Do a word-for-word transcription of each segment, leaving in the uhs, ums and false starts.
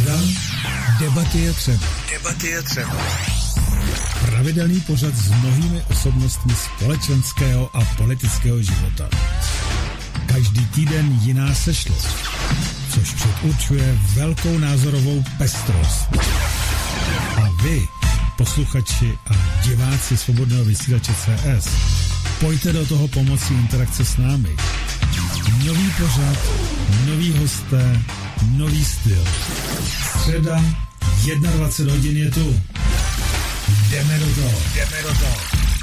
středa, debaty je třeba. Debaty je třeba. Pravidelný pořad s mnohými osobnostmi společenského a politického života. Každý týden jiná sešlost, což předurčuje velkou názorovou pestrost. A vy, posluchači a diváci Svobodného vysílače C S, pojďte do toho pomocí interakce s námi. Nový pořad, nový hosté, nový styl. Středa, dvacet jedna hodin je tu. Jdeme do toho, jdeme do toho.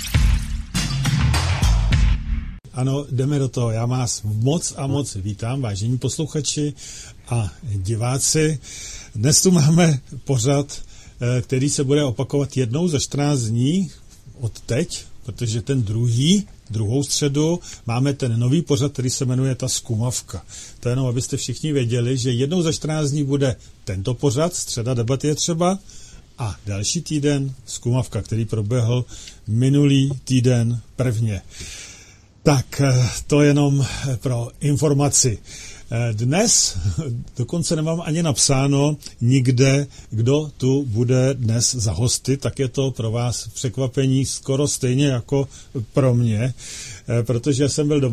Ano, jdeme do toho. Já vás moc a moc vítám, vážení posluchači a diváci. Dnes tu máme pořad, který se bude opakovat jednou za čtrnáct dní od teď, protože ten druhý, druhou středu, máme ten nový pořad, který se jmenuje Ta zkumavka. To je jenom, abyste všichni věděli, že jednou za čtrnáct dní bude tento pořad, středa debaty je třeba, a další týden zkumavka, který proběhl minulý týden prvně. Tak to jenom pro informaci. Dnes dokonce nemám ani napsáno nikde, kdo tu bude dnes za hosty, tak je to pro vás překvapení skoro stejně jako pro mě, protože jsem byl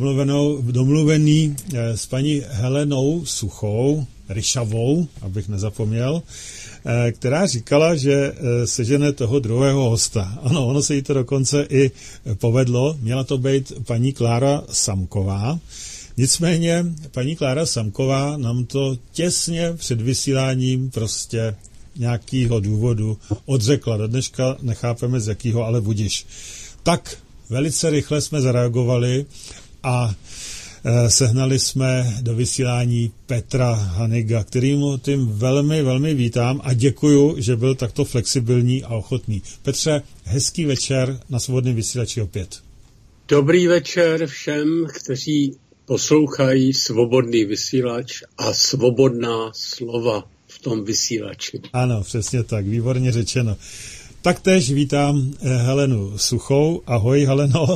domluvený s paní Helenou Suchou, Ryšavou, abych nezapomněl, která říkala, že sežene toho druhého hosta. Ano, ono se jí to dokonce i povedlo. Měla to být paní Klára Samková. Nicméně paní Klára Samková nám to těsně před vysíláním prostě nějakého důvodu odřekla. Do dneška nechápeme z jakého, ale budiš. Tak velice rychle jsme zareagovali a e, sehnali jsme do vysílání Petra Haniga, kterýmu tím velmi, velmi vítám a děkuju, že byl takto flexibilní a ochotný. Petře, hezký večer na Svobodném vysílači opět. Dobrý večer všem, kteří poslouchají Svobodný vysílač a svobodná slova v tom vysílači. Ano, přesně tak, výborně řečeno. Taktéž vítám Helenu Suchou. Ahoj, Heleno.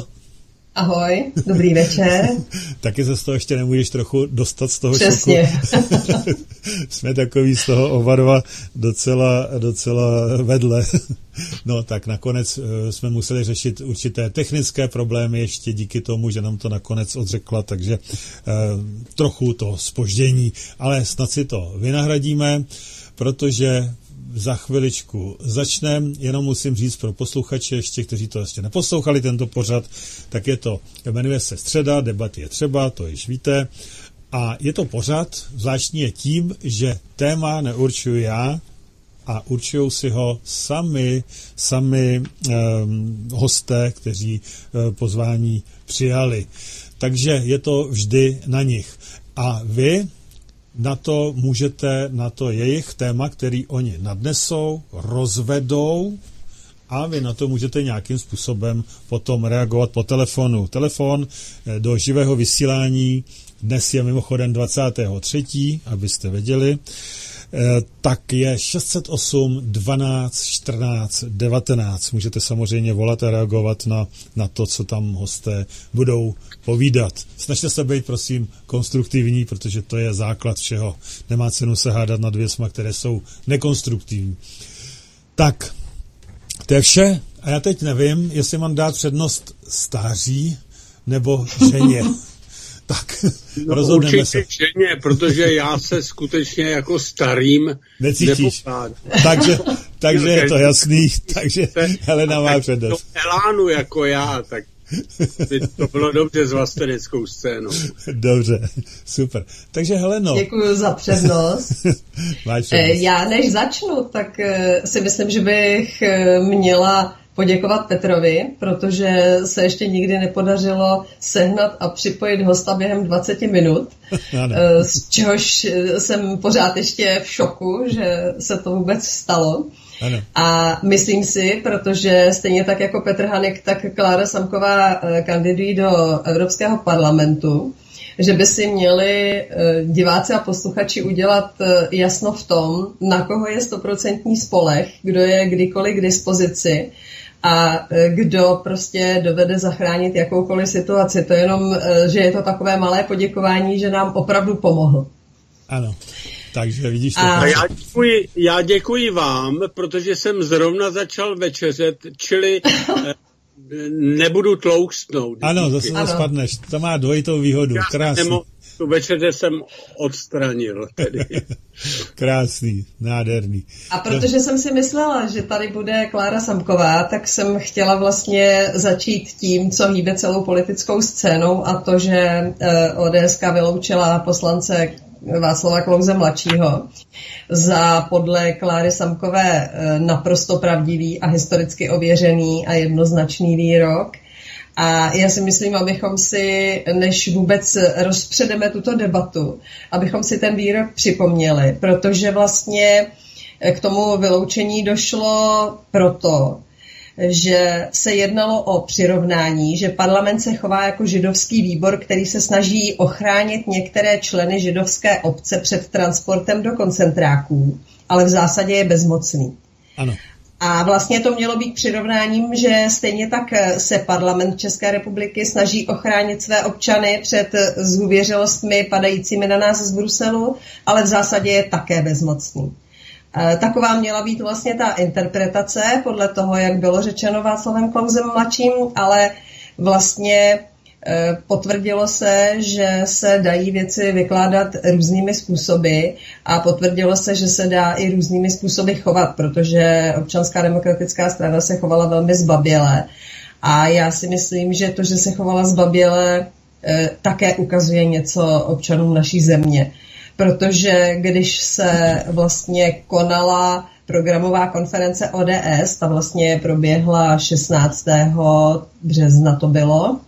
Ahoj, dobrý večer. Taky se z toho ještě nemůžeš trochu dostat z toho Přesně. šoku. Jsme takový z toho oba dva docela, docela vedle. No tak nakonec jsme museli řešit určité technické problémy ještě díky tomu, že nám to nakonec odřekla, takže eh, trochu to zpoždění, ale snad si to vynahradíme, protože za chviličku začneme, jenom musím říct pro posluchače ještě, kteří to ještě neposlouchali tento pořad, tak je to, jmenuje se Středa, debaty je třeba, to již víte, a je to pořad, zvláštní je tím, že téma neurčuji já a určují si ho sami, sami um, hosté, kteří uh, pozvání přijali. Takže je to vždy na nich. A vy na to můžete, na to jejich téma, který oni nadnesou, rozvedou a vy na to můžete nějakým způsobem potom reagovat po telefonu. Telefon do živého vysílání dnes je mimochodem dvacátého třetího abyste věděli, tak je šest set osm dvanáct čtrnáct devatenáct. Můžete samozřejmě volat a reagovat na, na to, co tam hosté budou povídat. Snažte se být, prosím, konstruktivní, protože to je základ všeho. Nemá cenu se hádat nad věcma, které jsou nekonstruktivní. Tak, to je vše. A já teď nevím, jestli mám dát přednost stáří nebo ženě. Tak, no, rozhodneme se. Ženě, protože já se skutečně jako starým necítíš. Takže, takže je to jasný, takže Helena má přednost. To elánu jako já, tak by to bylo dobře s vlasteneckou scénou. Dobře, super. Takže Heleno. Děkuji za přednost. Máš přednost. Já než začnu, tak si myslím, že bych měla poděkovat Petrovi, protože se ještě nikdy nepodařilo sehnat a připojit hosta během dvacet minut, z čehož jsem pořád ještě v šoku, že se to vůbec stalo. Ano. A myslím si, protože stejně tak jako Petr Hanik, tak Klára Samková kandidují do Evropského parlamentu, že by si měli diváci a posluchači udělat jasno v tom, na koho je stoprocentní spoleh, kdo je kdykoliv k dispozici a kdo prostě dovede zachránit jakoukoliv situaci. To je jenom, že je to takové malé poděkování, že nám opravdu pomohl. Ano. Takže vidíš to. A já děkuji, já děkuji vám, protože jsem zrovna začal večeřet, čili nebudu tloustnout. Ano, zase to spadneš. To má dvojitou výhodu. Krásný. Tu večeře jsem odstranil. Tedy. Krásný, nádherný. A protože jsem si myslela, že tady bude Klára Samková, tak jsem chtěla vlastně začít tím, co hýbe celou politickou scénou, a to, že O D S ka vyloučila poslance Václava Klause mladšího za podle Kláry Samkové naprosto pravdivý a historicky ověřený a jednoznačný výrok. A já si myslím, abychom si, než vůbec rozpředeme tuto debatu, abychom si ten výrok připomněli, protože vlastně k tomu vyloučení došlo proto, že se jednalo o přirovnání, že parlament se chová jako židovský výbor, který se snaží ochránit některé členy židovské obce před transportem do koncentráků, ale v zásadě je bezmocný. Ano. A vlastně to mělo být přirovnáním, že stejně tak se parlament České republiky snaží ochránit své občany před zhůvěřilostmi padajícími na nás z Bruselu, ale v zásadě je také bezmocný. Taková měla být vlastně ta interpretace podle toho, jak bylo řečeno Václavem Klausem mladším, ale vlastně potvrdilo se, že se dají věci vykládat různými způsoby a potvrdilo se, že se dá i různými způsoby chovat, protože Občanská demokratická strana se chovala velmi zbaběle. A já si myslím, že to, že se chovala zbaběle, také ukazuje něco občanům naší země. Protože když se vlastně konala programová konference O D S, ta vlastně proběhla šestnáctého března to bylo,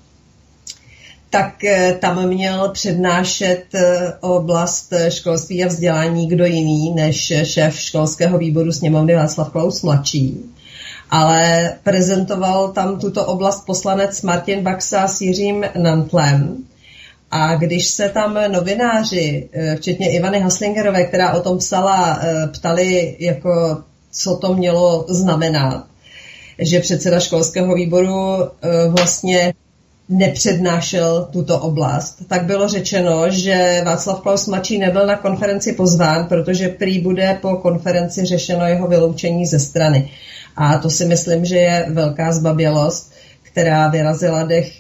tak tam měl přednášet oblast školství a vzdělání kdo jiný než šéf školského výboru sněmovny Václav Klaus mladší. Ale prezentoval tam tuto oblast poslanec Martin Baxa s Jiřím Nantlem. A když se tam novináři, včetně Ivany Haslingerové, která o tom psala, ptali, jako, co to mělo znamenat, že předseda školského výboru vlastně nepřednášel tuto oblast, tak bylo řečeno, že Václav Klaus mladší nebyl na konferenci pozván, protože prý bude po konferenci řešeno jeho vyloučení ze strany. A to si myslím, že je velká zbabělost, která vyrazila dech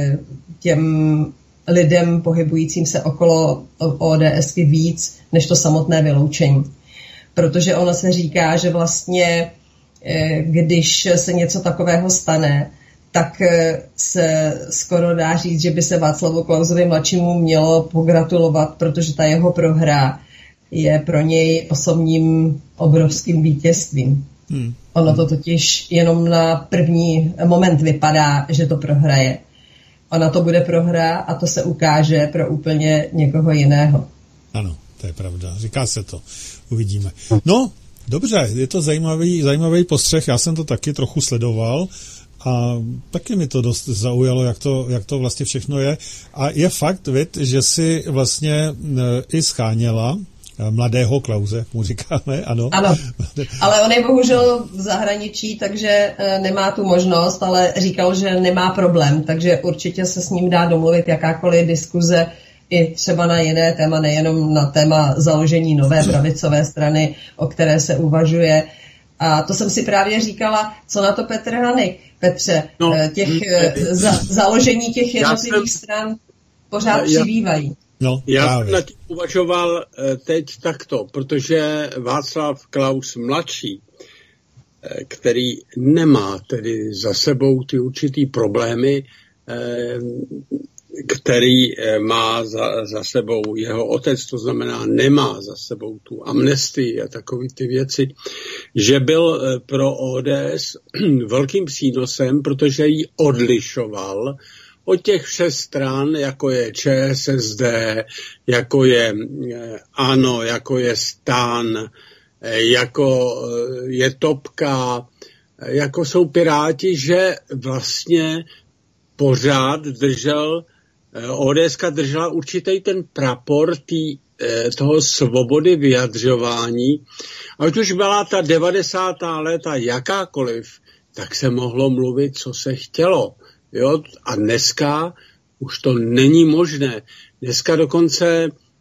těm lidem pohybujícím se okolo ODSky víc, než to samotné vyloučení. Protože ono se říká, že vlastně, když se něco takového stane, tak se skoro dá říct, že by se Václavu Klausovi mladšímu mělo pogratulovat, protože ta jeho prohra je pro něj osobním obrovským vítězstvím. Hmm. Ono to totiž jenom na první moment vypadá, že to prohraje. Ona to bude prohra a to se ukáže pro úplně někoho jiného. Ano, to je pravda. Říká se to. Uvidíme. No, dobře, je to zajímavý, zajímavý postřeh. Já jsem to taky trochu sledoval a taky mi to dost zaujalo, jak to, jak to vlastně všechno je. A je fakt, vid, že si vlastně i scháněla mladého Klause, jak mu říkáme, ano. Ano, ale on je bohužel v zahraničí, takže nemá tu možnost, ale říkal, že nemá problém, takže určitě se s ním dá domluvit jakákoliv diskuze i třeba na jiné téma, nejenom na téma založení nové pravicové strany, o které se uvažuje. A to jsem si právě říkala, co na to Petr Hanik. Petře, no, těch za, založení těch jednotlivých jsem, stran pořád já, přibývají. No, já jsem na tím uvažoval teď takto, protože Václav Klaus mladší, který nemá tedy za sebou ty určitý problémy, který má za, za sebou jeho otec, to znamená nemá za sebou tu amnestii a takové ty věci, že byl pro O D S velkým přínosem, protože ji odlišoval od těch všech stran, jako je ČSSD, jako je ANO, jako je STAN, jako je Topka, jako jsou Piráti, že vlastně pořád držel, ODSka držela určitý ten prapor tý, toho svobody vyjadřování. Ať už byla ta devadesátá léta jakákoliv, tak se mohlo mluvit, co se chtělo. Jo? A dneska už to není možné. Dneska dokonce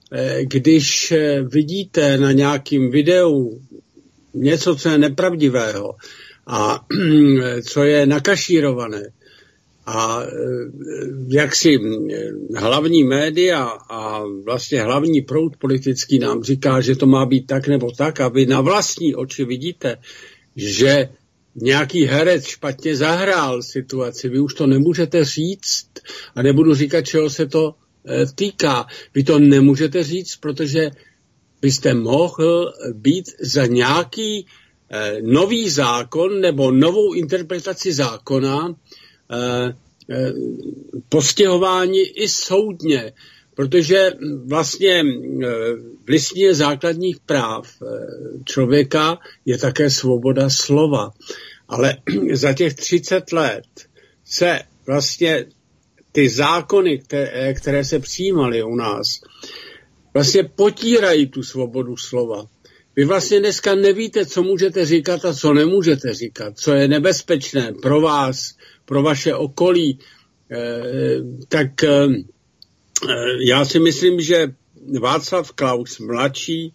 když vidíte na nějakém videu něco, co je nepravdivého a co je nakašírované, a jak si hlavní média a vlastně hlavní proud politický nám říká, že to má být tak nebo tak, a vy na vlastní oči vidíte, že nějaký herec špatně zahrál situaci, vy už to nemůžete říct a nebudu říkat, čeho se to týká. Vy to nemůžete říct, protože byste mohl být za nějaký eh, nový zákon nebo novou interpretaci zákona eh, eh, postihováni i soudně, protože vlastně eh, v listině základních práv eh, člověka je také svoboda slova. Ale za těch třicet let se vlastně ty zákony, které, které se přijímaly u nás, vlastně potírají tu svobodu slova. Vy vlastně dneska nevíte, co můžete říkat a co nemůžete říkat, co je nebezpečné pro vás, pro vaše okolí. E, tak e, já si myslím, že Václav Klaus mladší, e,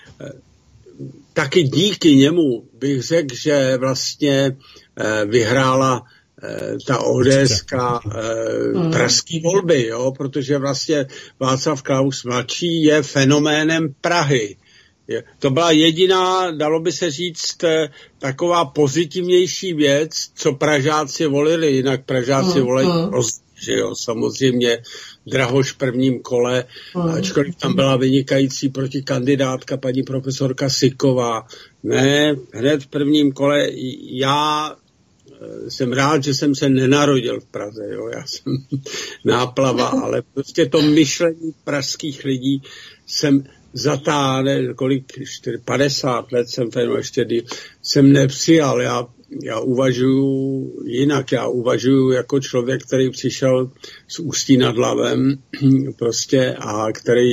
taky díky němu bych řekl, že vlastně e, vyhrála ta ODSka eh, pražský volby, jo, protože vlastně Václav Klaus mladší je fenoménem Prahy. Je, to byla jediná, dalo by se říct, eh, taková pozitivnější věc, co Pražáci volili, jinak Pražáci mm, volili mm. prostě, že jo, samozřejmě Drahoš v prvním kole, mm. ačkoliv tam byla vynikající protikandidátka paní profesorka Siková. Ne, hned v prvním kole já jsem rád, že jsem se nenarodil v Praze, jo, já jsem náplava, ale prostě to myšlení pražských lidí jsem zatáhne, kolik, padesát let jsem tady ještě jsem nepřijal, já, já uvažuju jinak, já uvažuju jako člověk, který přišel z Ústí nad Labem prostě a který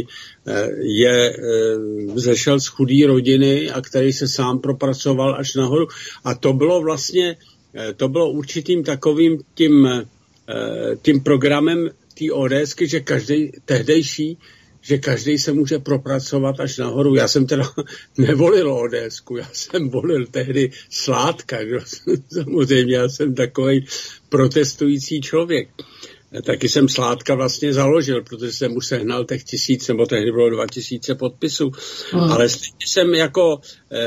je, zešel z chudé rodiny a který se sám propracoval až nahoru a to bylo vlastně To bylo určitým takovým tím, tím programem té ODSky, že každý tehdejší, že každý se může propracovat až nahoru. Já jsem teda nevolil ODSku, já jsem volil tehdy Sládka, kdo, samozřejmě já jsem takový protestující člověk. Taky jsem Sládka vlastně založil, protože jsem už sehnal těch tisíc, nebo tehdy bylo dva tisíce podpisů. Hmm. Ale stejně jsem jako,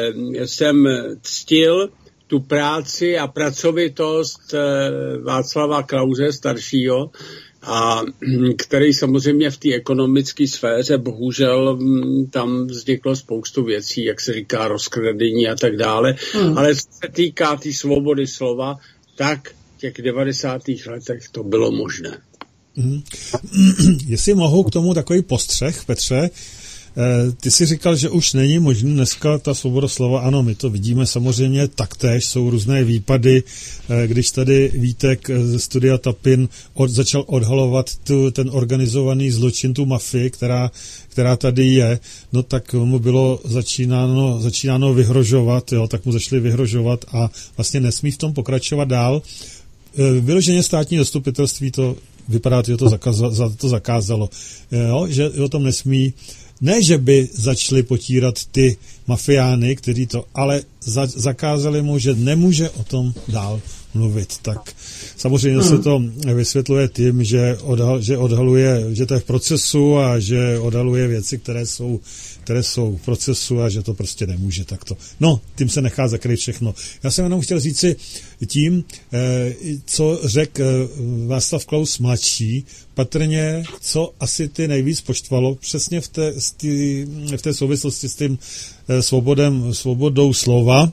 jsem ctil tu práci a pracovitost Václava Klause staršího, a který samozřejmě v té ekonomické sféře bohužel tam vzniklo spoustu věcí, jak se říká, rozkradení a tak dále. Hmm. Ale co se týká té tý svobody slova, tak v těch devadesátých letech to bylo možné. Hmm. Jestli mohu k tomu takový postřeh, Petře, ty jsi říkal, že už není možný dneska ta svoboda slova. Ano, my to vidíme samozřejmě taktéž, jsou různé výpady. Když tady Vítek ze studia Tapin od, začal odhalovat tu, ten organizovaný zločin, tu mafii, která, která tady je, no tak mu bylo začínáno, začínáno vyhrožovat, jo, tak mu začali vyhrožovat a vlastně nesmí v tom pokračovat dál. Vyloženě státní zastupitelství to vypadá, že to, zakaz, to zakázalo, jo, že o tom nesmí. Ne, že by začali potírat ty mafiány, kteří to, ale za, zakázali mu, že nemůže o tom dál mluvit. Tak samozřejmě hmm. se to vysvětluje tím, že, odhal, že odhaluje, že to je v procesu a že odhaluje věci, které jsou, které jsou v procesu a že to prostě nemůže takto. No, tím se nechá zakryt všechno. Já jsem jenom chtěl říct si tím, co řekl Václav Klaus mladší, patrně, co asi ty nejvíc poštvalo, přesně v té, v té souvislosti s tím svobodem, svobodou slova,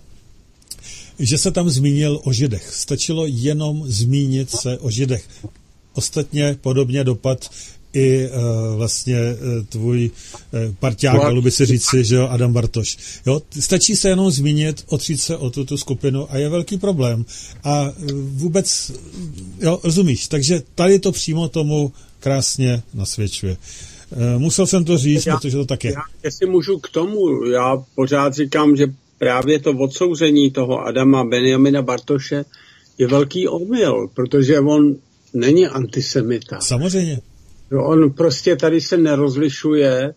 že se tam zmínil o Židech. Stačilo jenom zmínit se o Židech. Ostatně podobně dopad i uh, vlastně uh, tvůj uh, parťák, dalo by se říci, že jo, Adam Bartoš. Jo, stačí se jenom zmínit, otřít se o tuto skupinu a je velký problém. A uh, vůbec, jo, rozumíš, takže tady to přímo tomu krásně nasvědčuje. Uh, musel jsem to říct, já, protože to tak je. Já, jestli můžu k tomu, já pořád říkám, že právě to odsouzení toho Adama Benjamina Bartoše je velký omyl, protože on není antisemita. Samozřejmě. On prostě tady se nerozlišuje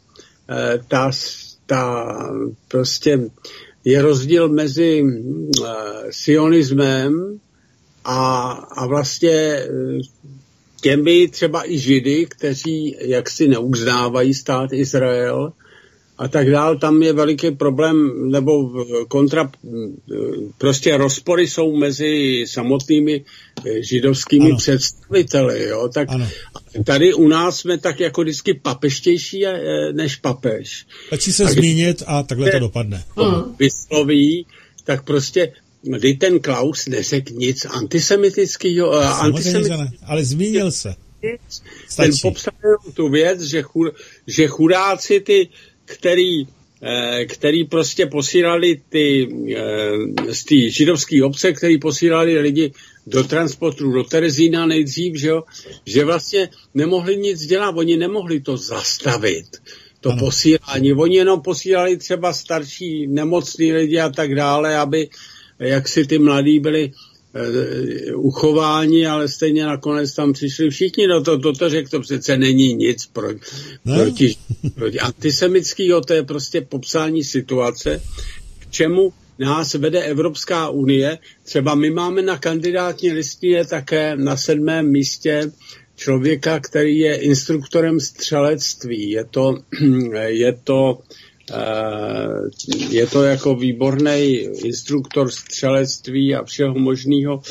ta, ta prostě je rozdíl mezi sionismem a, a vlastně těmi třeba i Židy, kteří jaksi neuznávají stát Izrael a tak dál, tam je veliký problém, nebo kontra, prostě rozpory jsou mezi samotnými židovskými ano. představiteli, jo, tak ano. Tady u nás jsme tak jako vždycky papeštější než papež. Stačí se a zmínit a takhle to dopadne. Vysloví, tak prostě kdy ten Klaus neřekl nic antisemitického. Samozřejmě ne, ale zmínil se. Ten popsal tu věc, že, chud, že chudáci ty, který, který prostě posílali ty z té židovské obce, který posílali lidi do transportu, do Terezína nejdřív, že, jo, že vlastně nemohli nic dělat, oni nemohli to zastavit, to ano. posílání. Oni jenom posílali třeba starší nemocní lidi a tak dále, aby jak si ty mladí byli e, uchováni, ale stejně nakonec tam přišli všichni. No to, to, to řekl, to přece není nic pro, proti, proti antisemického, to je prostě popsání situace, k čemu nás vede Evropská unie. Třeba my máme na kandidátní listině také na sedmém místě člověka, který je instruktorem střelectví. Je to, je to je to jako výborný instruktor střelectví a všeho možného.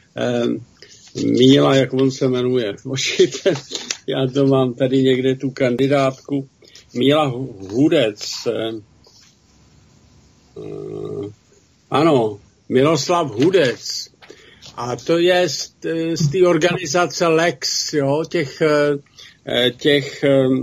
Míla, jak on se jmenuje. Možíte, já to mám tady někde tu kandidátku. Míla Hudec. Ano, Miroslav Hudec. A to je z, z té organizace Lex, jo, těch, těch,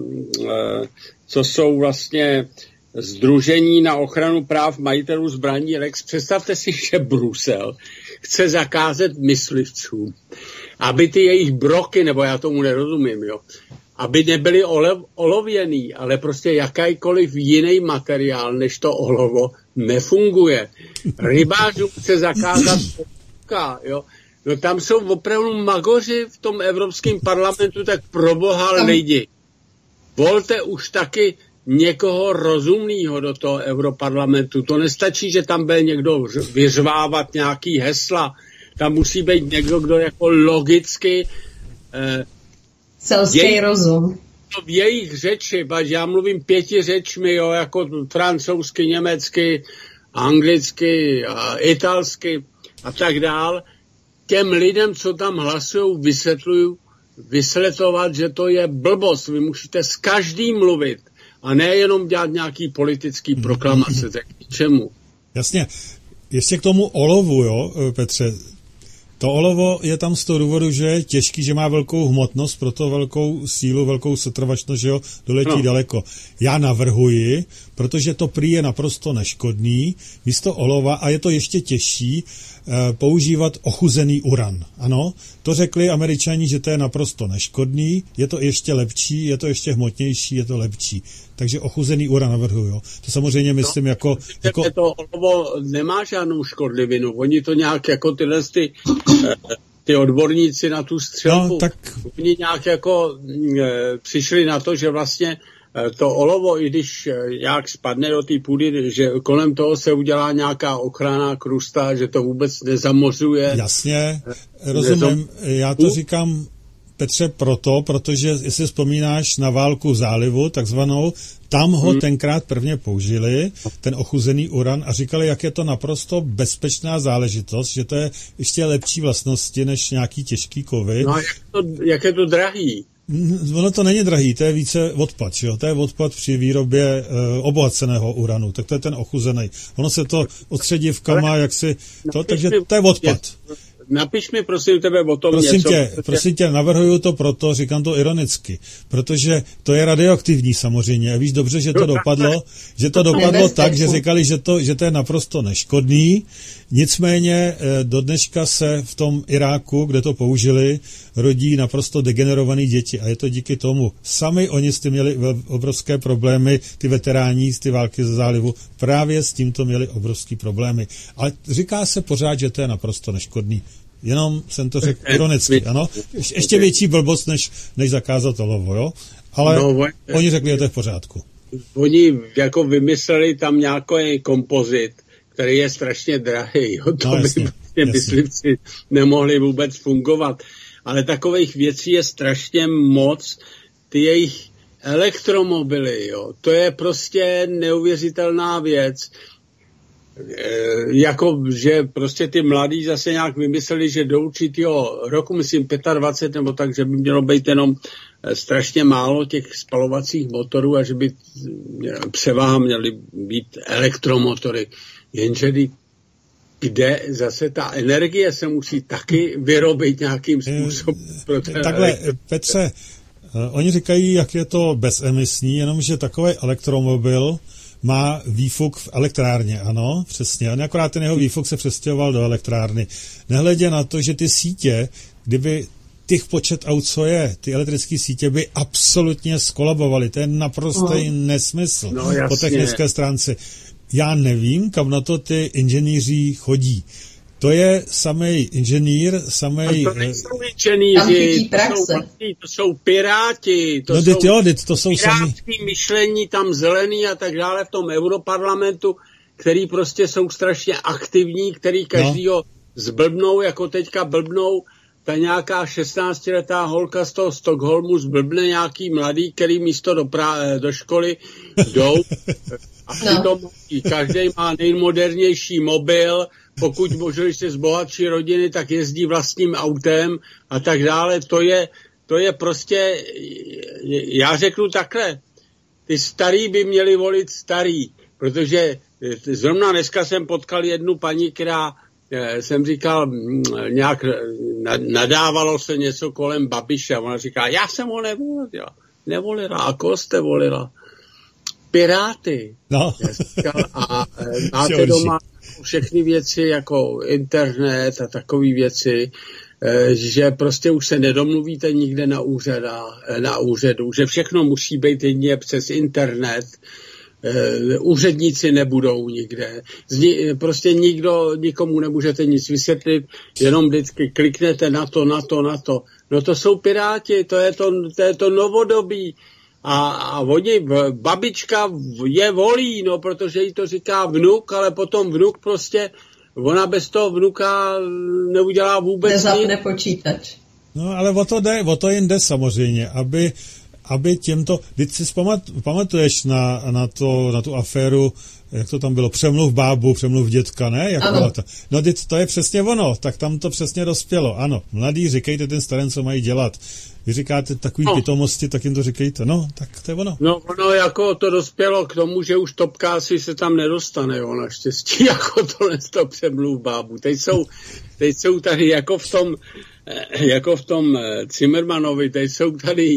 co jsou vlastně Sdružení na ochranu práv majitelů zbraní Lex. Představte si, že Brusel chce zakázat myslivcům, aby ty jejich broky, nebo já tomu nerozumím, jo, aby nebyly olev, olověný, ale prostě jakýkoliv jiný materiál, než to olovo, nefunguje. Rybářům chce zakázat potka, jo. No tam jsou opravdu magoři v tom Evropském parlamentu, tak proboha lidi. Volte už taky někoho rozumného do toho europarlamentu. To nestačí, že tam bude někdo vyřvávat nějaký hesla. Tam musí být někdo, kdo jako logicky eh, selský rozum. V jejich řeči, baž já mluvím pěti řečmi, jo, jako francouzsky, německy, anglicky, a italsky a tak dál. Těm lidem, co tam hlasují, vysvětluju, vysvětlovat, že to je blbost. Vy musíte s každým mluvit. A ne jenom dělat nějaký politický proklamace, tak k čemu? Jasně. Ještě k tomu olovu, jo, Petře. To olovo je tam z toho důvodu, že je těžký, že má velkou hmotnost, proto velkou sílu, velkou setrvačnost, že jo, doletí no. daleko. Já navrhuji, protože to prý je naprosto neškodný, místo olova, a je to ještě těžší, používat ochuzený uran. Ano, to řekli Američani, že to je naprosto neškodný, je to ještě lepší, je to ještě hmotnější, je to lepší. Takže ochuzený uran navrhuju. To samozřejmě myslím no, jako... jako... To olovo nemá žádnou škodlivinu. Oni to nějak jako tyhle ty, ty odborníci na tu střelbu, no, tak... oni nějak jako e, přišli na to, že vlastně to olovo, i když nějak spadne do té půdy, že kolem toho se udělá nějaká ochranná krusta, že to vůbec nezamořuje. Jasně, rozumím. Nezam... Já to říkám, Petře, proto, protože jestli vzpomínáš na válku v zálivu, takzvanou, tam ho hmm. tenkrát prvně použili, ten ochuzený uran, a říkali, jak je to naprosto bezpečná záležitost, že to je ještě lepší vlastnosti než nějaký těžký kovy. No a jak, to, jak je to drahý? Ono to není drahý, to je více odpad, jo? To je odpad při výrobě e, obohaceného uranu, tak to je ten ochuzený. Ono se to odstředivkama, jak si, to, takže to je odpad. Napiš mi prosím tebe o tom prosím něco. Tě, prosím tě, navrhuju to proto, říkám to ironicky, protože to je radioaktivní samozřejmě. A víš dobře, že to dopadlo, že to dopadlo tak, že říkali, že to, že to je naprosto neškodný. Nicméně do dneška se v tom Iráku, kde to použili, rodí naprosto degenerovaný děti. A je to díky tomu. Sami oni s tím měli obrovské problémy, ty veteráni z ty války ze zálivu, právě s tímto měli obrovský problémy. Ale říká se pořád, že to je naprosto neškodný. Jenom jsem to řekl ironicky, ano? Ještě větší blbost, než, než zakázat olovo, jo? Ale no, oni řekli, že to je v pořádku. oni jako vymysleli tam nějaký kompozit, který je strašně drahý. Jo? To no, by jasně, by myslivci nemohli vůbec fungovat. Ale takových věcí je strašně moc. Ty jejich elektromobily, jo? To je prostě neuvěřitelná věc. E, jako, že prostě ty mladí zase nějak vymysleli, že do určitého roku, myslím dvacet pět nebo tak, že by mělo být jenom strašně málo těch spalovacích motorů a že by převáha měly být elektromotory. Jenže kde zase ta energie se musí taky vyrobit nějakým způsobem. Takhle, Petře, oni říkají, jak je to bezemisní, jenomže takový elektromobil má výfuk v elektrárně, ano, přesně. On akorát ten jeho výfuk se přestěhoval do elektrárny. Nehledě na to, že ty sítě, kdyby těch počet aut, co je, ty elektrické sítě by absolutně skolabovaly. To je naprostý no. nesmysl no, po technické stránce. Já nevím, kam na to ty inženýři chodí. To je samej inženýr, samej... A to nejsou inženýři, to jsou, to jsou piráti, to no, jsou jo, to jsou pirátský sami... myšlení, tam zelený a tak dále v tom europarlamentu, který prostě jsou strašně aktivní, který každýho no. zblbnou, jako teďka blbnou ta nějaká šestnáctiletá holka z toho Stockholmu zblbne nějaký mladý, který místo do, pra- do školy jdou a přitom no. každý má nejmodernější mobil, pokud možná jste z bohatší rodiny, tak jezdí vlastním autem a tak dále. To je, to je prostě, já řeknu takhle, ty starý by měli volit starý, protože zrovna dneska jsem potkal jednu paní, která jsem říkal, nějak nadávalo se něco kolem Babiše a ona říká, já jsem ho nevolila. Nevolila. A koho jste volila? Piráty. No. Říkal, a máte doma všechny věci jako internet a takové věci, že prostě už se nedomluvíte nikde na, úřada, na úřadu, že všechno musí být jedině přes internet. Uh, úředníci nebudou nikde. Zni, prostě nikdo, nikomu nemůžete nic vysvětlit, jenom vždycky kliknete na to, na to, na to. No to jsou piráti, to je to, to, je to novodobí. A, a oni, babička je volí, no, protože jí to říká vnuk, ale potom vnuk prostě, ona bez toho vnuka neudělá vůbec nic. Nezapne počítač. No, ale o to jde, o to jen jde samozřejmě, aby aby těmto, teď si vzpamat, pamatuješ na, na, to, na tu aféru, jak to tam bylo, přemluv bábu, přemluv dětka, ne? Jak ano. To? No teď to je přesně ono, tak tam to přesně dospělo. Ano, mladí, říkejte ten starým, co mají dělat. Vy říkáte takový no. pitomosti, tak jim to říkejte. No, tak to je ono. No, ono jako to dospělo k tomu, že už Topkásy se tam nedostane, jo, naštěstí, jako tohle to přemluv bábu. Teď jsou, teď jsou tady jako v tom, jako v tom Zimmermanovi, teď jsou tady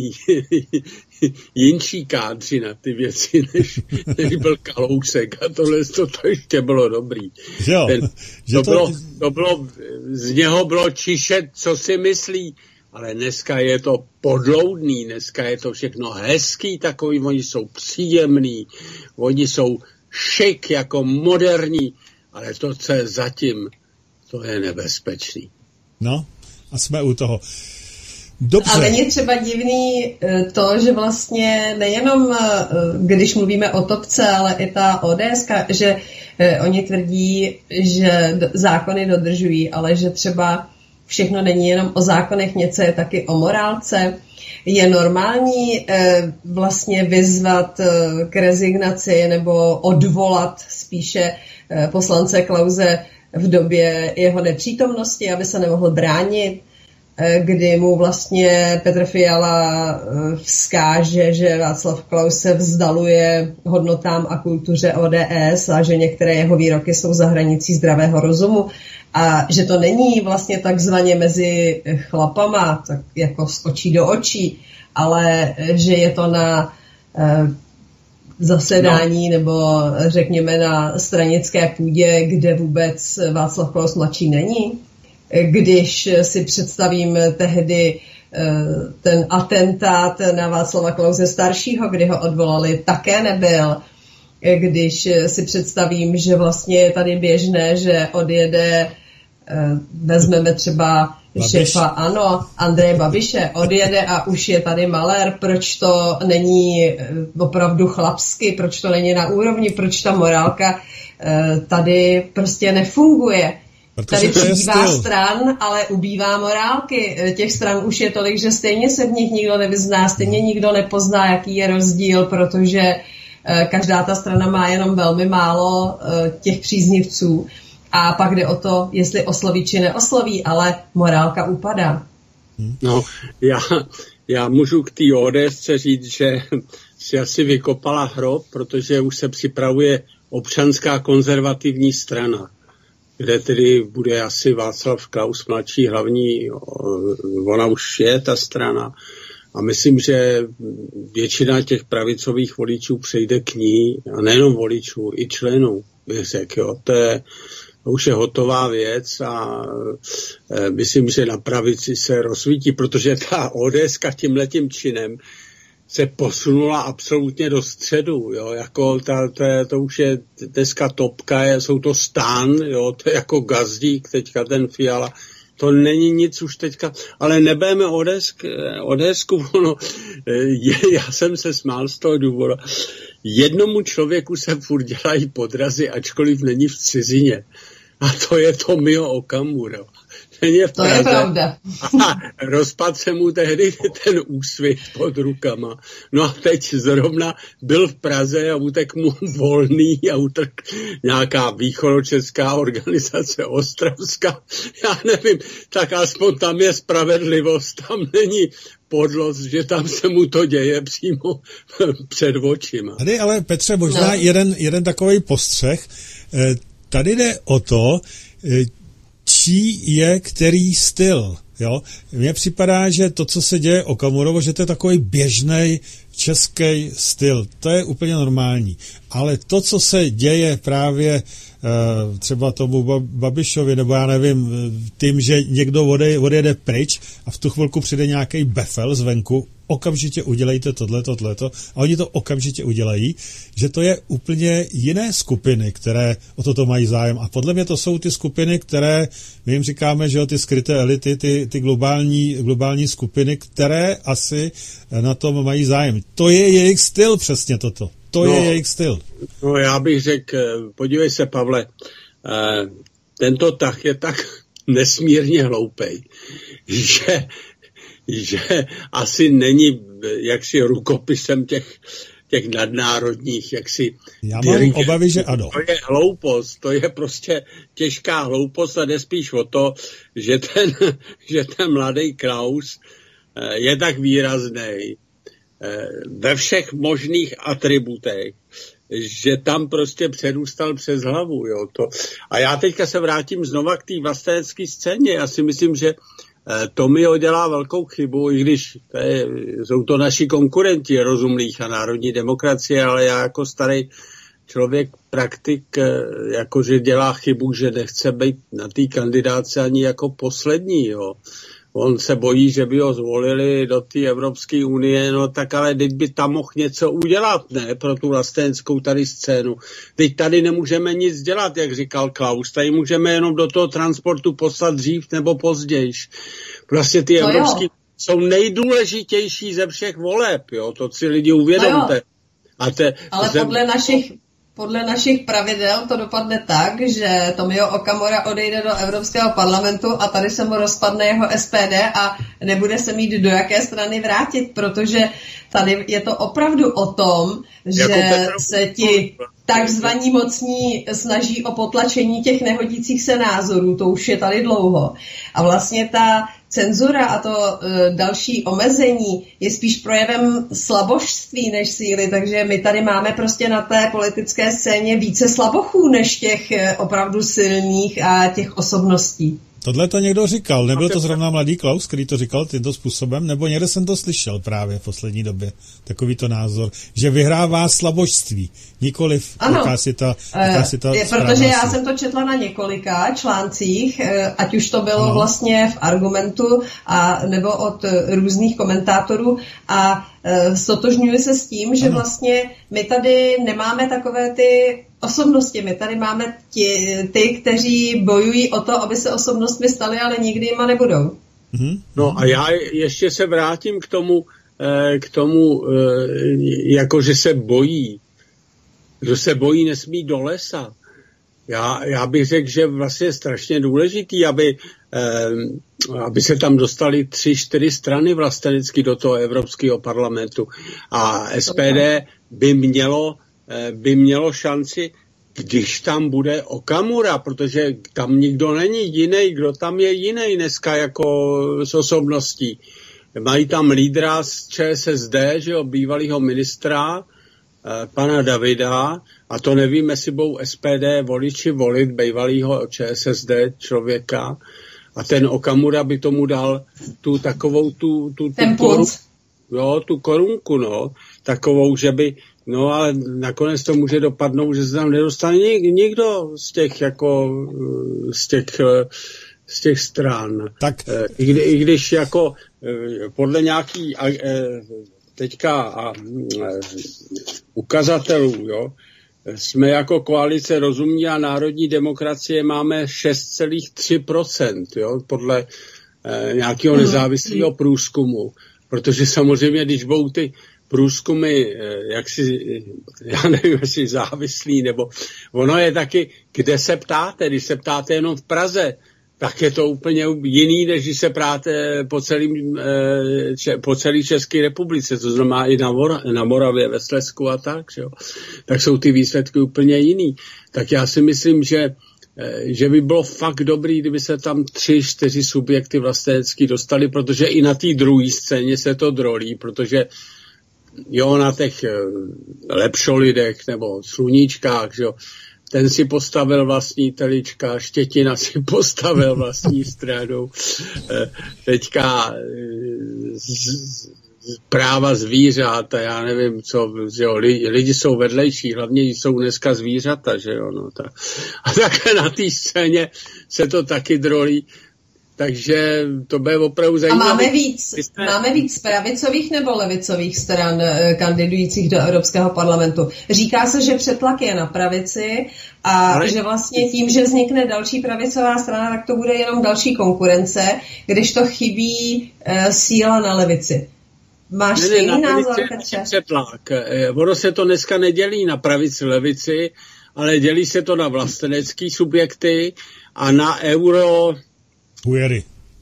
jinší kádři na ty věci, než, než byl Kalousek a tohle to, to ještě bylo dobrý. Jo, Ten, že to, to... Bylo, to bylo, z něho bylo čišet, co si myslí, ale dneska je to podloudný, dneska je to všechno hezký takový, oni jsou příjemný, oni jsou šik, jako moderní, ale to, co je zatím, to je nebezpečný. No, a jsme u toho. Dobře. A není třeba divný to, že vlastně nejenom, když mluvíme o Topce, ale i ta O D S, že oni tvrdí, že zákony dodržují, ale že třeba všechno není jenom o zákonech, něco je taky o morálce. Je normální vlastně vyzvat k rezignaci nebo odvolat spíše poslance Klause v době jeho nepřítomnosti, aby se nemohl bránit, kdy mu vlastně Petr Fiala vzkáže, že Václav Klaus se vzdaluje hodnotám a kultuře O D S a že některé jeho výroky jsou za hranicí zdravého rozumu a že to není vlastně takzvaně mezi chlapama, tak jako z očí do očí, ale že je to na zasedání no. nebo řekněme na stranické půdě, kde vůbec Václav Klaus mladší není. Když si představím tehdy ten atentát na Václava Klause staršího, kdy ho odvolali, také nebyl. Když si představím, že vlastně je tady běžné, že odjede, vezmeme třeba Babiš. šéfa, ano, Andreje Babiše, odjede a už je tady malér, proč to není opravdu chlapsky, proč to není na úrovni, proč ta morálka tady prostě nefunguje. Protože tady přibývá stran, ale ubývá morálky. Těch stran už je tolik, že stejně se v nich nikdo nevyzná, stejně nikdo nepozná, jaký je rozdíl, protože každá ta strana má jenom velmi málo těch příznivců. A pak jde o to, jestli osloví či neosloví, ale morálka upadá. No, já, já můžu k té ODSce říct, že si asi vykopala hrob, protože už se připravuje občanská konzervativní strana, kde tedy bude asi Václav Klaus mladší hlavní, ona už je ta strana. A myslím, že většina těch pravicových voličů přejde k ní, a nejenom voličů, i členů, bych řekl, jo. To je, to už je hotová věc a e, myslím, že na pravici se rozsvítí, protože ta ODSka tímhletím činem se posunula absolutně do středu, jo, jako ta, ta, to už je dneska topka, je, jsou to Stán, jo, to je jako Gazdík, teďka ten Fiala, to není nic už teďka, ale nebejme ODSk, ODSku, ono, je, já jsem se smál z toho důvodu, jednomu člověku se furt dělají podrazy, ačkoliv není v cizině, a to je Tomio Okamura. Ten je v Praze. To je pravda. A rozpadl se mu tehdy ten úsvit pod rukama. No a teď zrovna byl v Praze a utek mu Volný a utek nějaká východočeská organizace Ostravská. Já nevím, tak aspoň tam je spravedlivost, tam není podlost, že tam se mu to děje přímo před očima. Tady ale Petře, možná no. jeden, jeden takový postřeh. Tady jde o to, čí je který styl. Jo? Mně připadá, že to, co se děje Okamurovo, že to je takový běžný český styl. To je úplně normální. Ale to, co se děje právě uh, třeba tomu Babišovi, nebo já nevím, tím, že někdo odejde, odjede pryč a v tu chvilku přijde nějaký befel zvenku, okamžitě udělejte tohle, tohleto, a oni to okamžitě udělají, že to je úplně jiné skupiny, které o toto mají zájem. A podle mě to jsou ty skupiny, které, my jim říkáme, že jo, ty skryté elity, ty, ty globální, globální skupiny, které asi na tom mají zájem. To je jejich styl přesně toto. To no, je jejich styl. No já bych řekl, podívej se, Pavle, eh, tento tah je tak nesmírně hloupej, že že asi není jaksi rukopisem těch, těch nadnárodních, jaksi... Já mám dirigent. obavy, že ano. To je hloupost, to je prostě těžká hloupost a jde spíš o to, že ten, že ten mladý Klaus je tak výrazný ve všech možných atributech, že tam prostě přerůstal přes hlavu. Jo, to. A já teďka se vrátím znova k té vlastenecké scéně. Já si myslím, že Tomio dělá velkou chybu, i když to je, jsou to naši konkurenti Rozumných a národní demokracie, ale já jako starý člověk, praktik, jakože dělá chybu, že nechce být na té kandidáce ani jako poslední. Jo. On se bojí, že by ho zvolili do té Evropské unie, no tak ale teď by tam mohl něco udělat, ne, pro tu vlasteneckou tady scénu. Teď tady nemůžeme nic dělat, jak říkal Klaus, tady můžeme jenom do toho transportu poslat dřív nebo pozdějiš. Prostě ty no evropské jsou nejdůležitější ze všech voleb, jo, to si lidi uvědomte. No a te, ale zem... podle našich Podle našich pravidel to dopadne tak, že Tomio Okamura odejde do Evropského parlamentu a tady se mu rozpadne jeho S P D a nebude se mít do jaké strany vrátit, protože tady je to opravdu o tom, že se ti takzvaní mocní snaží o potlačení těch nehodících se názorů, to už je tady dlouho. A vlastně ta cenzura a to e, další omezení je spíš projevem slabožství než síly, takže my tady máme prostě na té politické scéně více slabochů než těch e, opravdu silných a těch osobností. Tohle to někdo říkal, nebyl to zrovna mladý Klaus, který to říkal tímto způsobem, nebo někde jsem to slyšel právě v poslední době, takovýto názor, že vyhrává slabožství, nikoliv jakási ta, jakási ta je, protože já jsem to četla na několika článcích, ať už to bylo ano. vlastně v Argumentu a nebo od různých komentátorů a stotožňuji se s tím, že ano. vlastně my tady nemáme takové ty osobnosti, my tady máme ti, ty, kteří bojují o to, aby se osobnostmi stali, ale nikdy jima nebudou. Mm-hmm. No a já ještě se vrátím k tomu, k tomu, jako že se bojí. Kdo se bojí, nesmí do lesa. Já, já bych řekl, že vlastně je strašně důležitý, aby, eh, aby se tam dostali tři, čtyři strany vlastenecky do toho Evropského parlamentu. A S P D by mělo, eh, by mělo šanci, když tam bude Okamura, protože tam nikdo není jiný, kdo tam je jiný dneska jako s osobností. Mají tam lídra z Č S S D, že jo, bývalýho ministra, pana Davida, a to nevím, jestli budou S P D voliči volit bývalýho Č S S D člověka, a ten Okamura by tomu dal tu takovou tu, tu, tu, koru, jo, tu korunku, no, takovou, že by, no ale nakonec to může dopadnout, že se tam nedostane nikdo z těch, jako, z těch, z těch stran. Tak. I, kdy, I když jako podle nějaký teďka a, ukazatelů, jo, jsme jako koalice Rozumní a národní demokracie máme šest celá tři procenta, jo, podle eh, nějakého nezávislého průzkumu. Protože samozřejmě, když budou ty průzkumy, eh, jak si, já nevím, jestli závislý, nebo ono je taky, kde se ptáte, když se ptáte jenom v Praze, tak je to úplně jiný, než když se práte po, celým, eh, po celé České republice, to znamená i na, Mor- na Moravě, ve Slezsku a tak, že jo. Tak jsou ty výsledky úplně jiný. Tak já si myslím, že, eh, že by bylo fakt dobrý, kdyby se tam tři, čtyři subjekty vlastenecký dostali, protože i na té druhé scéně se to drolí, protože jo, na těch eh, lepšolidech nebo sluníčkách, že jo, ten si postavil vlastní telička, Štětina si postavil vlastní stranu. Teďka práva zvířat, a já nevím, co, že jo, lidi, lidi jsou vedlejší, hlavně jsou dneska zvířata, že jo, no, tak. A také na té scéně se to taky drolí. Takže to bude opravdu zajímavé. A máme víc, jste... máme víc pravicových nebo levicových stran kandidujících do Evropského parlamentu. Říká se, že přetlak je na pravici a Ale... že vlastně tím, že vznikne další pravicová strana, tak to bude jenom další konkurence, když to chybí uh, síla na levici. Máš ne, stejný ne, názor, Petře? Přetlak. Ono se to dneska nedělí na pravici, levici, ale dělí se to na vlastenecký subjekty a na euro... Hujery.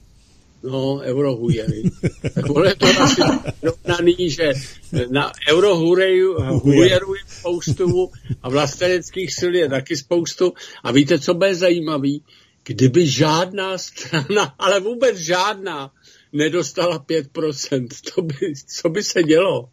No, eurohujery. Tak ono je to asi rovnaný, že na eurohujerů je spoustu a vlasteneckých sil je taky spoustu. A víte, co bude zajímavý? Kdyby žádná strana, ale vůbec žádná, nedostala pět procent, to by, co by se dělo?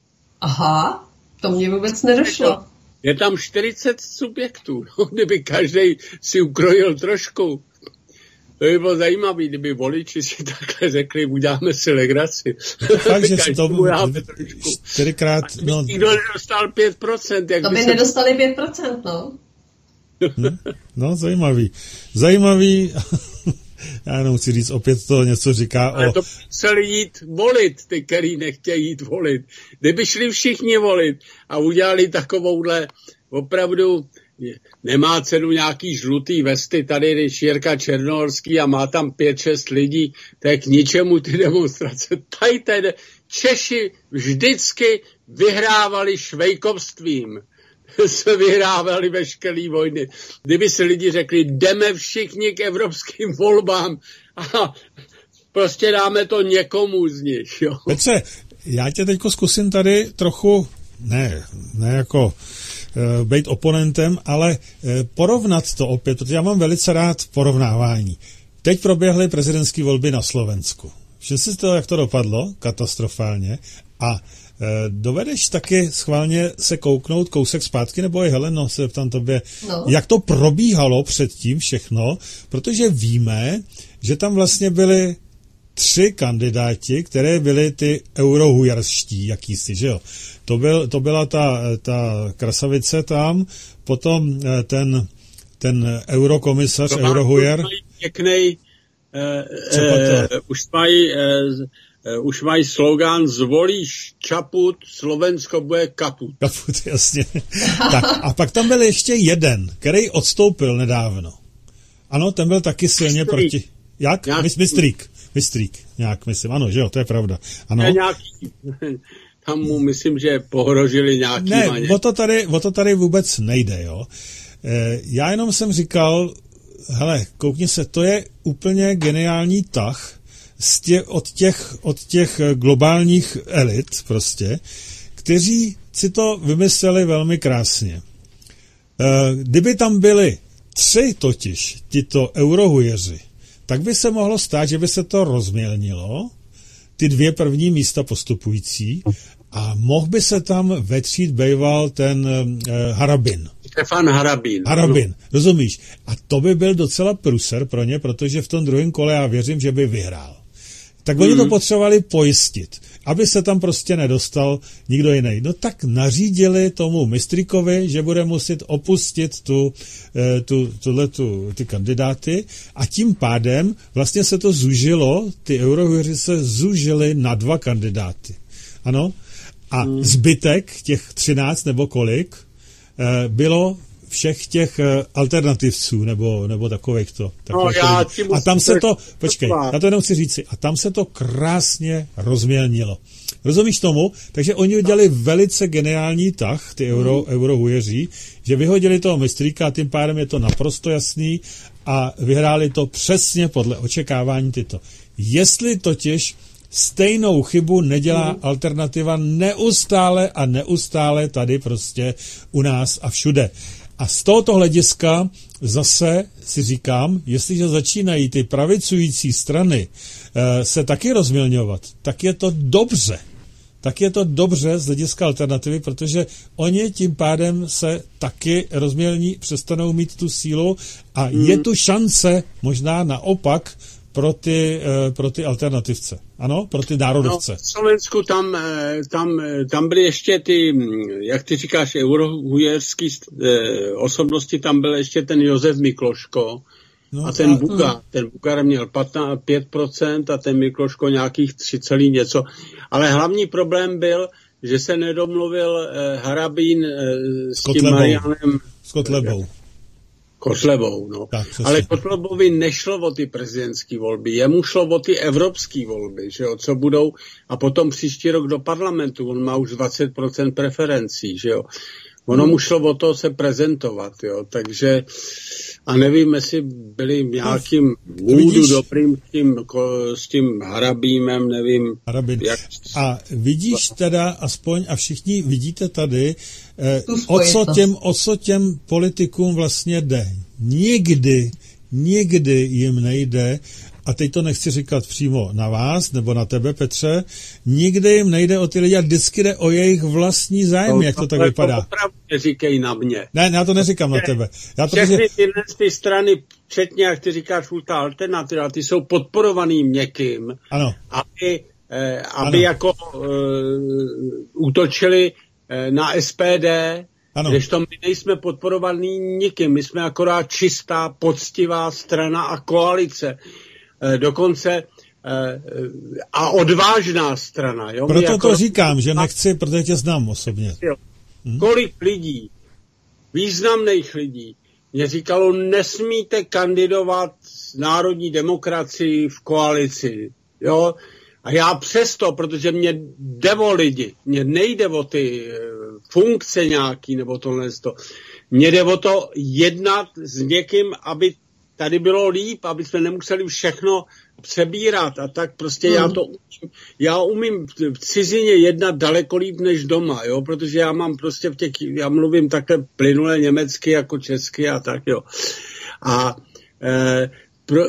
Aha, to mě vůbec nedošlo. Je tam čtyřicet subjektů, no, kdyby každý si ukrojil trošku. To by bylo zajímavé, kdyby voliči si takhle řekli, uděláme si legraci. Fakt, že to čtyřikrát... No... Nikdo nedostal pět procent. Jak to by, by se... nedostali pět procent, no. Hm? No, zajímavý. Zajímavý... Já jenom chci říct, opět to něco říká Ale o... to museli jít volit, ty, který nechtějí jít volit. Kdyby šli všichni volit a udělali takovouhle opravdu... Nemá cenu nějaký žlutý vesty, tady je Jirka Černohorský a má tam pět, šest lidí, to je k ničemu ty demonstrace. Tady ten Češi vždycky vyhrávali švejkovstvím. Se vyhrávali veškeré vojny. Kdyby si lidi řekli, jdeme všichni k evropským volbám a prostě dáme to někomu z nich. Jo. Petře, já tě teďko zkusím tady trochu, ne, ne jako... být oponentem, ale porovnat to opět, protože já mám velice rád porovnávání. Teď proběhly prezidentské volby na Slovensku. Všiml jsi to, jak to dopadlo? Katastrofálně. A dovedeš taky schválně se kouknout kousek zpátky, nebo je Heleno, se ptám tobě, no. Jak to probíhalo předtím všechno, protože víme, že tam vlastně byly tři kandidáti, které byly ty eurohujarští, jakýsi, že jo. To, byl, to byla ta, ta krasavice tam, potom ten, ten eurokomisař, to eurohujer. Pěknej, eh, eh, už mají eh, už mají slogán zvolíš Čaput, Slovensko bude kaput. Kaput, jasně. Tak, a pak tam byl ještě jeden, který odstoupil nedávno. Ano, ten byl taky silně proti... Jak? Mistrík. Mistrík, nějak myslím, ano, že jo, to je pravda. Ano. Ne, nějaký, tam mu myslím, že pohrožili nějaký Ne, maně. o to, tady, o to tady vůbec nejde, jo. E, já jenom jsem říkal, hele, koukni se, to je úplně geniální tah z tě, od, těch, od těch globálních elit prostě, kteří si to vymysleli velmi krásně. E, kdyby tam byli tři totiž, tito eurohujeři, tak by se mohlo stát, že by se to rozmělnilo, ty dvě první místa postupující, a mohl by se tam vetřít bejval ten e, Harabin. Stefan Harabin. Harabin, no. Rozumíš? A to by byl docela pruser pro ně, protože v tom druhém kole já věřím, že by vyhrál. Tak oni mm. to potřebovali pojistit, aby se tam prostě nedostal nikdo jiný. No tak nařídili tomu Mistríkovi, že bude muset opustit tu, tu, tuhletu, ty kandidáty, a tím pádem vlastně se to zúžilo, ty eurohujeři se zúžili na dva kandidáty. Ano? A mm. zbytek, těch třináct nebo kolik, bylo všech těch alternativců, nebo, nebo takových to. No, já a tam se to, počkej, já to jenom chci říci, a tam se to krásně rozmělnilo. Rozumíš tomu? Takže oni udělali velice geniální tah, ty euro, mm. eurohujeří, že vyhodili toho Mistríka a tím pádem je to naprosto jasný a vyhráli to přesně podle očekávání tyto. Jestli totiž stejnou chybu nedělá mm. alternativa neustále a neustále tady prostě u nás a všude. A z tohoto hlediska zase si říkám, jestliže začínají ty pravicující strany e, se taky rozmělňovat, tak je to dobře. Tak je to dobře z hlediska alternativy, protože oni tím pádem se taky rozmělní, přestanou mít tu sílu a mm. je tu šance možná naopak pro ty, pro ty alternativce. Ano, pro ty národovce. No, v Slovensku tam, tam, tam byly ještě ty, jak ty říkáš, eurohujerský osobnosti, tam byl ještě ten Jozef Mikloško, no, a ten a, Bugar. Mm. Ten Bugar měl patnáct, pět procent a ten Mikloško nějakých tři celý něco. Ale hlavní problém byl, že se nedomluvil Harabín s, s tím Marianem. S Kotlebou. Kotlebou, no. Tak, ale Kotlebovi nešlo o ty prezidentské volby, jemu šlo o ty evropské volby, že jo, co budou, a potom příští rok do parlamentu, on má už dvacet procent preferencí, že jo. Ono hmm. mu šlo o to se prezentovat, jo, takže a nevím, jestli byli nějakým můdu dobrým s tím, s tím Harabímem, nevím. Harabin. Jak... A vidíš teda aspoň, a všichni vidíte tady, eh, o, co těm, o co těm politikům vlastně jde. Nikdy, nikdy jim nejde, a teď to nechci říkat přímo na vás, nebo na tebe, Petře, nikdy jim nejde o ty lidi a vždycky jde o jejich vlastní zájem, no, jak to tak to vypadá. To opravdu neříkej na mě. Ne, já to neříkám ne, na tebe. Já to všechny protože... tyhle ty strany, včetně, jak ty říkáš, ta alternativa, ty jsou podporovaný někým, ano. aby, eh, aby ano. jako eh, útočili eh, na S P D, ano. Když to my nejsme podporovaný nikým, my jsme akorát čistá, poctivá strana a koalice. Dokonce a odvážná strana. Jo? Proto jako... to říkám, že nechci, protože tě znám osobně. Hm? Kolik lidí, významných lidí, mě říkalo, nesmíte kandidovat s národní demokracií v koalici. Jo? A já přesto, protože mě jde o lidi, mě nejde o ty funkce nějaký, nebo tohle to. Mně jde o to jednat s někým, aby tady bylo líp, aby jsme nemuseli všechno přebírat a tak prostě mm. já to umím. Já umím v cizině jednat daleko líp než doma, jo, protože já mám prostě v těch, já mluvím takhle plynule německy jako česky a tak, jo. A e, pro,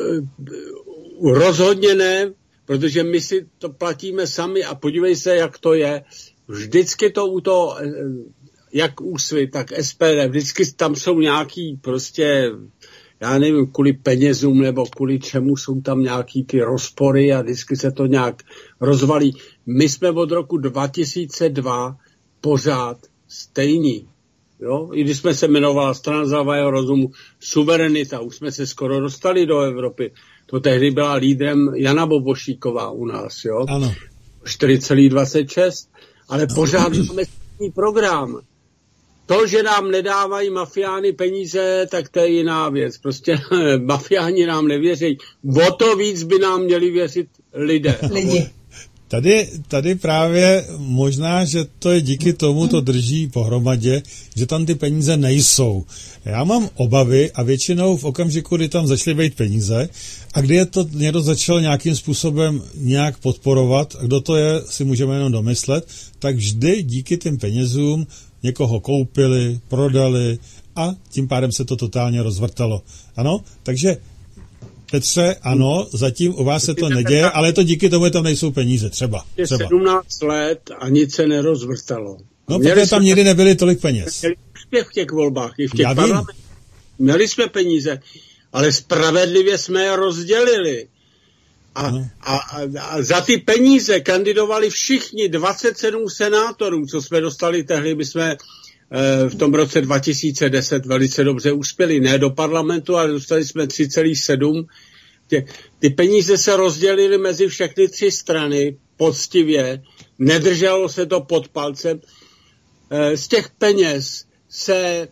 rozhodně ne, protože my si to platíme sami a podívej se, jak to je. Vždycky to u toho, jak Úsvit, tak S P D, vždycky tam jsou nějaký prostě, já nevím, kvůli penězům nebo kvůli čemu jsou tam nějaký ty rozpory a vždycky se to nějak rozvalí. My jsme od roku dva tisíce dva pořád stejní. Jo? I když jsme se jmenovala Strana zdravého rozumu, suverenita, už jsme se skoro dostali do Evropy. To tehdy byla lídrem Jana Bobošíková u nás, jo? Ano. čtyři celá dvacet šest, ale pořád máme stejný program. To, že nám nedávají mafiány peníze, tak to je jiná věc. Prostě mafiáni nám nevěří. O to víc by nám měli věřit lidé. Lidi. Tady, tady právě možná, že to je díky tomu, to drží pohromadě, že tam ty peníze nejsou. Já mám obavy a většinou v okamžiku, kdy tam začaly být peníze a kdy je to někdo začal nějakým způsobem nějak podporovat, a kdo to je, si můžeme jenom domyslet, tak vždy díky těm penězům někoho koupili, prodali a tím pádem se to totálně rozvrtalo. Ano, takže Petře, ano, zatím u vás se to neděje, ale je to díky tomu, že tam nejsou peníze, třeba. třeba. sedmnáct let a nic se nerozvrtalo. No, měli protože tam jsme, nikdy nebyly tolik peněz. Měli úspěch v těch volbách, i v těch parlamentech. Měli jsme peníze, ale spravedlivě jsme je rozdělili. A, no. a, a, a za ty peníze kandidovali všichni dvacet sedm senátorů, co jsme dostali tehdy, my jsme e, v tom roce dva tisíce deset velice dobře uspěli, ne do parlamentu, ale dostali jsme tři celá sedm. Ty, ty peníze se rozdělily mezi všechny tři strany poctivě, nedrželo se to pod palcem. E, z těch peněz se e,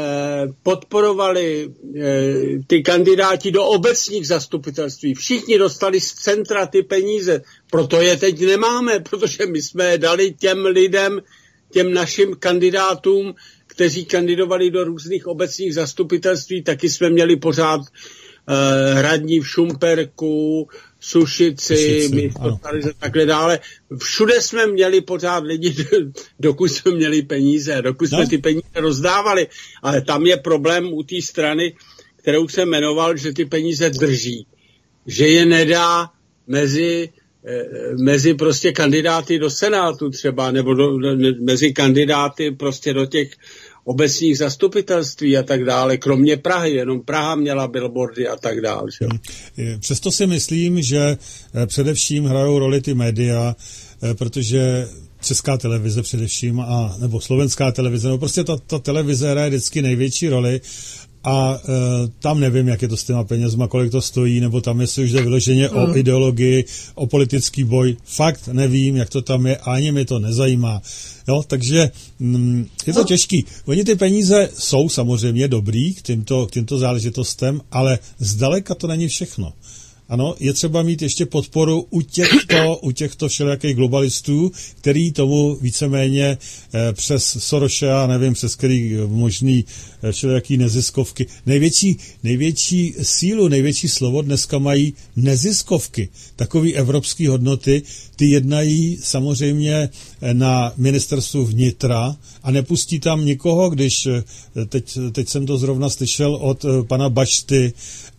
podporovali e, ty kandidáti do obecních zastupitelství. Všichni dostali z centra ty peníze, proto je teď nemáme, protože my jsme je dali těm lidem, těm našim kandidátům, kteří kandidovali do různých obecních zastupitelství, taky jsme měli pořád e, radní v Šumperku, Sušici, Místostarize, takhle dále. Všude jsme měli pořád lidi, dokud jsme měli peníze, dokud jsme no. ty peníze rozdávali. Ale tam je problém u té strany, kterou jsem jmenoval, že ty peníze drží. Že je nedá mezi, mezi prostě kandidáty do Senátu třeba, nebo do, do, mezi kandidáty prostě do těch obecních zastupitelství a tak dále, kromě Prahy, jenom Praha měla billboardy a tak dále. Že? Přesto si myslím, že především hrajou roli ty média, protože Česká televize především, a, nebo Slovenská televize, no prostě ta, ta televize hraje vždycky největší roli a e, tam nevím, jak je to s těma penězma, kolik to stojí, nebo tam jestli už jde vyloženě mm. o ideologii, o politický boj. Fakt nevím, jak to tam je, ani mi to nezajímá. Jo, takže mm, je to těžký. Oni ty peníze jsou samozřejmě dobrý k těmto, k těmto záležitostem, ale zdaleka to není všechno. Ano, je třeba mít ještě podporu u těchto, u těchto všelijakých globalistů, který tomu víceméně eh, přes Sorose a nevím, přes který možný eh, všelijaký neziskovky. Největší, největší sílu, největší slovo dneska mají neziskovky. Takový evropský hodnoty, ty jednají samozřejmě na ministerstvu vnitra a nepustí tam nikoho, když teď, teď jsem to zrovna slyšel od pana Bašty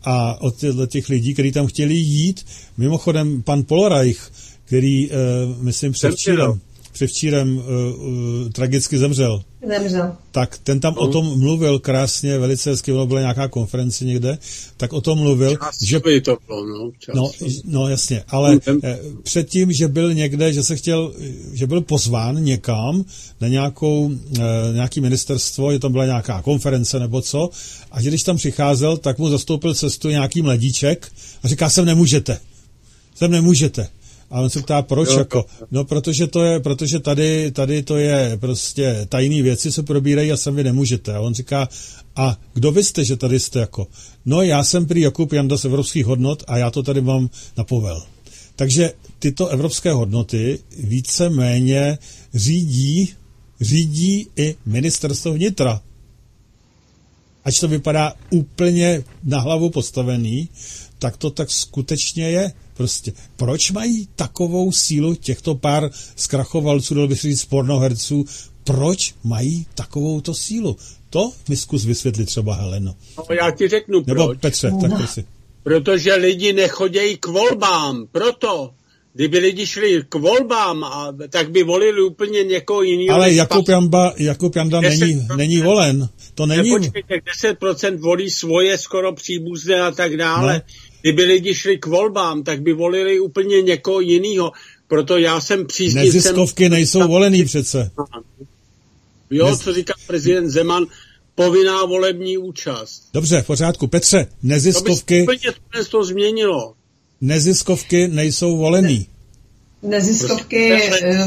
a od těch lidí, kteří tam chtěli jít. Mimochodem pan Polreich, který, myslím, převčírem, převčírem uh, uh, tragicky zemřel. Zemřel. Tak ten tam uh. o tom mluvil krásně, velice hezky, byla nějaká konference někde, tak o tom mluvil, čas že... to bylo, no, no, no jasně, ale eh, předtím, že byl někde, že se chtěl, že byl pozván někam na nějakou, eh, nějaký ministerstvo, že tam byla nějaká konference nebo co, a že když tam přicházel, tak mu zastoupil cestu nějaký mladíček a říká, sem nemůžete, sem nemůžete. A on se ptá, proč jo, jako? No, protože to je, protože tady, tady to je prostě tajný věci se probírají a sami nemůžete. A on říká, a kdo vy jste, že tady jste jako? No, já jsem prý Jakub Janda z evropských hodnot a já to tady mám na povel. Takže tyto evropské hodnoty víceméně řídí, řídí i ministerstvo vnitra. Ač to vypadá úplně na hlavu postavený, tak to tak skutečně je. Prostě, proč mají takovou sílu těchto pár zkrachovalců, dalo by se říct pornoherců, proč mají takovouto sílu? To mi zkus vysvětlit třeba, Heleno. No, já ti řeknu Nebo proč. Petře, tak prosím. Protože lidi nechodějí k volbám, proto. Kdyby lidi šli k volbám, a, tak by volili úplně někoho jiného. Ale Jakub, Jamba, Jakub Janda není, není volen. To není... Nepočkejte, deset procent volí svoje skoro příbuzné a tak dále. No. Kdyby lidi šli k volbám, tak by volili úplně někoho jiného. Proto já jsem příznivcem... Neziskovky nejsou volený přece. Jo, Nez... co říká prezident Zeman, povinná volební účast. Dobře, v pořádku. Petře, neziskovky... To by se úplně to změnilo. Neziskovky nejsou volený. neziskovky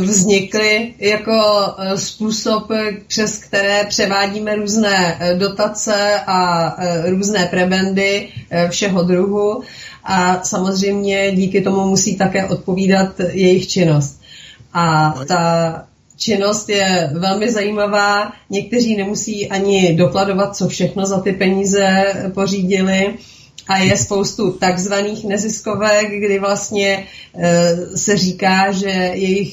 vznikly jako způsob, přes které převádíme různé dotace a různé prebendy všeho druhu a samozřejmě díky tomu musí také odpovídat jejich činnost. A ta činnost je velmi zajímavá, někteří nemusí ani dokladovat, co všechno za ty peníze pořídili. A je spoustu takzvaných neziskovek, kdy vlastně e, se říká, že jejich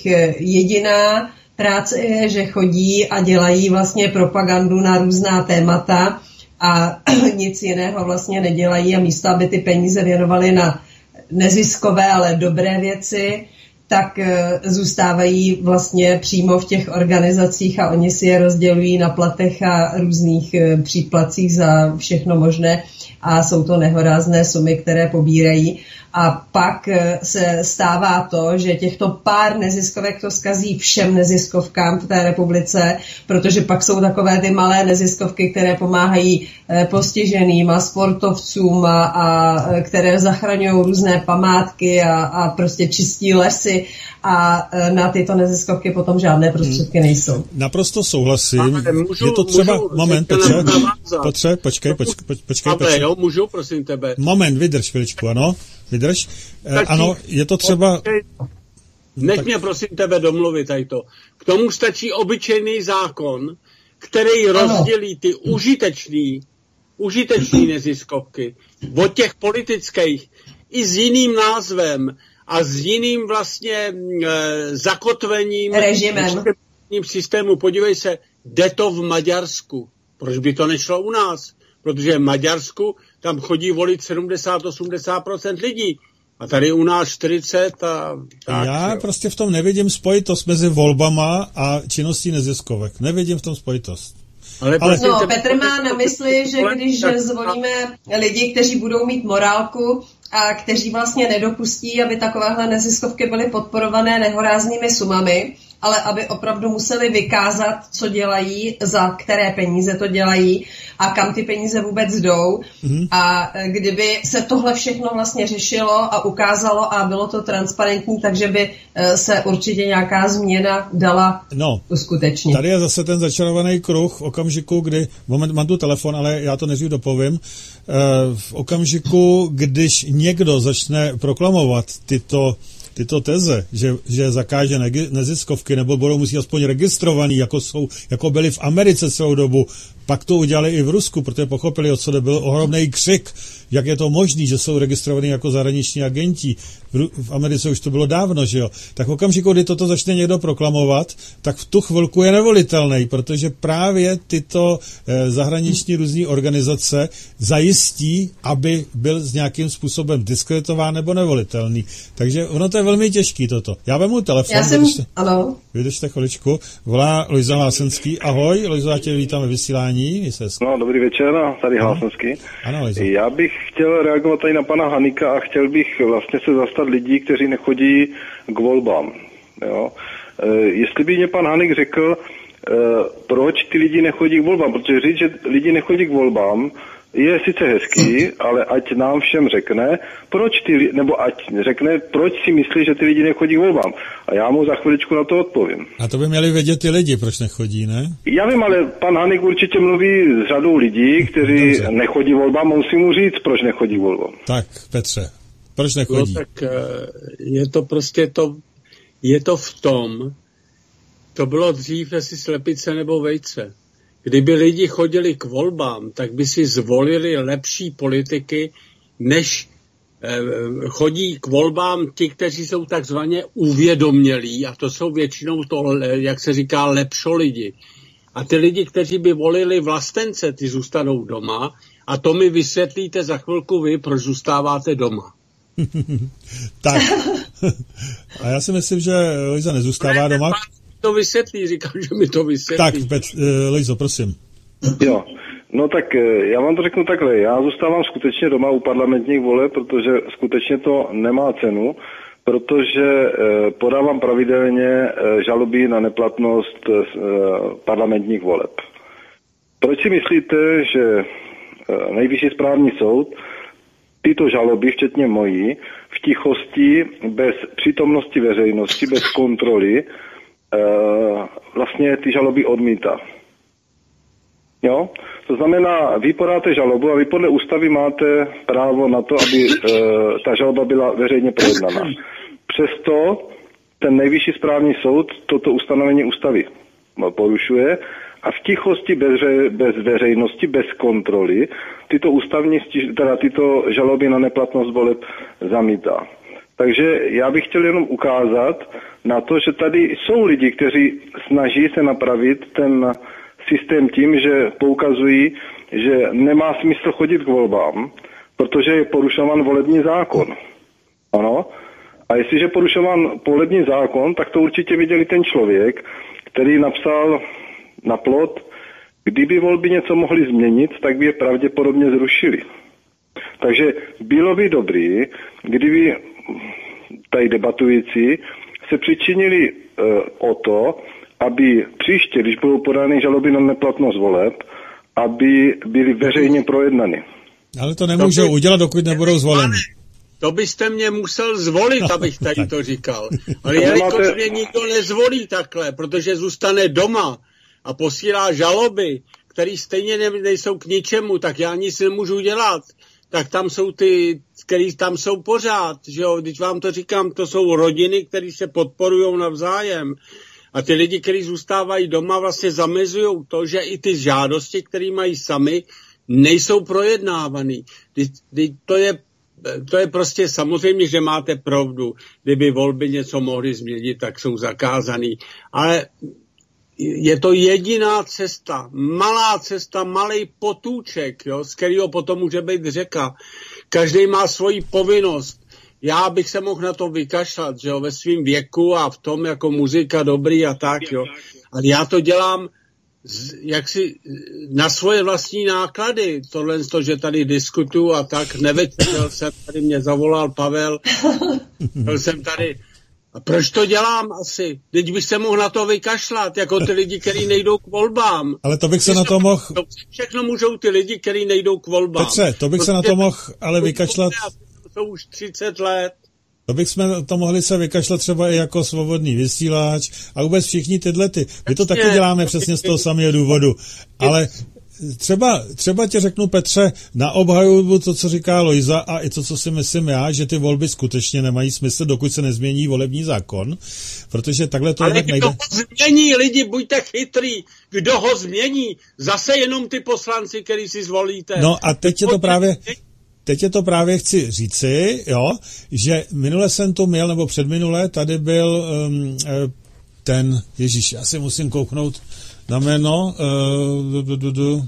jediná práce je, že chodí a dělají vlastně propagandu na různá témata a nic jiného vlastně nedělají a místo, aby ty peníze věnovali na neziskové, ale dobré věci, tak e, zůstávají vlastně přímo v těch organizacích a oni si je rozdělují na platech a různých e, příplatcích za všechno možné a jsou to nehorázné sumy, které pobírají. A pak se stává to, že těchto pár neziskovek to zkazí všem neziskovkám v té republice, protože pak jsou takové ty malé neziskovky, které pomáhají postiženým a sportovcům a, a které zachraňují různé památky a, a prostě čistí lesy a na tyto neziskovky potom žádné prostředky nejsou. Naprosto souhlasím. Můžu, je to třeba... můžu, Moment, Petře, Petře, počkej, počkej, počkej. Ale jo, můžu, prosím tebe. Moment, vydrž chviličku, ano, vydrž. Eh, ano, je to třeba... Nech tak... mě, prosím tebe, domluvit tady to. K tomu stačí obyčejný zákon, který rozdělí ty užitečný, užitečný neziskovky od těch politických i s jiným názvem a s jiným vlastně e, zakotvením režimem systému. Podívej se, jde to v Maďarsku. Proč by to nešlo u nás? Protože v Maďarsku tam chodí volit sedmdesát až osmdesát procent lidí. A tady u nás čtyřicet a tak. Já jo. prostě v tom nevidím spojitost mezi volbama a činností neziskovek. Nevidím v tom spojitost. Ale, Ale no, te... Petr má na mysli, že když zvolíme lidi, kteří budou mít morálku a kteří vlastně nedopustí, aby takovéhle neziskovky byly podporované nehoráznými sumami, ale aby opravdu museli vykázat, co dělají, za které peníze to dělají a kam ty peníze vůbec jdou. Mm-hmm. A kdyby se tohle všechno vlastně řešilo a ukázalo a bylo to transparentní, takže by se určitě nějaká změna dala no, uskutečnit. Tady je zase ten začarovaný kruh v okamžiku, kdy, moment, mám tu telefon, ale já to nejdřív dopovím, v okamžiku, když někdo začne proklamovat tyto tyto teze, že, že zakáže neziskovky nebo budou muset aspoň registrovaný, jako, jsou, jako byli v Americe celou dobu, pak to udělali i v Rusku, protože pochopili, o co jde, byl ohromný křik, jak je to možný, že jsou registrovaní jako zahraniční agenti. V, v Americe už to bylo dávno, že jo. Tak v okamžiku, kdy toto začne někdo proklamovat, tak v tu chvilku je nevolitelný, protože právě tyto eh, zahraniční různé organizace zajistí, aby byl s nějakým způsobem diskreditován nebo nevolitelný. Takže ono to je velmi těžký toto. Já vemu telefon. Já jsem, vydržte, ano. Vydržte chviličku. Volá Lojza Hlásenský. Ahoj, Lojzo, já tě vítáme vysílání. No, dobrý večer, tady Hlásenský. Ano, Lojzo. Já bych chtěl reagovat tady na pana Hanika a chtěl bych vlastně se zastat lidí, kteří nechodí k volbám. Jo? E, jestli by mě pan Hanik řekl, e, proč ty lidi nechodí k volbám, protože říct, že lidi nechodí k volbám, je sice hezký, ale ať nám všem řekne, proč ty, nebo ať řekne, proč si myslí, že ty lidi nechodí k volbám. A já mu za chviličku na to odpovím. A to by měli vědět ty lidi, proč nechodí, ne? Já vím, ale pan Hanik určitě mluví s řadou lidí, kteří Dobře. nechodí volbám, musí mu říct, proč nechodí volbám. Tak, Petře, proč nechodí? No, tak je to prostě to, je to v tom, to bylo dřív, jestli slepice nebo vejce. Kdyby lidi chodili k volbám, tak by si zvolili lepší politiky, než eh, chodí k volbám ti, kteří jsou takzvaně uvědomělí, a to jsou většinou to, jak se říká, lepšo lidi. A ty lidi, kteří by volili vlastence, ty zůstanou doma a to mi vysvětlíte za chvilku vy, proč zůstáváte doma. Tak. A já si myslím, že Lojza nezůstává doma. To vysvětlí, říkám, že mi to vysvětlí. Tak, Pet, uh, Lojzo, prosím. Jo, no tak já vám to řeknu takhle. Já zůstávám skutečně doma u parlamentních voleb, protože skutečně to nemá cenu, protože eh, podávám pravidelně eh, žaloby na neplatnost eh, parlamentních voleb. Proč si myslíte, že eh, Nejvyšší správní soud tyto žaloby, včetně mojí, v tichosti, bez přítomnosti veřejnosti, bez kontroly, vlastně ty žaloby odmítá. Jo? To znamená, vy podáte žalobu a vy podle ústavy máte právo na to, aby ta žaloba byla veřejně projednána. Přesto ten nejvyšší správní soud toto ustanovení ústavy porušuje a v tichosti bez, bez veřejnosti, bez kontroly tyto ústavní, teda tyto žaloby na neplatnost voleb zamítá. Takže já bych chtěl jenom ukázat na to, že tady jsou lidi, kteří snaží se napravit ten systém tím, že poukazují, že nemá smysl chodit k volbám, protože je porušován volební zákon. Ano. A jestliže je porušován volební zákon, tak to určitě viděli ten člověk, který napsal na plot, kdyby volby něco mohly změnit, tak by je pravděpodobně zrušili. Takže bylo by dobrý, kdyby tady debatující se přičinili uh, o to, aby příště, když budou podány žaloby na neplatnost voleb, aby byly veřejně projednány. Ale to nemůžou to by, udělat, dokud nebudou zvoleni. To byste mě musel zvolit, no, abych tady tak to říkal. Ale jelikož mě nikdo nezvolí takhle, protože zůstane doma a posílá žaloby, které stejně ne, nejsou k ničemu, tak já nic nemůžu dělat. Tak tam jsou ty, který tam jsou pořád, že jo, když vám to říkám, to jsou rodiny, které se podporují navzájem. A ty lidi, kteří zůstávají doma, vlastně zamezují to, že i ty žádosti, které mají sami, nejsou projednávaný. To je, to je prostě samozřejmě, že máte pravdu. Kdyby volby něco mohly změnit, tak jsou zakázaný. Ale je to jediná cesta, malá cesta, malej potůček, jo, z kterého potom může být řeka. Každý má svoji povinnost. Já bych se mohl na to vykašlat, že jo, ve svém věku a v tom jako muzika dobrý a tak, jo. Ale já to dělám jaksi na svoje vlastní náklady. Tohle, to, že tady diskutuju a tak, nevěděl jsem, tady mě zavolal Pavel, byl jsem tady. A proč to dělám asi? Teď bych se mohl na to vykašlat, jako ty lidi, kteří nejdou k volbám. Ale to bych se na to mohl... To všechno můžou ty lidi, kteří nejdou k volbám. Petře, to bych se na to mohl ale vykašlat... To už třicet let. To bychom to mohli se vykašlat třeba i jako svobodný vysílač a vůbec všichni tyhle ty. My to taky děláme přesně z toho samého důvodu. Ale třeba, třeba tě řeknu, Petře, na obhajobu to, co říká Lojza a i to, co si myslím já, že ty volby skutečně nemají smysl, dokud se nezmění volební zákon, protože takhle to ale jinak nejde. Ale kdo ho změní, lidi, buďte chytrý, kdo ho změní? Zase jenom ty poslanci, který si zvolíte. No a teď je to právě... Teď je to právě chci říci, jo, že minule jsem tu měl, nebo předminule, tady byl um, ten, Ježíš, já si musím kouknout na jméno, uh, du, du, du,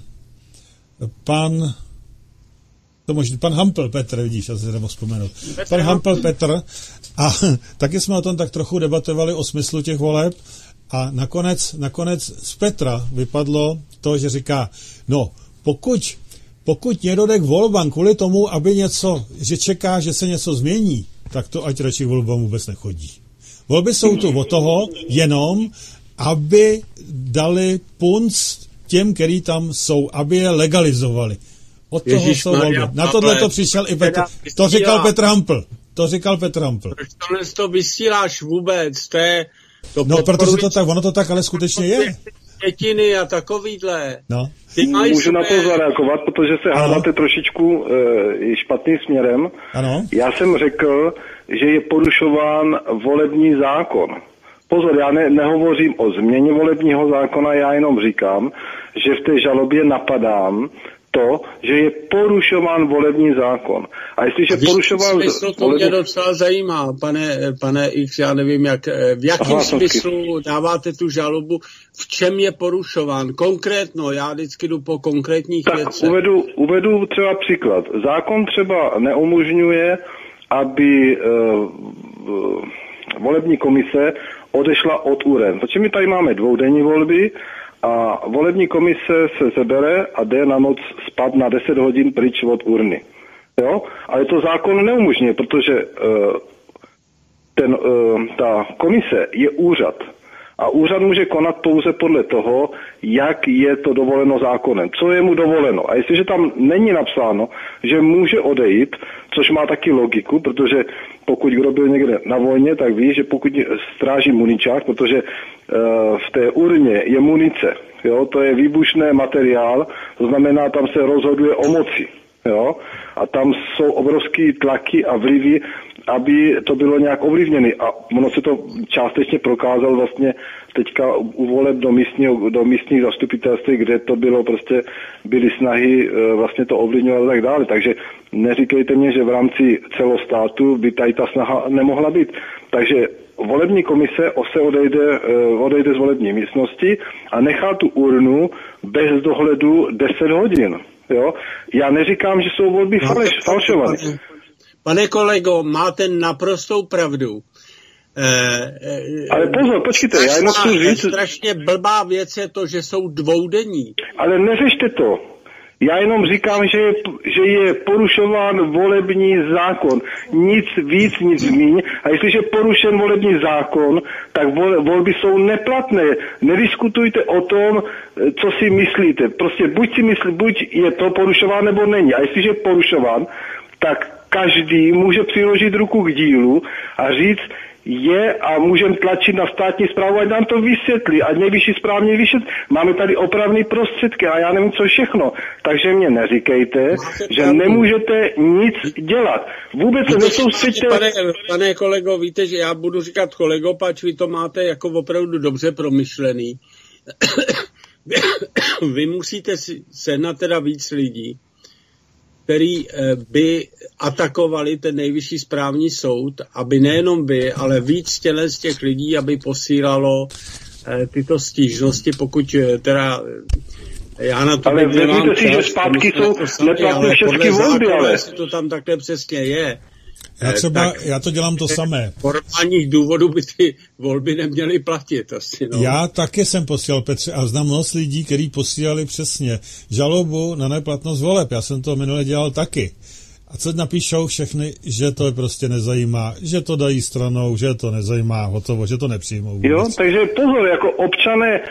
pan, to možná, pan Hampl Petr, vidíš, já se nemohu vzpomenout. Pan Hampl Petr a taky jsme o tom tak trochu debatovali o smyslu těch voleb a nakonec, nakonec z Petra vypadlo to, že říká, no, pokud Pokud nedojde k volbám kvůli tomu, aby něco, že čeká, že se něco změní, tak to ať radši k volbám vůbec nechodí. Volby jsou tu od toho jenom, aby dali punc těm, který tam jsou, aby je legalizovali. Od toho Ježíš jsou volby. Na tohle to přišel i Petr. To říkal Petr Hampl. To říkal Petr Hampl. Proč tohle to vysíláš vůbec? To je, to no, protože to tak, ono to tak ale skutečně je. Dětiny a takovýhle. No. Můžu své... na to zareagovat, protože se hádáte trošičku e, špatným směrem. Ano. Já jsem řekl, že je porušován volební zákon. Pozor, já ne, nehovořím o změně volebního zákona, já jenom říkám, že v té žalobě napadám to, že je porušován volební zákon. A jestliže porušoval... Smysl, to volební... mě docela zajímá, pane, pane X, já nevím, jak, v jakém Aha, smyslu dáváte tu žalobu, v čem je porušován? Konkrétno, já vždycky jdu po konkrétních tak věcech. Uvedu, uvedu třeba příklad. Zákon třeba neumožňuje, aby uh, uh, volební komise odešla od uren. Protože my tady máme dvoudenní volby, a volební komise se sebere a jde na noc spát na deset hodin pryč od urny. Jo? Ale to zákon neumožňuje, protože uh, ten, uh, ta komise je úřad. A úřad může konat pouze podle toho, jak je to dovoleno zákonem. Co je mu dovoleno. A jestliže tam není napsáno, že může odejít, což má taky logiku, protože pokud kdo byl někde na vojně, tak ví, že pokud stráží muničák, protože uh, v té urně je munice, jo, to je výbušný materiál, to znamená, tam se rozhoduje o moci, jo, a tam jsou obrovský tlaky a vlivy, aby to bylo nějak ovlivněné. A ono se to částečně prokázalo vlastně teďka u voleb do, místního, do místních zastupitelství, kde to bylo prostě, byly snahy vlastně to ovlivňovat a tak dále. Takže neříkejte mě, že v rámci celostátu by tady ta snaha nemohla být. Takže volební komise se odejde, odejde z volební místnosti a nechá tu urnu bez dohledu deset hodin. Jo? Já neříkám, že jsou volby faleš, falšované. Pane kolego, máte naprostou pravdu. Eh, Ale pozor, počkejte, já jenom chci říct... Strašně blbá věc je to, že jsou dvoudenní. Ale neřešte to. Já jenom říkám, že je, že je porušován volební zákon. Nic víc, nic míň. A jestliže je porušen volební zákon, tak vol, volby jsou neplatné. Nediskutujte o tom, co si myslíte. Prostě buď si myslí, buď je to porušován, nebo není. A jestliže je porušován, tak každý může přiložit ruku k dílu a říct, je a můžeme tlačit na státní správu, ať nám to vysvětlí, ať nejvyšší správně vyšetří. Máme tady opravné prostředky a já nevím, co všechno. Takže mě neříkejte, že nemůžete nic dělat. Vůbec se nesoustřeďte... Pane, pane kolego, víte, že já budu říkat kolego, pač vy to máte jako opravdu dobře promyšlený. Vy musíte si sehnat teda víc lidí, který by atakovali ten nejvyšší správní soud, aby nejenom by, ale víc těle z těch lidí, aby posílalo tyto stížnosti, pokud teda já na to ale nemám si, že zpátky jsou neplatné všechny volby, ale to tam takhle přesně je. Já třeba, tak já to dělám to samé. Formálních důvodů by ty volby neměly platit asi, no. Já taky jsem posílal, Petře, a znám moc lidí, kteří posílali přesně žalobu na neplatnost voleb. Já jsem to minule dělal taky. A co napíšou všechny, že to je prostě nezajímá, že to dají stranou, že to nezajímá, hotovo, že to nepřijmou vůbec. Jo, takže pozor, jako občané,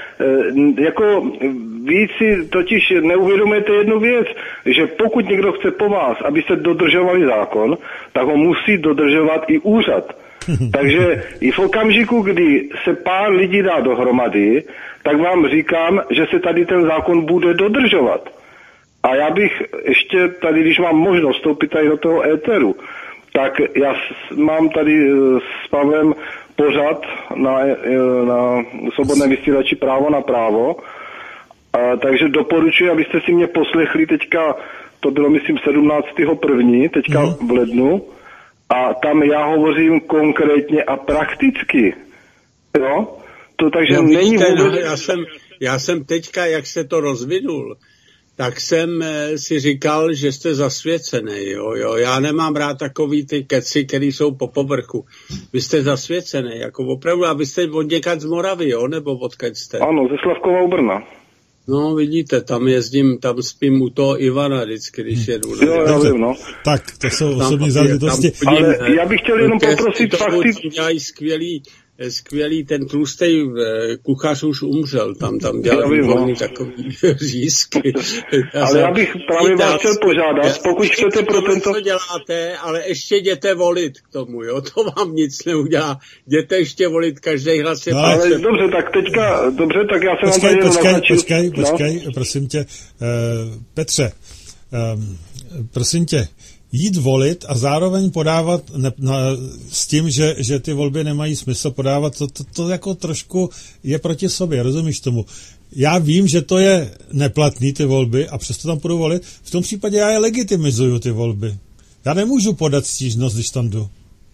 jako víc si totiž neuvědomujete jednu věc, že pokud někdo chce po vás, abyste dodržovali zákon, tak ho musí dodržovat i úřad. Takže i v okamžiku, kdy se pár lidí dá dohromady, tak vám říkám, že se tady ten zákon bude dodržovat. A já bych ještě tady, když mám možnost vstoupit tady do toho éteru, tak já mám tady s Pavlem pořad na, na svobodné vysílači Právo na právo, a, takže doporučuji, abyste si mě poslechli teďka, to bylo myslím sedmnáctého prvního teďka mm. v lednu, a tam já hovořím konkrétně a prakticky, jo? To takže no, není víte, vůbec... no, já, jsem, já jsem teďka, jak se to rozvinul, tak jsem si říkal, že jste zasvěcený, jo, jo. Já nemám rád takový ty keci, které jsou po povrchu. Vy jste zasvěcený, jako opravdu, a vy jste od někať z Moravy, jo, nebo odkud jste? Ano, ze Slavkova u Brna. No, vidíte, tam jezdím, tam spím u toho Ivana vždycky, když jedu. Jo, já vím, no. Tak, to jsou osobní záležitosti. Ale já bych chtěl jenom poprosit fakty... Tam dělají skvělý, skvělý, ten tlustej kuchař už umřel, tam, tam dělal výborný takový řízky. Ale já bych právě vás chtěl požádat, pokud chcete pro tento... Co děláte, ale ještě jděte volit k tomu, jo, to vám nic neudělá. Jděte ještě volit, každý hlas je... No, ale dobře, tak teďka, dobře, tak já jsem počkej, vám tady počkej, naznačil... Počkej, počkej, no? prosím tě, uh, Petře, um, prosím tě, jít volit a zároveň podávat ne, na, s tím, že, že ty volby nemají smysl podávat, to, to, to jako trošku je proti sobě, rozumíš tomu? Já vím, že to je neplatný ty volby a přesto tam půjdu volit. V tom případě já je legitimizuju ty volby. Já nemůžu podat stížnost, když tam jdu.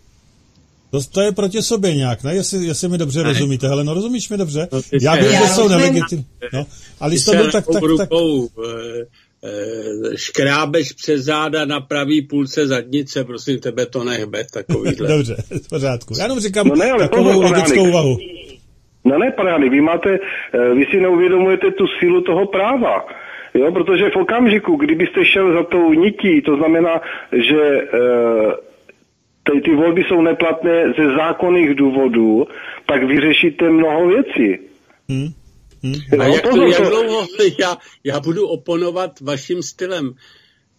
To, to je proti sobě nějak, ne? Jestli, jestli mi dobře ne. rozumíte. Heleno, rozumíš mi dobře? No, já vím, že jsou nelegitimní. No, ale když to byl tak, tak, tak... škrábeš přes záda na pravý půlce zadnice, prosím tebe, to nehbe, takovýhle. Dobře, v pořádku. Já jenom říkám no ne, takovou logickou úvahu. No ne, pane Hany, vy máte, vy si neuvědomujete tu sílu toho práva, jo, protože v okamžiku, kdybyste šel za tou nití, to znamená, že ty, ty volby jsou neplatné ze zákonných důvodů, tak vyřešíte mnoho věcí. Hmm. Hmm. A jak, to, jak dlouho já, já budu oponovat vaším stylem?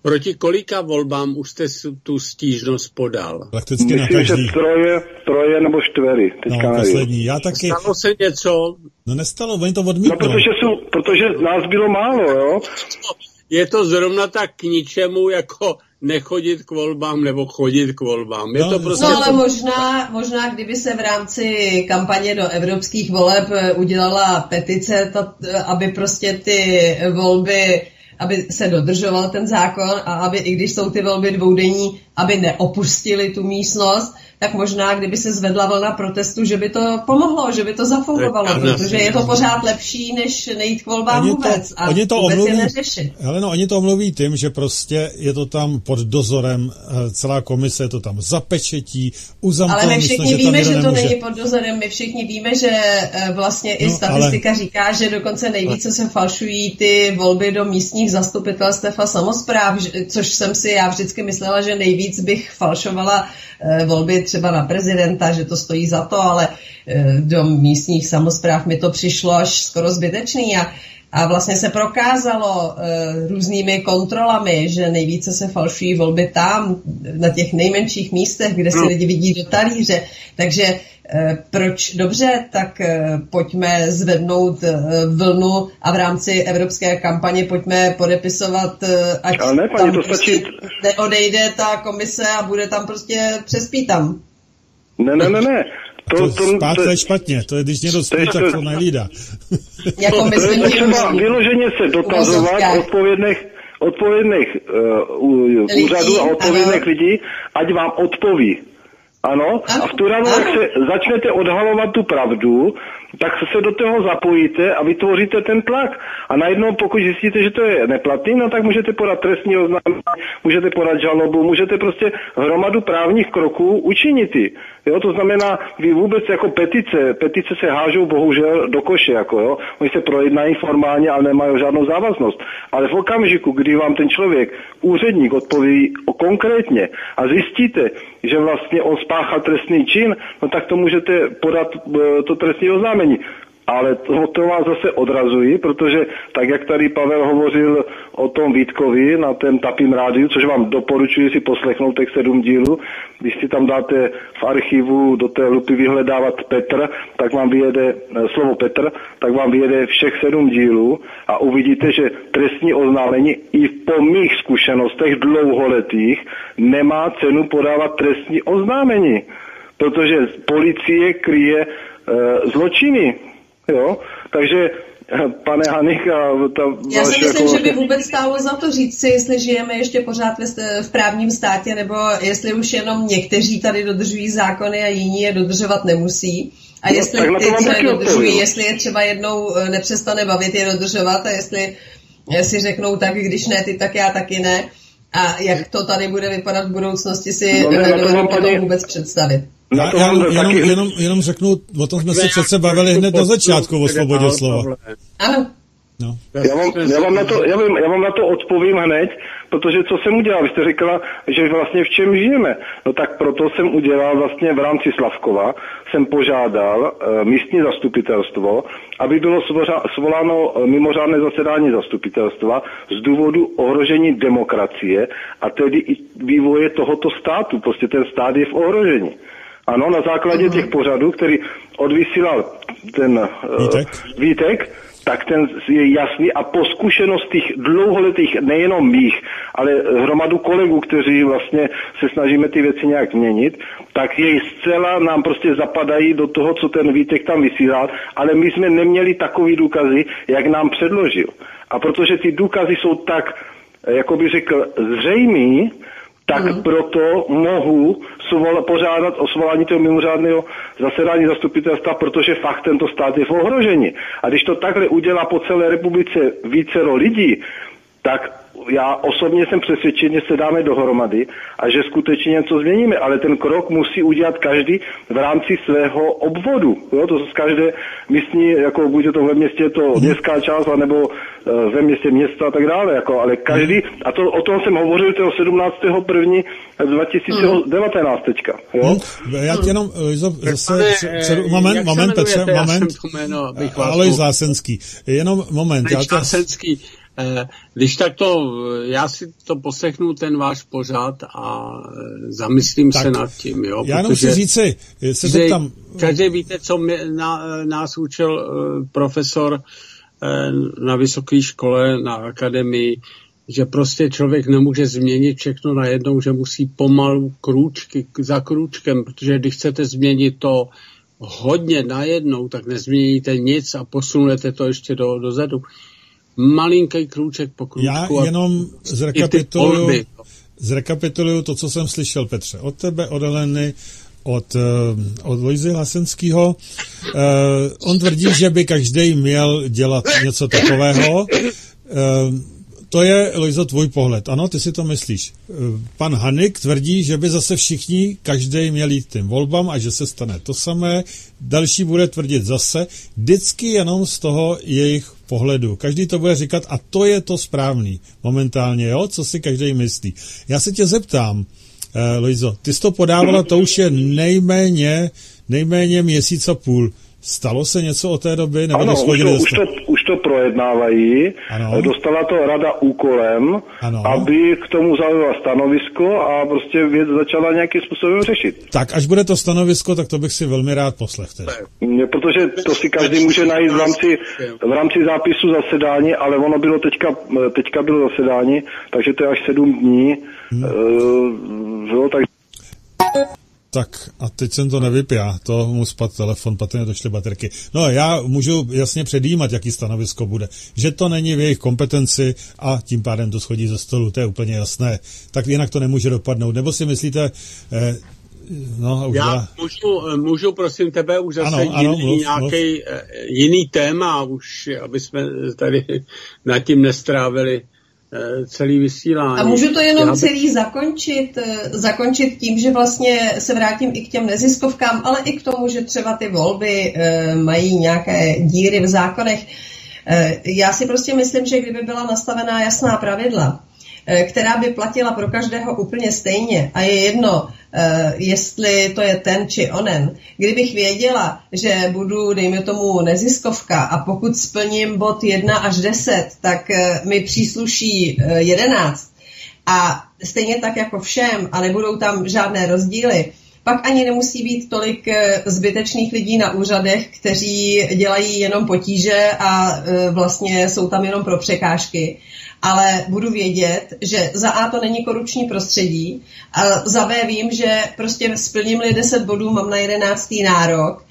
Proti kolika volbám už jste tu stížnost podal? Prakticky na Myslím, že každý. troje, troje nebo čtyři. Teďka No, nevím. poslední. Já taky. Stalo se něco? No nestalo, oni to odmítnou. No, protože, jsou, protože nás bylo málo, jo. Je to zrovna tak k ničemu, jako nechodit k volbám nebo chodit k volbám. Je No, to prostě... No ale možná, možná, kdyby se v rámci kampaně do evropských voleb udělala petice, to, aby prostě ty volby, aby se dodržoval ten zákon a aby, i když jsou ty volby dvoudenní, aby neopustili tu místnost, tak možná, kdyby se zvedla vlna protestu, že by to pomohlo, že by to zafungovalo, protože je to pořád lepší, než nejít k volbám Oni vůbec to, a oni to vůbec omluví, je neřešit. ale no, oni to omluví tím, že prostě je to tam pod dozorem, celá komise to tam zapečetí, uzamknou. Ale my všichni myslím, víme, že, že to nemůže. není pod dozorem, my všichni víme, že vlastně i No, statistika ale... říká, že dokonce nejvíce se falšují ty volby do místních zastupitelstev a samospráv, což jsem si já vždycky myslela, že nejvíc bych falšovala volby třeba na prezidenta, že to stojí za to, ale do místních samospráv mi to přišlo až skoro zbytečný a, a vlastně se prokázalo uh, různými kontrolami, že nejvíce se falšují volby tam, na těch nejmenších místech, kde si no. lidi vidí do talíře. Takže uh, proč dobře, tak uh, pojďme zvednout uh, vlnu a v rámci evropské kampaně pojďme podepisovat, uh, ať ale ne, paní, tam to prostě stačí... neodejde ta komise a bude tam prostě přespí tam. Ne, ne, ne, ne. To, To, to, to, spát to, je špatně, to je, když někdo spí, to, tak to nehlídá. Jako myslím, to je že třeba vyloženě se dotazovat uvozovkách. odpovědných, odpovědných uh, úřadů a odpovědných ano. lidí, ať vám odpoví. Ano, Ano, a v tu ránu, ano. jak se začnete odhalovat tu pravdu, tak se do toho zapojíte a vytvoříte ten tlak. A najednou, pokud zjistíte, že to je neplatný, no tak můžete podat trestní oznámení, můžete podat žalobu, můžete prostě hromadu právních kroků učinit. Jo, to znamená, vy vůbec jako petice, petice se hážou bohužel do koše, jako jo. Oni se projednají formálně, ale nemají žádnou závaznost. Ale v okamžiku, kdy vám ten člověk, úředník odpoví konkrétně a zjistíte, že vlastně on spáchal trestný čin, no tak to můžete podat to trestní oznámení. Ale to, to vás zase odrazují, protože tak, jak tady Pavel hovořil o tom Vítkovi na tém Tapím rádiu, což vám doporučuji si poslechnout těch sedm dílů, když si tam dáte v archivu do té lupy vyhledávat Petr, tak vám vyjede slovo Petr, tak vám vyjede všech sedm dílů a uvidíte, že trestní oznámení i po mých zkušenostech dlouholetých nemá cenu podávat trestní oznámení, protože policie kryje e, zločiny. Jo, takže pane Hanik a ta Já si myslím, jako... že by vůbec stálo za to říct si, jestli žijeme ještě pořád v právním státě, nebo jestli už jenom někteří tady dodržují zákony a jiní je dodržovat nemusí. A jestli no, ty, co je dodržují, odpovím. jestli je třeba jednou nepřestane bavit je dodržovat a jestli si řeknou tak, když ne ty, tak já taky ne. A jak to tady bude vypadat v budoucnosti, si no, nedovedu paní... vůbec představit. Já, já jenom, jenom, jenom řeknu, o tom jsme se přece bavili hned na začátku o svobodě slova. Ano. No. Já, vám, já, vám na to, já, vám, já vám na to odpovím hned, protože co jsem udělal? Vy jste říkala, že vlastně v čem žijeme. No tak proto jsem udělal vlastně v rámci Slavkova, jsem požádal uh, místní zastupitelstvo, aby bylo svoláno mimořádné zasedání zastupitelstva z důvodu ohrožení demokracie a tedy i vývoje tohoto státu. Prostě ten stát je v ohrožení. Ano, na základě těch pořadů, který odvysílal ten uh, Vítek. Vítek, tak ten je jasný a po zkušenostích dlouholetých, nejenom mých, ale hromadu kolegů, kteří vlastně se snažíme ty věci nějak měnit, tak jej zcela nám prostě zapadají do toho, co ten Vítek tam vysílal, ale my jsme neměli takový důkazy, jak nám předložil. A protože ty důkazy jsou tak, jako by řekl, zřejmý, tak mm. proto mohu svola, pořádat o svolání toho mimořádného zasedání zastupitelstva, protože fakt tento stát je v ohrožení. A když to takhle udělá po celé republice vícero lidí, tak já osobně jsem přesvědčen, že se dáme dohromady a že skutečně něco změníme, ale ten krok musí udělat každý v rámci svého obvodu. Jo? To z každé místní, jako buď to ve městě to městská část, nebo ve městě města a tak dále, jako, ale každý, a to, o tom jsem hovořil toho sedmnáctého prvního dva tisíce devatenáct teďka. Jo? Hmm. Já tě jenom, Lizo, zase, před, moment, moment, Petře, moment, Alojz Lásenský, jenom moment. Lásenský. Když tak to, já si to poslechnu, ten váš pořad a zamyslím tak se nad tím, jo. Já jenom chci říci, se zeptám. Každý víte, co mě, na, nás učil profesor na vysoké škole, na akademii, že prostě člověk nemůže změnit všechno najednou, že musí pomalu krůčky za krůčkem, protože když chcete změnit to hodně najednou, tak nezměníte nic a posunete to ještě do, dozadu. Malinký krůček po krůčku. Já jenom zrekapituluju, zrekapituluju to, co jsem slyšel, Petře, od tebe, od Eleny, od, od Lojzy Hlasenskýho. Uh, on tvrdí, že by každý měl dělat něco takového. Uh, To je, Lojzo, tvůj pohled. Ano, ty si to myslíš. Pan Hanik tvrdí, že by zase všichni, každý měl jít tím volbám a že se stane to samé. Další bude tvrdit zase, vždycky jenom z toho jejich pohledu. Každý to bude říkat a to je to správný momentálně, jo, co si každý myslí. Já se tě zeptám, eh, Lojzo, ty jsi to podávala, to už je nejméně, nejméně měsíc a půl. Stalo se něco od té doby? Nebo ano, už to, už, to, už to projednávají. Ano. Dostala to rada úkolem, ano. aby k tomu zaujala stanovisko a prostě věc začala nějakým způsobem řešit. Tak až bude to stanovisko, tak to bych si velmi rád poslechl. Protože to si každý může najít v rámci, v rámci zápisu zasedání, ale ono bylo teďka, teďka bylo zasedání, takže to je až sedm dní. Hmm. Uh, jo, tak... Tak a teď jsem to nevypěl, to mu spadl telefon, patrně došly baterky. No já můžu jasně předjímat, jaký stanovisko bude. Že to není v jejich kompetenci a tím pádem to schodí ze stolu, to je úplně jasné. Tak jinak to nemůže dopadnout. Nebo si myslíte... Eh, no, už já byla... můžu, můžu prosím tebe už zase ano, ano, jiný, mluv, nějaký mluv. jiný téma, už aby jsme tady nad tím nestrávili celý vysílání. A můžu to jenom Já by... celý zakončit, zakončit tím, že vlastně se vrátím i k těm neziskovkám, ale i k tomu, že třeba ty volby e, mají nějaké díry v zákonech. E, já si prostě myslím, že kdyby byla nastavená jasná pravidla, e, která by platila pro každého úplně stejně a je jedno, e, jestli to je ten či onen. Kdybych věděla, že budu, dejme tomu, neziskovka a pokud splním bod jedna až deset, tak e, mi přísluší e, jedenáct a stejně tak jako všem a nebudou tam žádné rozdíly, pak ani nemusí být tolik e, zbytečných lidí na úřadech, kteří dělají jenom potíže a e, vlastně jsou tam jenom pro překážky. Ale budu vědět, že za A to není korupční prostředí, a za B vím, že prostě splním-li deset bodů, mám na jedenáctý nárok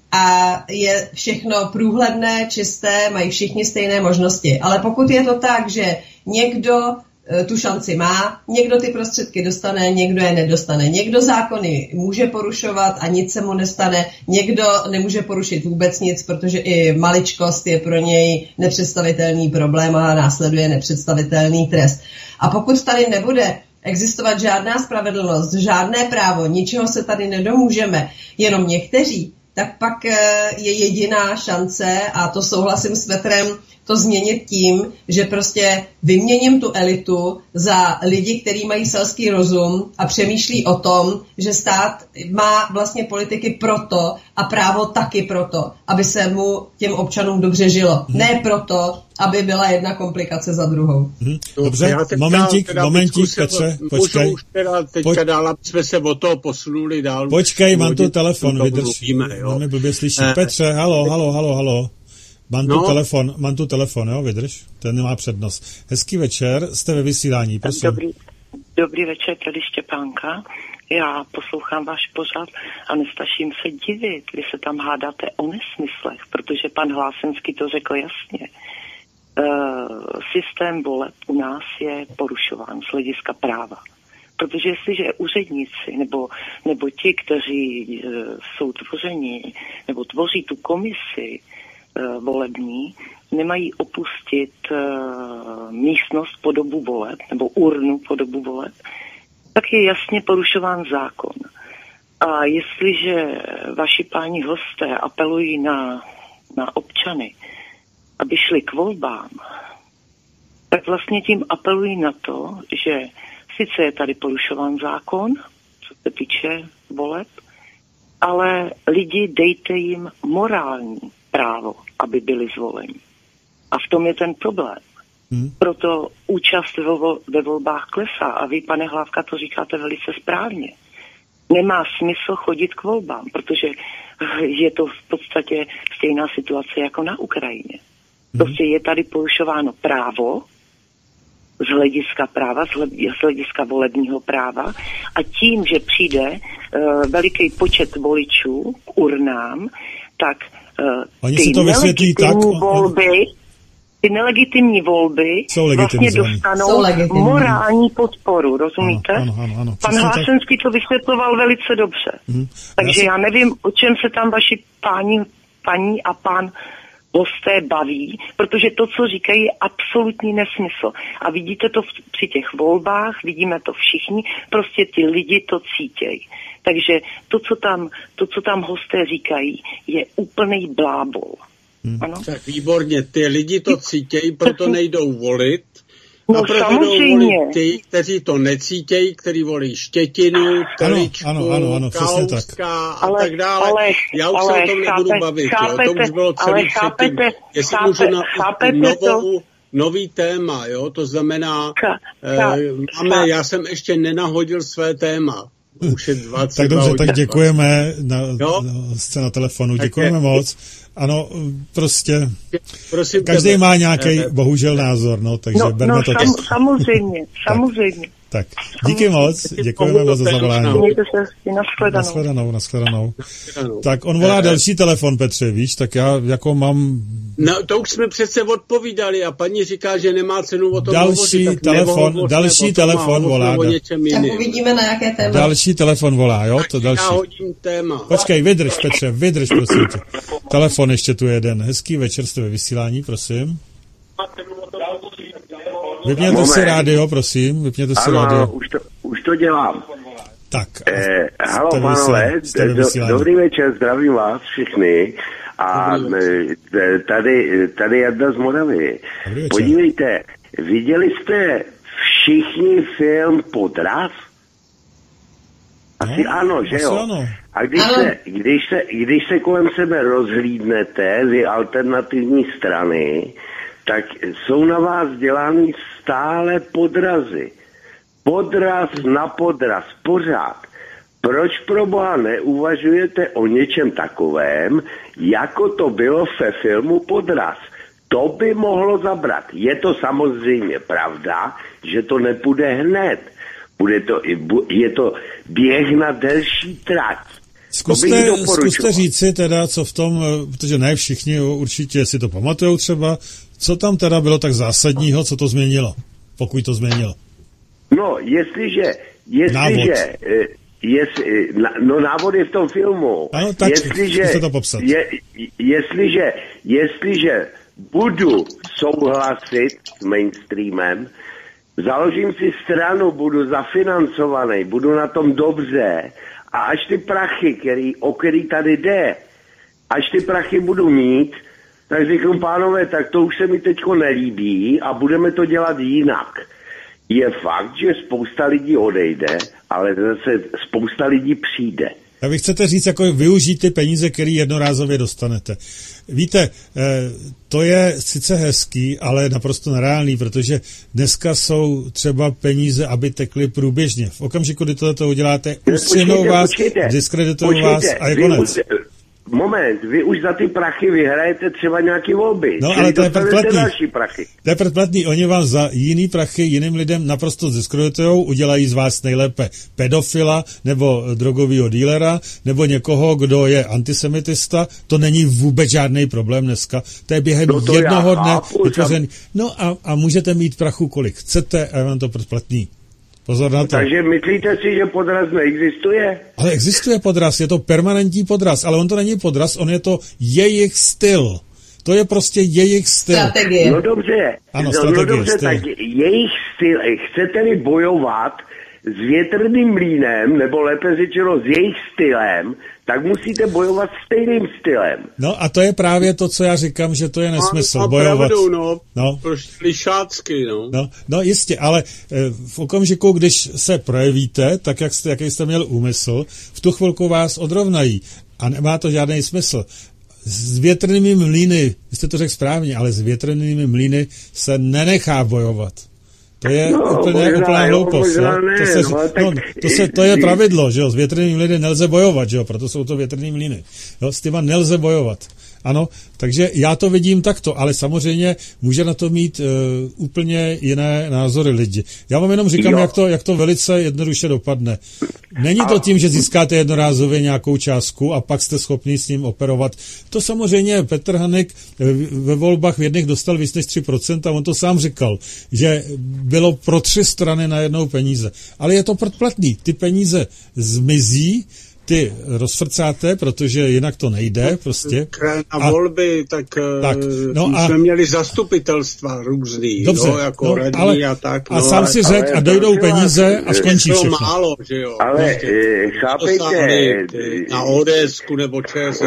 a je všechno průhledné, čisté, mají všichni stejné možnosti. Ale pokud je to tak, že někdo tu šanci má, někdo ty prostředky dostane, někdo je nedostane. Někdo zákony může porušovat a nic se mu nestane, někdo nemůže porušit vůbec nic, protože i maličkost je pro něj nepředstavitelný problém a následuje nepředstavitelný trest. A pokud tady nebude existovat žádná spravedlnost, žádné právo, ničeho se tady nedomůžeme, jenom někteří, tak pak je jediná šance, a to souhlasím s Petrem, to změnit tím, že prostě vyměním tu elitu za lidi, kteří mají selský rozum a přemýšlí o tom, že stát má vlastně politiky proto a právo taky proto, aby se mu těm občanům dobře žilo. Hmm. Ne proto, aby byla jedna komplikace za druhou. Hmm. Dobře, momentík, teda, momentík, Petře, počkej. Už teda teďka Poč... dál, aby jsme se od toho posunuli dál. Počkej, mám tu telefon, vydrž. Velmi blbě slyší. Eh, Petře, halo, halo, halo, halo. Mám tu no. telefon, mám tu telefon, jo, vydrž, ten má přednost. Hezký večer, jste ve vysílání, prosím. Dobrý, dobrý večer, tady Štěpánka. Já poslouchám váš pořad a nestačím se divit, vy se tam hádáte o nesmyslech, protože pan Hlásenský to řekl jasně. E, systém voleb u nás je porušován z hlediska práva. Protože jestliže úředníci nebo, nebo ti, kteří e, jsou tvoření nebo tvoří tu komisi e, volební, nemají opustit e, místnost po dobu voleb nebo urnu po dobu voleb, tak je jasně porušován zákon. A jestliže vaši páni hosté apelují na, na občany, aby šli k volbám, tak vlastně tím apelují na to, že sice je tady porušován zákon, co se týče voleb, ale lidi dejte jim morální právo, aby byli zvoleni. A v tom je ten problém. Hmm. Proto účast ve volbách klesá. A vy, pane Hlávka, to říkáte velice správně. Nemá smysl chodit k volbám, protože je to v podstatě stejná situace jako na Ukrajině. Prostě je tady porušováno právo, z hlediska práva, z hlediska volebního práva a tím, že přijde uh, veliký počet voličů k urnám, tak uh, ty nelegitimní tak, volby, ty nelegitimní volby vlastně dostanou morální podporu, rozumíte? Ano, ano, ano, Pan Hlásenský to vysvětloval velice dobře. Hmm. Takže já, já nevím, o čem se tam vaši páni, paní a pán hosté baví, protože to, co říkají, je absolutní nesmysl. A vidíte to v, při těch volbách, vidíme to všichni, prostě ty lidi to cítějí. Takže to, co tam, to, co tam hosté říkají, je úplný blábol. Hmm. Ano? Tak výborně, ty lidi to cítějí, proto nejdou volit. No a proto samozřejmě. Volit ty, kteří to necítějí, kteří volí Štětinu, Teličku, ano, ano, ano, Kalouska a ale, tak dále. Ale, Já už ale, se o tom chápe, nebudu bavit. Chápete, jo. To už bylo celý předtím. Jestli chápe, můžu na novou, to? nový téma, jo, to znamená, Ch, ch, eh, máme, ch. já jsem ještě nenahodil své téma. Už je dvacet tak dobře, hodin. tak děkujeme na, na, na telefonu, děkujeme tak moc. Ano, prostě prosím každý tebe. Má nějaký, bohužel, názor, no, takže no, berme no, to sam, tak. Samozřejmě, samozřejmě. Tak, díky moc, děkujeme moc za zavolání. Mějte se, nashledanou. Nashledanou, nashledanou. Tak on volá další telefon, Petře, víš, tak já jako mám... No, to už jsme přece odpovídali a paní říká, že nemá cenu o tom další hovořit. Telefon, další telefon volá. Tak uvidíme, na jaké téma. Další telefon volá, jo, to další. Já hodím téma. Počkej, vydrž, Petře, vydrž, prosím tě. Telefon ještě tu jeden. Hezký večer, jste ve vysílání, prosím. Vypněte Moment. si rádio, prosím, vypněte si ano, rádio. Ano, už to, už to dělám. Tak. Eh, halo, pánové, do, dobrý večer, zdravím vás všichni. A tady, tady Jarda z Moravy. Podívejte, viděli jste všichni film Podraz? Asi no, ano, že jo? Ano. A když se, když, se, když se kolem sebe rozhlídnete, vy alternativní strany, tak jsou na vás dělány stále podrazy. Podraz na podraz, pořád. Proč pro boha neuvažujete o něčem takovém, jako to bylo ve filmu Podraz? To by mohlo zabrat. Je to samozřejmě pravda, že to nepůjde hned. Bude to, je to běh na delší trať. Zkuste, zkuste říci teda, co v tom, protože ne všichni určitě si to pamatujou třeba, co tam teda bylo tak zásadního, co to změnilo, pokud to změnilo. No, jestliže, jestliže, jest, no návod je v tom filmu. Ano, tak jestliže, to popsat. Je, jestliže, jestliže budu souhlasit s mainstreamem, založím si stranu, budu zafinancovaný, budu na tom dobře a až ty prachy, který, o který tady jde, až ty prachy budu mít, tak říkám, pánové, tak to už se mi teďko nelíbí a budeme to dělat jinak. Je fakt, že spousta lidí odejde, ale zase spousta lidí přijde. A vy chcete říct, jako využít ty peníze, které jednorázově dostanete. Víte, to je sice hezký, ale naprosto nereálný, protože dneska jsou třeba peníze, aby tekly průběžně. V okamžiku, kdy tohle to uděláte, ustřihnou vás, diskreditují vás a je konec. Moment, vy už za ty prachy vyhrajete třeba nějaký volby. No, ale to je předplatný. Prachy. To je předplatný. Oni vám za jiný prachy jiným lidem naprosto diskreditujou, udělají z vás nejlépe pedofila nebo drogovýho dílera nebo někoho, kdo je antisemitista. To není vůbec žádný problém dneska. To je během no to jednoho dne vytvořený. No a, a můžete mít prachu kolik chcete a je vám to předplatný. Pozor na to. Takže myslíte si, že podraz neexistuje? Ale existuje podraz, je to permanentní podraz, ale on to není podraz, on je to jejich styl. To je prostě jejich styl. Strategie. No dobře, ano, no, no dobře, styl. Tak jejich styl, chcete-li bojovat s větrným mlýnem, nebo lépe řečeno s jejich stylem, tak musíte bojovat stejným stylem. No a to je právě to, co já říkám, že to je nesmysl. A bojovat. Pravdu, no. No. Lišácky, no. no. No jistě, ale v okamžiku, když se projevíte, tak jak jste, jaký jste měl úmysl, v tu chvilku vás odrovnají. A nemá to žádný smysl. s větrnými mlýny, vy jste to řekl správně, ale s větrnými mlýny se nenechá bojovat. To je no, úplně úplná hloupost. Ne, to, se, no, tak... no, to, se, to je pravidlo, že jo, s větrnými mlýny nelze bojovat, že jo, proto jsou to větrný mlýny. Jo, s těma nelze bojovat. Ano, takže já to vidím takto, ale samozřejmě může na to mít uh, úplně jiné názory lidi. Já vám jenom říkám, jak to, jak to velice jednoduše dopadne. Není to tím, že získáte jednorázově nějakou částku a pak jste schopni s ním operovat. To samozřejmě Petr Hanek ve volbách v jedných dostal víc než tři procenta, on to sám říkal, že bylo pro tři strany na jednou peníze. Ale je to predplatný. Ty peníze zmizí, ty rozfrcáte, protože jinak to nejde prostě. Na a, volby, tak, tak no a, jsme měli zastupitelstva různý, dobře, no, jako no, radní ale, a tak. A no, sám si řekl a dojdou peníze a skončí všechno. Málo, že jo. Ale prostě, chápejte. Na ODSku nebo ČSSD.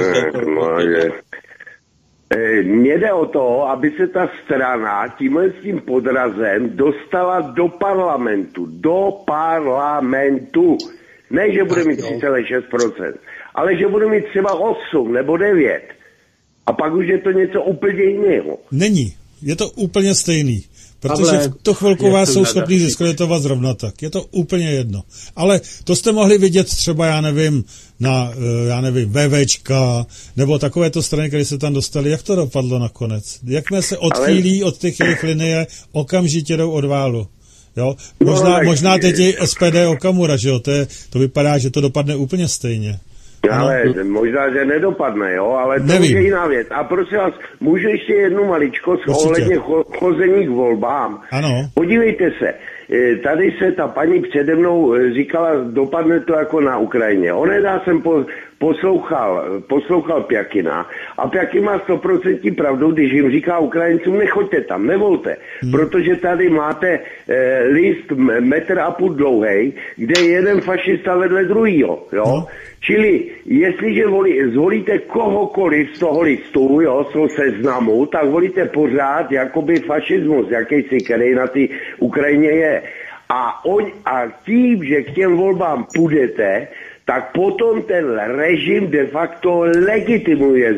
Mně jde o to, aby se ta strana tímhle s tím podrazem dostala do parlamentu. Do parlamentu. Ne, že bude mít tři celá šest procenta, ale že bude mít třeba osm nebo devět. A pak už je to něco úplně jiného. Není. Je to úplně stejný. Protože v to chvilku vás jsou schopní diskreditovat zrovna tak. Je to úplně jedno. Ale to jste mohli vidět třeba, já nevím, na, já nevím, VVčka, nebo takovéto strany, které se tam dostali. Jak to dopadlo nakonec? Jakmile se odchýlí od těch jejich linie, okamžitě jdou od válu. Jo? Možná, no, možná teď je S P D Okamura, že jo? To, je, to vypadá, že to dopadne úplně stejně. Ale no, možná, že nedopadne, jo, ale to nevím. Je jiná věc. A prosím vás, můžu ještě jednu maličkost ohledně cho, chození k volbám. Ano. Podívejte se, tady se ta paní přede mnou říkala, dopadne to jako na Ukrajině. Onedá jsem po, poslouchal, poslouchal Pjakina a Pjakin má stoprocentní pravdu, když jim říká Ukrajincům, nechoďte tam, nevolte, hmm. protože tady máte eh, list metr a půl dlouhej, kde je jeden fašista vedle druhýho, jo. Hmm. Čili, jestliže volí, zvolíte kohokoliv z toho listu, jo, z toho seznamu, tak volíte pořád jakoby fašismus, jakýsi, který na té Ukrajině je. A, on, a tím, že k těm volbám půjdete, tak potom ten režim de facto legitimuje,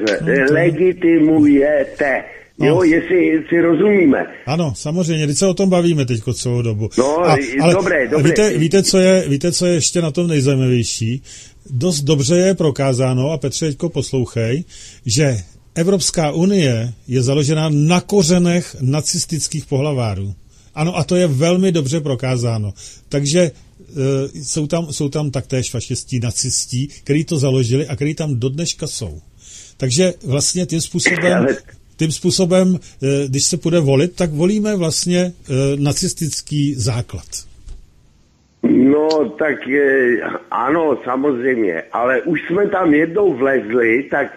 legitimujete. No. Jo, jestli si rozumíme. Ano, samozřejmě, teď se o tom bavíme teď celou dobu. No, a, ale dobré, dobré. Víte, víte, co je, víte, co je ještě na tom nejzajímavější? Dost dobře je prokázáno, a Petře, teďko poslouchej, že Evropská unie je založena na kořenech nacistických pohlavárů. Ano, a to je velmi dobře prokázáno. Takže e, jsou, tam, jsou tam taktéž fašistí, nacistí, kteří to založili a kteří tam do dneška jsou. Takže vlastně tím způsobem... Tím způsobem, když se půjde volit, tak volíme vlastně nacistický základ. No, tak ano, samozřejmě, ale už jsme tam jednou vlezli, tak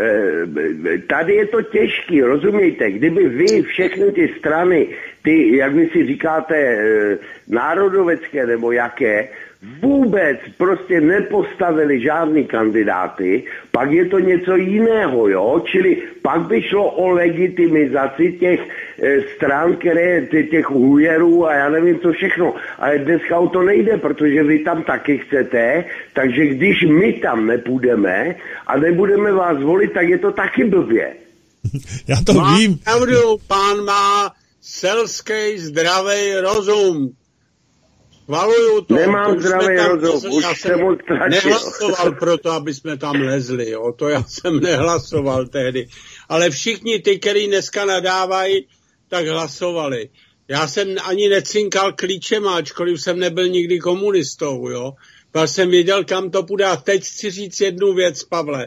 tady je to těžký, rozumějte, kdyby vy všechny ty strany, ty, jak vy si říkáte, národovecké nebo jaké, vůbec prostě nepostavili žádný kandidáty, pak je to něco jiného, jo, čili pak by šlo o legitimizaci těch e, stran, které, těch hujerů a já nevím co všechno, ale dneska o to nejde, protože vy tam taky chcete, takže když my tam nepůjdeme a nebudeme vás volit, tak je to taky blbě. Já to má vím. Pravdu, pán má selský zdravý rozum. Chvaluju to. Nemám zdravý rozum, už jsem moc ztratil. Nehlasoval pro to, aby jsme tam lezli, jo, to já jsem nehlasoval tehdy. Ale všichni ty, kteří dneska nadávají, tak hlasovali. Já jsem ani necinkal klíčema, ačkoliv jsem nebyl nikdy komunistou, jo. Pak jsem věděl, kam to půjde. A teď chci říct jednu věc, Pavle.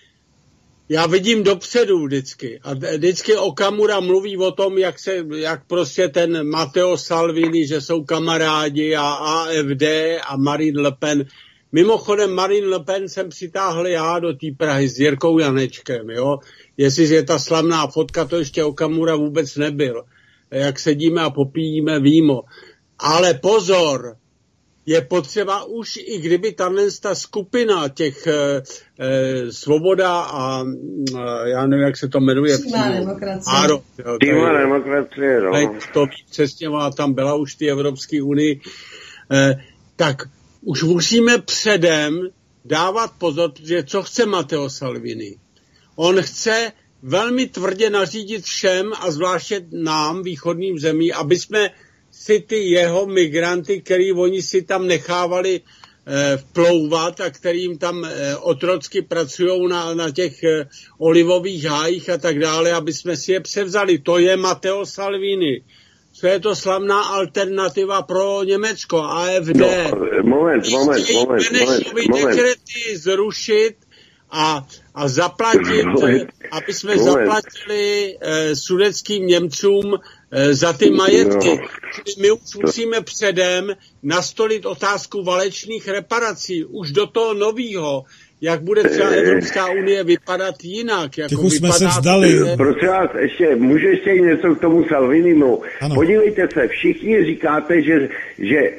Já vidím dopředu vždycky. A vždycky Okamura mluví o tom, jak se, jak prostě ten Matteo Salvini, že jsou kamarádi a A F D a Marine Le Pen. Mimochodem Marine Le Pen jsem přitáhl já do té Prahy s Jirkou Janečkem, jo. Jestliže je ta slavná fotka, to ještě Okamura vůbec nebyl. Jak sedíme a popíjíme víno. Ale pozor, je potřeba už, i kdyby ta skupina těch eh, eh, Svoboda a eh, já nevím, jak se to jmenuje. Přímá demokracie. Áro, Přímá demokracie, no. To přesně, ona tam byla už v té Evropské unii. Eh, tak už musíme předem dávat pozor, že co chce Matteo Salvini. On chce velmi tvrdě nařídit všem a zvláště nám, východním zemí, aby jsme si ty jeho migranty, který oni si tam nechávali eh, vplouvat a kterým tam eh, otrocky pracují na, na těch eh, olivových hájích a tak dále, aby jsme si je převzali. To je Matteo Salvini. Co je to slavná alternativa pro Německo, A F D. No, moment, moment, moment, moment, moment. dekrety zrušit a, a zaplatit, moment, aby jsme moment. zaplatili eh, sudetským Němcům eh, za ty majetky. No. My už musíme předem nastolit otázku válečných reparací. Už do toho novýho, jak bude třeba Evropská unie vypadat jinak. Jako Těch už jsme se vzdali. Prosím vás, ještě, můžu ještě něco k tomu Salvinimu. Ano. Podívejte se, všichni říkáte, že, že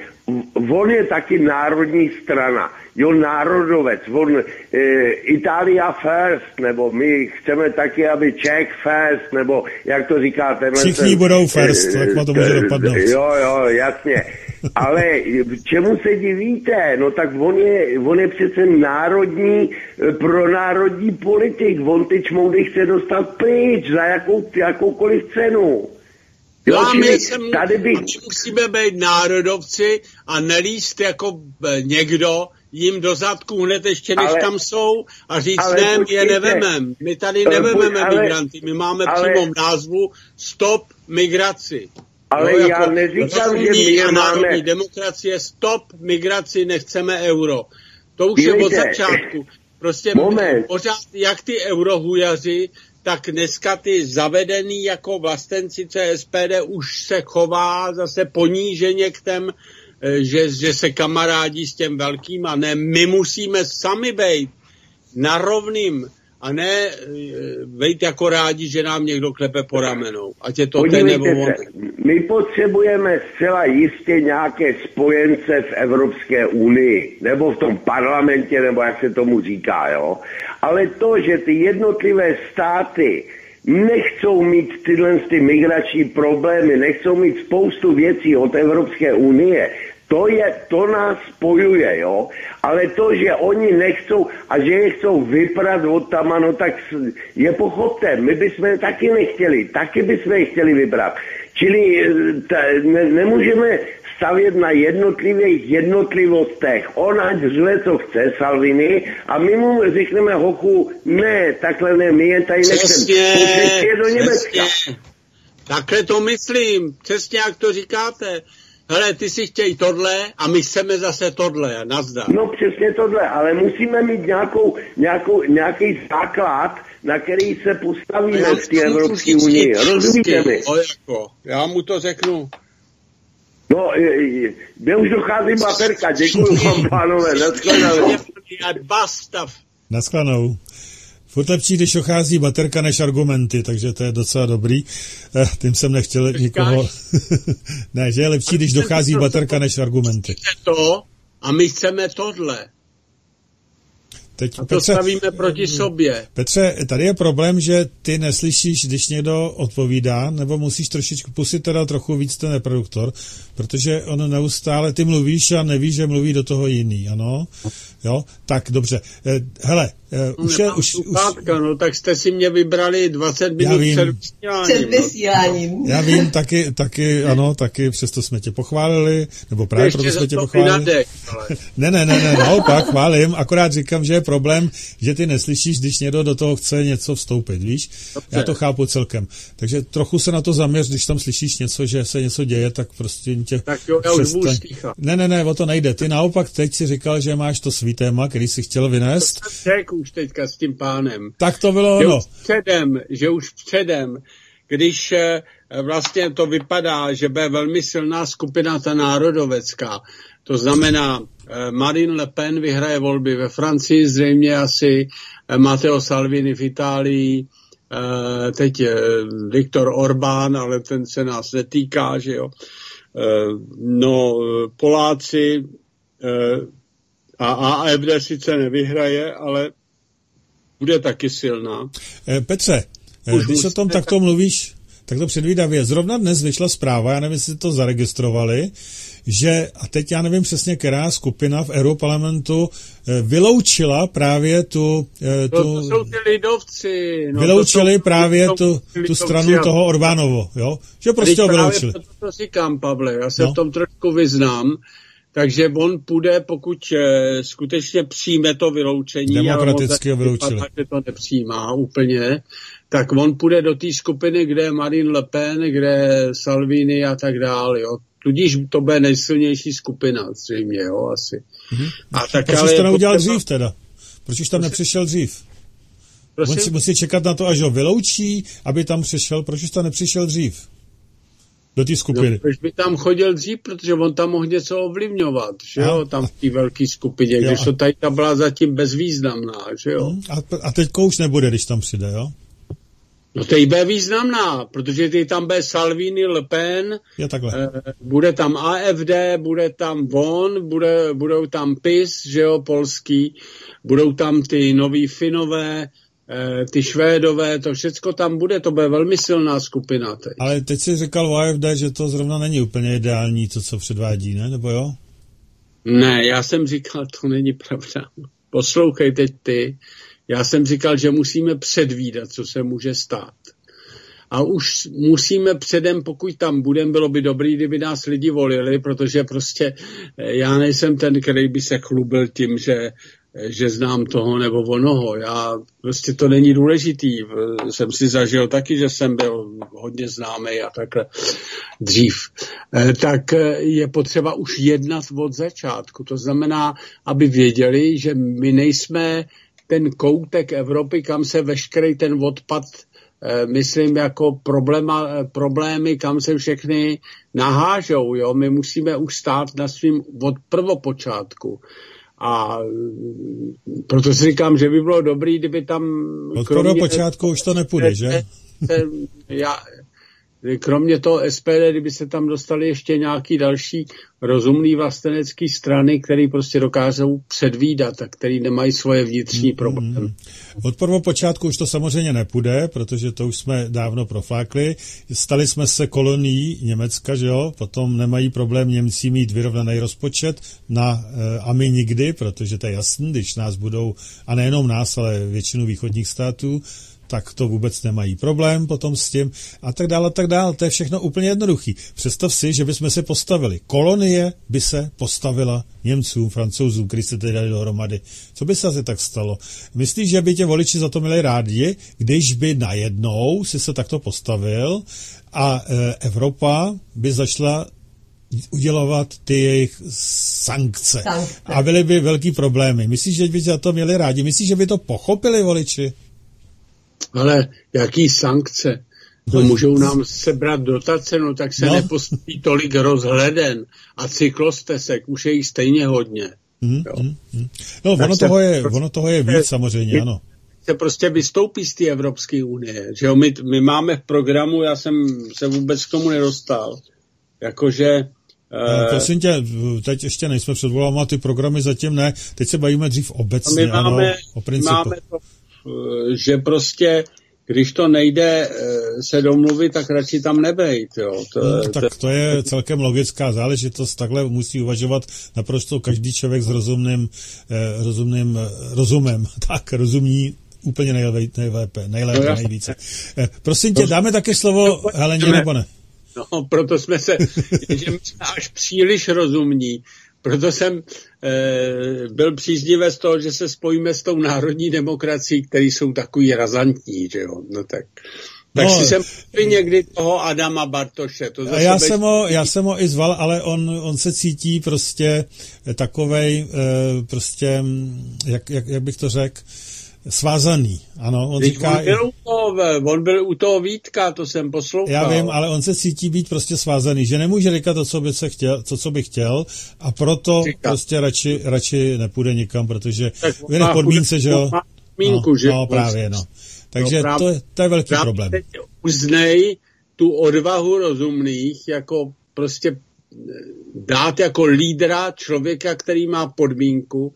on je taky národní strana. Jo, národovec. On, e, Italia first, nebo my chceme taky, aby Czech first, nebo jak to říkáte. Všichni ten, budou first, jak má to může dopadnout. Jo, jo, jasně. Ale čemu se divíte? No tak on je, on je přece národní, pronárodní politik. On ty čmoudy chce dostat pryč za jakou, jakoukoliv cenu. Jo, a my, jsem, tady by... my musíme být národovci a nelíst jako někdo jim do zadku hned ještě než ale, tam jsou a říct, ne, my je nevemem. My tady nevememe ale, migranty, my máme ale, přímou názvu Stop migraci. Ale no, já jako neříkám, že my je máme... demokracie, stop migraci, nechceme euro. To už Dívejte. je od začátku. Prostě Moment. pořád, jak ty eurohujaři, tak dneska ty zavedený jako vlastenci C S P D už se chová zase poníženě k těm, že, že se kamarádí s těm velkým a ne, my musíme sami být na rovným a ne vejt jako rádi, že nám někdo klepe po ramenou. Ať je to ten nebo on. My potřebujeme zcela jistě nějaké spojence v Evropské unii, nebo v tom parlamentě, nebo jak se tomu říká, jo. Ale to, že ty jednotlivé státy nechcou mít tyhle ty migrační problémy, nechcou mít spoustu věcí od Evropské unie, To, je, to nás spojuje, jo. Ale to, že oni nechcou a že je chcou vyprat od tam, no tak je pochopte, my bychom je taky nechtěli, taky bychom je chtěli vybrat. Čili ta, ne, nemůžeme stavět na jednotlivých jednotlivostech. On ať řve, co chce, Salvini, a my mu řekneme, hochu, ne, takhle ne, my je tady nechceme. Přesně, do Německa. Takhle to myslím, přesně jak to říkáte. Hele, ty si chtějí tohle a my chceme zase tohle, nazdar. No přesně tohle, ale musíme mít nějakou, nějakou, nějaký základ, na který se postavíme v té Evropské unii. Rozumíte mi? O jako, já mu to řeknu. No, kde už dochází baterka, děkuji vám, pánové, naschledanou. Naschledanou. Furt lepší, když dochází baterka než argumenty, takže to je docela dobrý. Eh, tím jsem nechtěl nikoho... ne, že je lepší, když dochází baterka než argumenty. To a my chceme tohle. Teď, a to Petře, stavíme proti sobě. Petře, tady je problém, že ty neslyšíš, když někdo odpovídá, nebo musíš trošičku pustit teda trochu víc ten reproduktor, protože on neustále, ty mluvíš a nevíš, že mluví do toho jiný, ano? Jo? Tak, dobře. Hele, Uh, už je, už, Pátka, no, tak jste si mě vybrali dvacet minut před vysíláním. Já vím, taky, taky, ano, taky přesto jsme tě pochválili, nebo právě ještě proto jsme tě pochválili. Nadek, ale... ne, ne, ne, ne, naopak, chválím, akorát říkám, že je problém, že ty neslyšíš, když někdo do toho chce něco vstoupit, víš? Dobře. Já to chápu celkem. Takže trochu se na to zaměř, když tam slyšíš něco, že se něco děje, tak prostě tě... Tak jo, já už budu slychat. Ne, ne, ne, o to nejde. Ty naopak teď si říkal, že máš to svý téma, který jsi chtěl vynést. Už teďka s tím pánem. Tak to bylo že ono. Už předem, že už předem, když vlastně to vypadá, že bude velmi silná skupina ta národovecká, to znamená Marine Le Pen vyhraje volby ve Francii, zřejmě asi Matteo Salvini v Itálii, teď Viktor Orbán, ale ten se nás netýká, že jo. No, Poláci a A F D sice nevyhraje, ale bude taky silná. Petře, Už když o tom takto mluvíš, tak to předvídavě. Zrovna dnes vyšla zpráva, já nevím, jestli to zaregistrovali, že, a teď já nevím přesně, která skupina v Europarlamentu vyloučila právě tu... tu to, to jsou ty lidovci. No, vyloučili to právě to tu, tu stranu a... toho Orbánovo, jo? Že prostě ho vyloučili. Právě to říkám, Pavle, já se no. v tom trošku vyznám. Takže on půjde, pokud e, skutečně přijme to vyloučení, demokraticky ho vyloučili. Vypadá, že to nepřijímá úplně, tak on půjde do té skupiny, kde je Marine Le Pen, kde je Salvini a tak dále. Jo. Tudíž to bude nejsilnější skupina, zřejmě, jo, asi. Mm-hmm. A tak, proč ale jsi to neudělal potřeba... dřív teda? Proč už tam nepřišel dřív? Prosím? On si musí čekat na to, až ho vyloučí, aby tam přišel. Proč už tam nepřišel dřív? Do té skupiny. No, proč by tam chodil dřív, protože on tam mohl něco ovlivňovat, že jo, tam v té velké skupině, jo, když to tady ta byla zatím bezvýznamná, že jo. A, a teďko už nebude, když tam přijde, jo? No teď bude významná, protože teď tam bude Salvini, Le Pen, je takhle. Eh, bude tam A F D, bude tam Von, bude, budou tam P I S, že jo, polský, budou tam ty noví Finové, eh, ty Švédové, to všecko tam bude, to bude velmi silná skupina teď. Ale teď si říkal o A F D, že to zrovna není úplně ideální, to, co předvádí, ne? Nebo jo? Ne, já jsem říkal, to není pravda. Poslouchej teď ty. Já jsem říkal, že musíme předvídat, co se může stát. A už musíme předem, pokud tam budeme, bylo by dobrý, kdyby nás lidi volili, protože prostě já nejsem ten, který by se chlubil tím, že, že znám toho nebo onoho. Já, prostě to není důležitý. Jsem si zažil taky, že jsem byl hodně známý a takhle dřív. Tak je potřeba už jednat od začátku. To znamená, aby věděli, že my nejsme ten koutek Evropy, kam se veškerý ten odpad, eh, myslím, jako probléma, eh, problémy, kam se všechny nahážou. Jo? My musíme už stát na svým od prvopočátku. A proto si říkám, že by bylo dobrý, kdyby tam... Od prvopočátku už to nepůjde, že? Ten, já, kromě toho S P D, kdyby se tam dostali ještě nějaký další rozumný vlastenecký strany, který prostě dokážou předvídat a který nemají svoje vnitřní problémy. Mm, Od prvopočátku už to samozřejmě nepůjde, protože to už jsme dávno proflákli. Stali jsme se kolonií Německa, že jo? Potom nemají problém Němci mít vyrovnaný rozpočet na, a my nikdy, protože to je jasný, když nás budou, a nejenom nás, ale většinu východních států, tak to vůbec nemají problém potom s tím a tak dále, a tak dále. To je všechno úplně jednoduchý. Představ si, že bychom se postavili. Kolonie by se postavila Němcům, Francouzům, kteří se tady dali dohromady. Co by se asi tak stalo? Myslíš, že by tě voliči za to měli rádi, když by najednou si se takto postavil a e, Evropa by začala udělovat ty jejich sankce. sankce. A byly by velký problémy. Myslíš, že by tě za to měli rádi? Myslíš, že by to pochopili voliči? Ale jaký sankce? No, můžou nám sebrat dotace, no tak se no. nepostaví tolik rozhleden a cyklostesek, už je jich stejně hodně. Mm, mm, mm. No, ono toho, je, ono toho je víc samozřejmě, ano. Se prostě vystoupí z té Evropské unie, že jo, my, my máme v programu, já jsem se vůbec k tomu nedostal, jakože... No, prosím tě, teď ještě nejsme před volama, ty programy zatím ne, teď se bavíme dřív obecně, my máme, ano, o principu. Máme to, že prostě, když to nejde se domluvit, tak radši tam nebejt. Jo. To, no, tak to je celkem logická záležitost, takhle musí uvažovat naprosto každý člověk s rozumným, eh, rozumným rozumem. Tak, rozumí úplně nejlépe, nejlépe, nejlépe no, nejvíce. Eh, prosím tě, dáme také slovo Heleně, nebo ne? No, proto jsme se, že my jsme až příliš rozumní. Proto jsem e, byl příznivý z toho, že se spojíme s tou národní demokracií, které jsou takový razantní, že jo, no tak. Tak no, si jsem někdy toho Adama Bartoše. To já, jsem ho, já jsem ho i zval, ale on, on se cítí prostě takovej, e, prostě, jak, jak, jak bych to řekl, svázaný, ano. On, říká, on, byl u toho, on byl u toho Vítka, to jsem poslouchal. Já vím, ale on se cítí být prostě svázaný, že nemůže říkat to, co by, se chtěl, to, co by chtěl a proto říká. prostě radši, radši nepůjde nikam, protože v jiné podmínce, že jo. Podmínku, no, že no, právě, no. Takže no, to, je, to je velký problém. Uznej tu odvahu rozumných, jako prostě dát jako lídra člověka, který má podmínku,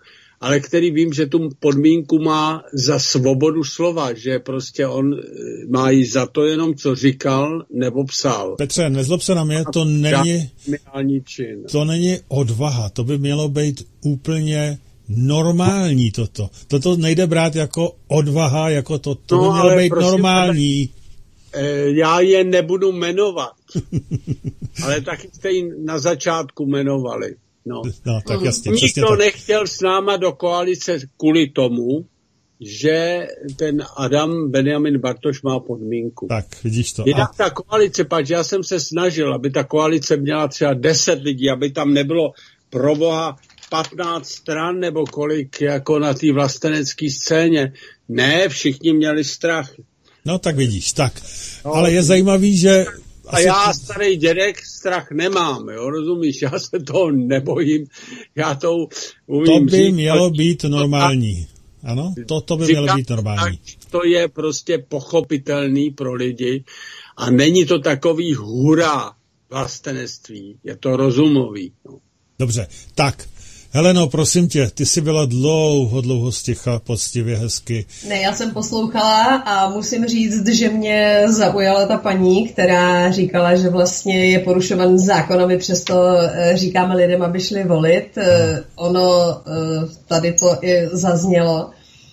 ale který vím, že tu podmínku má za svobodu slova, že prostě on má jí za to jenom, co říkal nebo psal. Petře, nezlob se na mě, to není, čin. to není odvaha, to by mělo být úplně normální toto. Toto nejde brát jako odvaha, jako to, to by no, mělo být prosím, normální. Já je nebudu jmenovat, ale taky jste ji na začátku jmenovali. No, no tak jasně. Nikdo tak. nechtěl s náma do koalice kvůli tomu, že ten Adam Benjamin Bartoš má podmínku. Tak, vidíš to. Jinak a... ta koalice, pač já jsem se snažil, aby ta koalice měla třeba deset lidí, aby tam nebylo proboha patnáct stran nebo kolik jako na té vlastenecké scéně. Ne, všichni měli strach. No tak vidíš, tak. No, ale je zajímavý, že... A já, starý dědek, strach nemám, jo, rozumíš, já se toho nebojím, já to umím To by říct, mělo být normální, ano, to, to by mělo být normální. To je prostě pochopitelný pro lidi a není to takový hurá vlastenectví, je to rozumový. No. Dobře, tak, Heleno, prosím tě, ty jsi byla dlouho, dlouho sticha, poctivě, hezky. Ne, já jsem poslouchala a musím říct, že mě zaujala ta paní, která říkala, že vlastně je porušovaný zákon a my přesto říkáme lidem, aby šli volit. No. Ono tady to i zaznělo.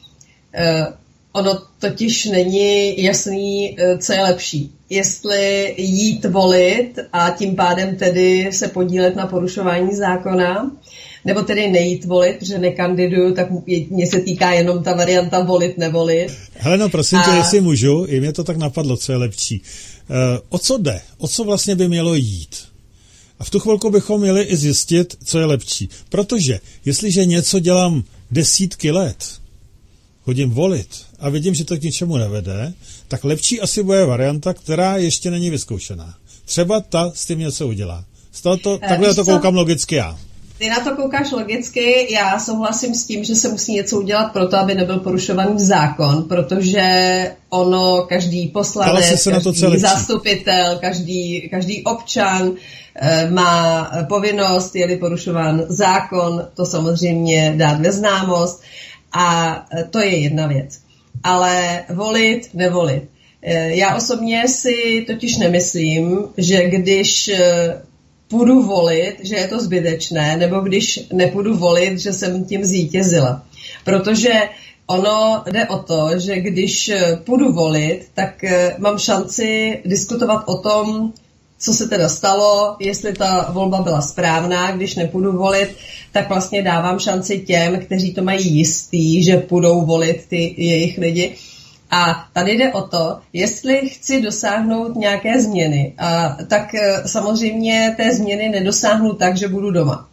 Ono totiž není jasný, co je lepší. Jestli jít volit a tím pádem tedy se podílet na porušování zákona, nebo tedy nejít volit, protože nekandiduju, tak mě se týká jenom ta varianta volit, nevolit. Heleno, prosím a... tě, jestli můžu, i mě to tak napadlo, co je lepší. Uh, o co jde? O co vlastně by mělo jít? A v tu chvilku bychom měli i zjistit, co je lepší. Protože jestliže něco dělám desítky let, chodím volit a vidím, že to k ničemu nevede, tak lepší asi bude varianta, která ještě není vyzkoušená. Třeba ta s tím něco udělá. Z tohoto, takhle to koukám logicky já. Ty na to koukáš logicky, já souhlasím s tím, že se musí něco udělat pro to, aby nebyl porušovaný zákon, protože ono, každý poslanec, každý zastupitel, každý, každý občan e, má povinnost, je-li porušován zákon, to samozřejmě dát ve známost a to je jedna věc. Ale volit, nevolit. E, já osobně si totiž nemyslím, že když e, půjdu volit, že je to zbytečné, nebo když nepůjdu volit, že jsem tím zvítězila. Protože ono jde o to, že když půjdu volit, tak mám šanci diskutovat o tom, co se teda stalo, jestli ta volba byla správná. Když nepůjdu volit, tak vlastně dávám šanci těm, kteří to mají jistý, že půjdou volit ty jejich lidi. A tady jde o to, jestli chci dosáhnout nějaké změny, a tak samozřejmě té změny nedosáhnu tak, že budu doma.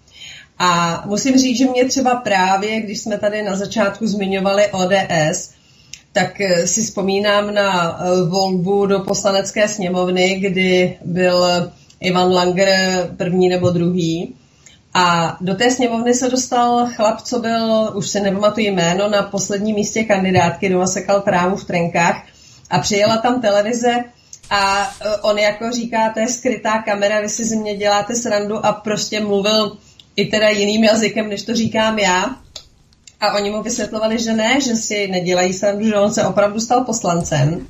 A musím říct, že mě třeba právě, když jsme tady na začátku zmiňovali O D S, tak si vzpomínám na volbu do poslanecké sněmovny, kdy byl Ivan Langer první nebo druhý. A do té sněmovny se dostal chlap, co byl, už se nepamatuji jméno, na posledním místě kandidátky, doma sekal trávu v trenkách a přijela tam televize a on jako říká, to je skrytá kamera, vy si z mě děláte srandu a prostě mluvil i teda jiným jazykem, než to říkám já. A oni mu vysvětlovali, že ne, že si nedělají srandu, že on se opravdu stal poslancem.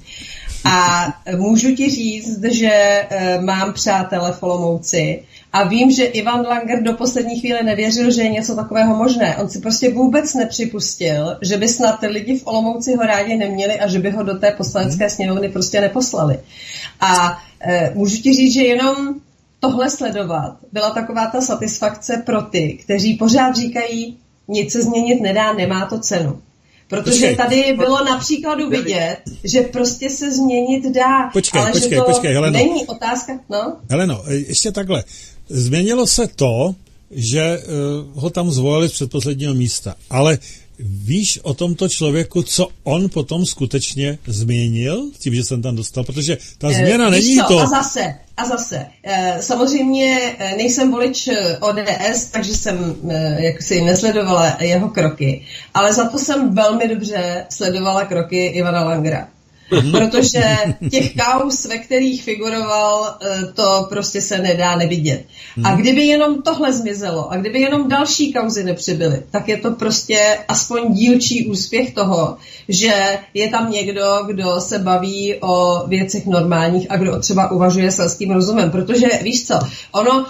A můžu ti říct, že mám přátele v Olomouci a vím, že Ivan Langer do poslední chvíle nevěřil, že je něco takového možné. On si prostě vůbec nepřipustil, že by snad lidi v Olomouci ho rádi neměli a že by ho do té poslanecké sněmovny prostě neposlali. A e, můžu ti říct, že jenom tohle sledovat byla taková ta satisfakce pro ty, kteří pořád říkají, nic se změnit nedá, nemá to cenu. Protože počkej, tady bylo na příkladu vidět, že prostě se změnit dá, počkej, ale počkej, že to počkej, Heleno. není otázka. No? Heleno, ještě takhle. Změnilo se to, že uh, ho tam zvolili z předposledního místa, ale víš o tomto člověku, co on potom skutečně změnil, tím, že jsem tam dostal, protože ta změna e, není co, to... A zase, a zase. E, samozřejmě nejsem volič O D S, takže jsem e, jak si nesledovala jeho kroky, ale za to jsem velmi dobře sledovala kroky Ivana Langera. protože těch kauz, ve kterých figuroval, to prostě se nedá nevidět. A kdyby jenom tohle zmizelo a kdyby jenom další kauzy nepřibyly, tak je to prostě aspoň dílčí úspěch toho, že je tam někdo, kdo se baví o věcech normálních a kdo třeba uvažuje selským rozumem. Protože víš co, ono,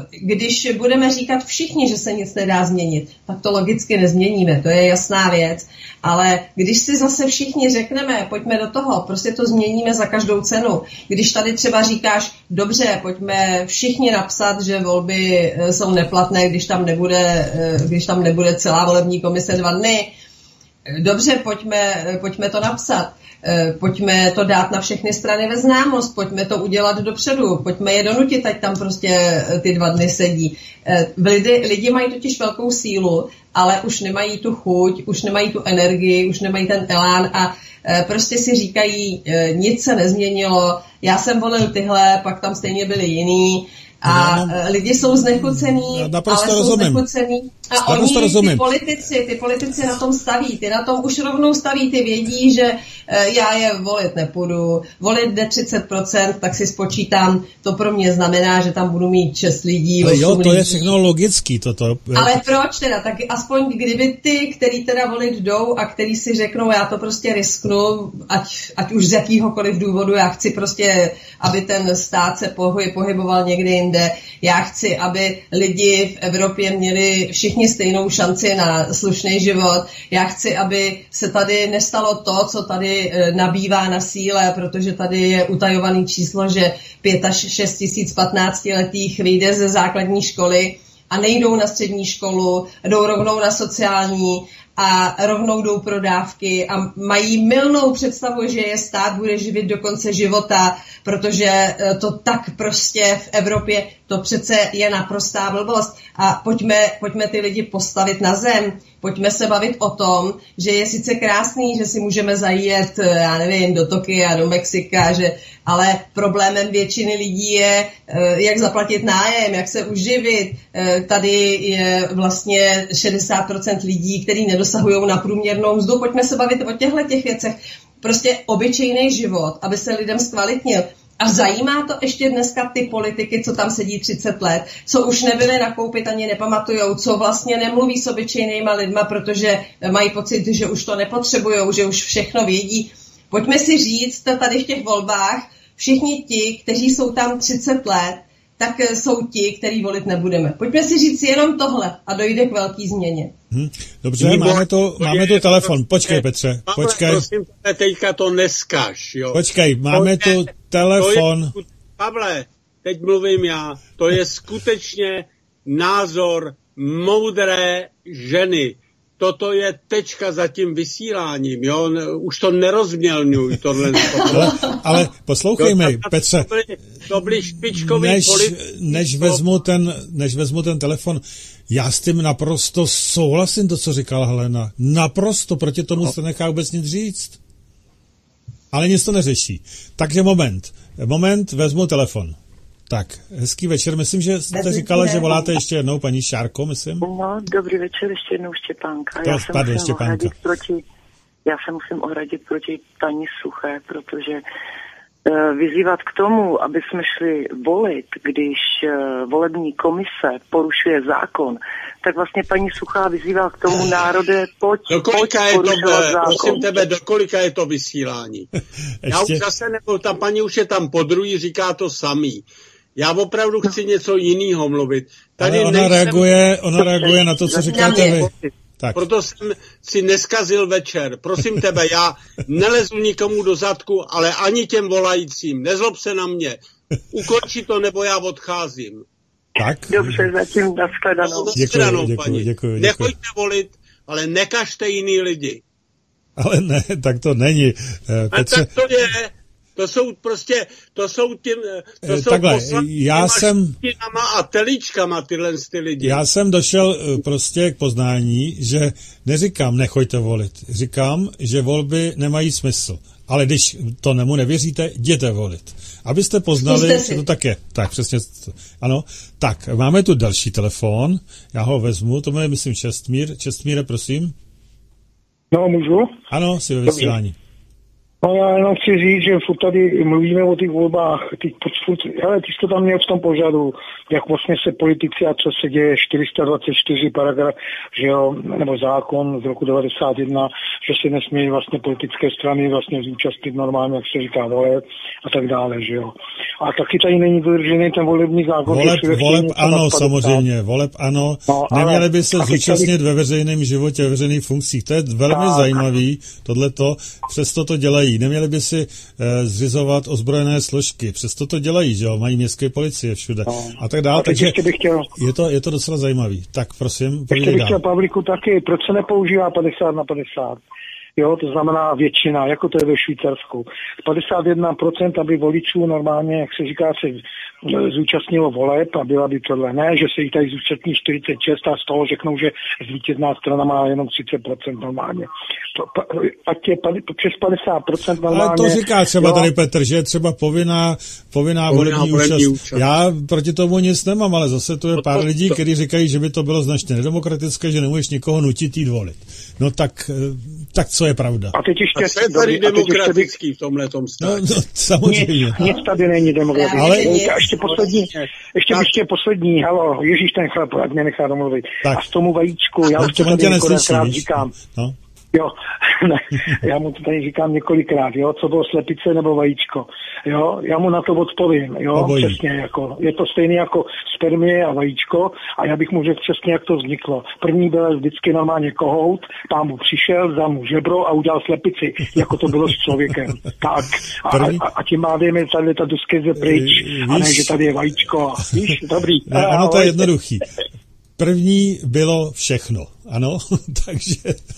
když budeme říkat všichni, že se nic nedá změnit, tak to logicky nezměníme, to je jasná věc. Ale když si zase všichni řekneme, pojďme do toho, prostě to změníme za každou cenu. Když tady třeba říkáš, dobře, pojďme všichni napsat, že volby jsou neplatné, když tam nebude, když tam nebude celá volební komise dva dny, dobře, pojďme, pojďme to napsat. Pojďme to dát na všechny strany ve známost, pojďme to udělat dopředu, pojďme je donutit, ať tam prostě ty dva dny sedí. Lidi, lidi mají totiž velkou sílu, ale už nemají tu chuť, už nemají tu energii, už nemají ten elán a prostě si říkají, nic se nezměnilo, já jsem volil tyhle, pak tam stejně byli jiný. A no, lidi jsou znechucení, ale jsou rozumím. znechucení. A naprosto oni, rozumím. ty politici, ty politici na tom staví, ty na tom už rovnou staví, ty vědí, že e, já je volit nepůjdu, volit jde třicet procent, tak si spočítám, to pro mě znamená, že tam budu mít šest lidí, ale jo, to lidí. je všechno logický toto. Ale proč teda? Tak aspoň kdyby ty, který teda volit jdou a který si řeknou, já to prostě risknu, ať, ať už z jakýhokoliv důvodu, já chci prostě, aby ten stát se pohy, pohyboval někde jinde, já chci, aby lidi v Evropě měli všichni stejnou šanci na slušný život. Já chci, aby se tady nestalo to, co tady nabývá na síle, protože tady je utajovaný číslo, že pět až šest tisíc patnáctiletých vyjde ze základní školy a nejdou na střední školu, jdou rovnou na sociální a rovnou jdou pro dávky a mají mylnou představu, že je stát bude živit do konce života, protože to tak prostě v Evropě, to přece je naprostá blbost. A pojďme, pojďme ty lidi postavit na zem, pojďme se bavit o tom, že je sice krásný, že si můžeme zajet, já nevím, do Tokia, do Mexika, že, ale problémem většiny lidí je, jak zaplatit nájem, jak se uživit. Tady je vlastně šedesát procent lidí, kteří nedosahují na průměrnou mzdu. Pojďme se bavit o těchto těch věcech. Prostě obyčejný život, aby se lidem zkvalitnil. A zajímá to ještě dneska ty politiky, co tam sedí třicet let, co už nebyli nakoupit ani nepamatujou, co vlastně nemluví s obyčejnýma lidma, protože mají pocit, že už to nepotřebujou, že už všechno vědí. Pojďme si říct tady v těch volbách, všichni ti, kteří jsou tam třicet let, tak jsou ti, který volit nebudeme. Pojďme si říct jenom tohle a dojde k velký změně. Hmm, dobře, Výbor, máme tu, máme tu telefon. Počkej, Petře, počkej. Prosím, teďka to neskaž, jo. Počkej, máme tu telefon. Je, Pavle, teď mluvím já. To je skutečně názor moudré ženy. Toto je tečka za tím vysíláním, jo, už to nerozmělňuj, tohle. ale, ale poslouchej mi, Petře, to byli, to byli špičkoví než, politici. Než vezmu, ten, než vezmu ten telefon, já s tím naprosto souhlasím, to, co říkala Helena. Naprosto, proti tomu no. se nechá vůbec nic říct. Ale nic to neřeší. Takže moment, moment, vezmu telefon. Tak, hezký večer. Myslím, že jste říkala, že voláte ještě jednou, paní Šárko, myslím. No, dobrý večer, ještě jednou Štěpánka. To já, se pardon, musím Štěpánka. Proti, já se musím ohradit proti paní Suché, protože uh, vyzývat k tomu, aby jsme šli volit, když uh, volební komise porušuje zákon, tak vlastně paní Suchá vyzývá k tomu národe, pojď, pojď porušovat zákon. Prosím tebe, do kolika je to vysílání? Já už zase nebo ta paní už je tam podruhý, říká to samý. Já opravdu chci něco jiného mluvit. Tady ale ona nejsem... reaguje, ona reaguje na to, co říkáte vy. Tak. Proto jsem si neskazil večer. Prosím tebe, já nelezu nikomu do zadku, ale ani těm volajícím. Nezlob se na mě. Ukonči to, nebo já odcházím. Tak. Dobře, zatím nashledanou. Děkuji, děkuji, děkuji. Nechoďte volit, ale nekažte jiný lidi. Ale ne, tak to není. Petře... A tak to je... To jsou prostě, to jsou tím, to jsou takhle, já jsem a telíčkama tyhle ty lidi. Já jsem došel prostě k poznání, že neříkám nechoďte volit, říkám, že volby nemají smysl. Ale když to nemu nevěříte, jděte volit. Abyste poznali, že to tak je. Tak, přesně. Ano. Tak, máme tu další telefon. Já ho vezmu, to je, myslím, Čestmír. Čestmíre, prosím. No, můžu? Ano, si ve vysílání. No já jenom chci říct, že furt tady mluvíme o těch volbách, ty, furt, hele, ty jsi to tam měl v tom pořadu, jak vlastně se politici a co se děje, čtyři sta dvacet čtyři paragraf, že jo, nebo zákon z roku devadesát jedna, že se nesmějí vlastně politické strany vlastně zúčastnit normálně, jak se říká, voleb a tak dále, že jo. A taky tady není dodržený ten volební zákon. Voleb, voleb ano, samozřejmě, voleb ano, no, neměli by se zúčastnit tady ve veřejném životě, ve veřejných funkcích, to je velmi tak zajímavý, tohleto, přesto to dělají. Neměli by si e, zřizovat ozbrojené složky. Přesto to dělají, že jo? Mají městské policie všude. No. A tak dále. Takže chtěl... je, to, je to docela zajímavý. Tak prosím, ještě bych chtěl, Pavlíku, taky, proč se nepoužívá padesát na padesát? Jo, to znamená většina, jako to je ve Švýcarsku. padesát jedna procent, aby voličů normálně, jak se říká, se zúčastnilo voleb a byla by tohle. Ne, že se jí tady zúčastní čtyřicet šest a z toho řeknou, že zvítězná strana má jenom třicet procent normálně. To, ať je přes padesát procent normálně. Ale to říká třeba jo. Tady Petr, že je třeba povinná, povinná volební účast. Já proti tomu nic nemám, ale zase tu je pár lidí, kteří říkají, že by to bylo značně nedemokratické, že nemůžeš někoho nutit jít volit. No tak, tak co je pravda? A teď ještě... A co je tady demokratický v tomhletom státě? No, no, samozřejmě. Nic, nic tady není demokratický. Ale ještě poslední, ještě tak. ještě poslední, halo, Ježíš ten chlap, ať mě nechá domluvit. Tak. A z tomu vajíčku, já už to tady několikrát říkám. No. Jo, ne, já mu to tady říkám několikrát, jo, co bylo slepice nebo vajíčko, jo, já mu na to odpovím, jo, Obojí. Přesně, jako, je to stejné jako spermie a vajíčko a já bych mu řekl přesně, jak to vzniklo. První byl vždycky normálně kohout, pán mu přišel, vzal mu žebro a udělal slepici, jako to bylo s člověkem, tak, a, a, a tím mádejme tady ta duskeze pryč, a ne, že tady je vajíčko, víš, dobrý. Ne, ano, to je jednoduchý. První bylo všechno, ano, takže...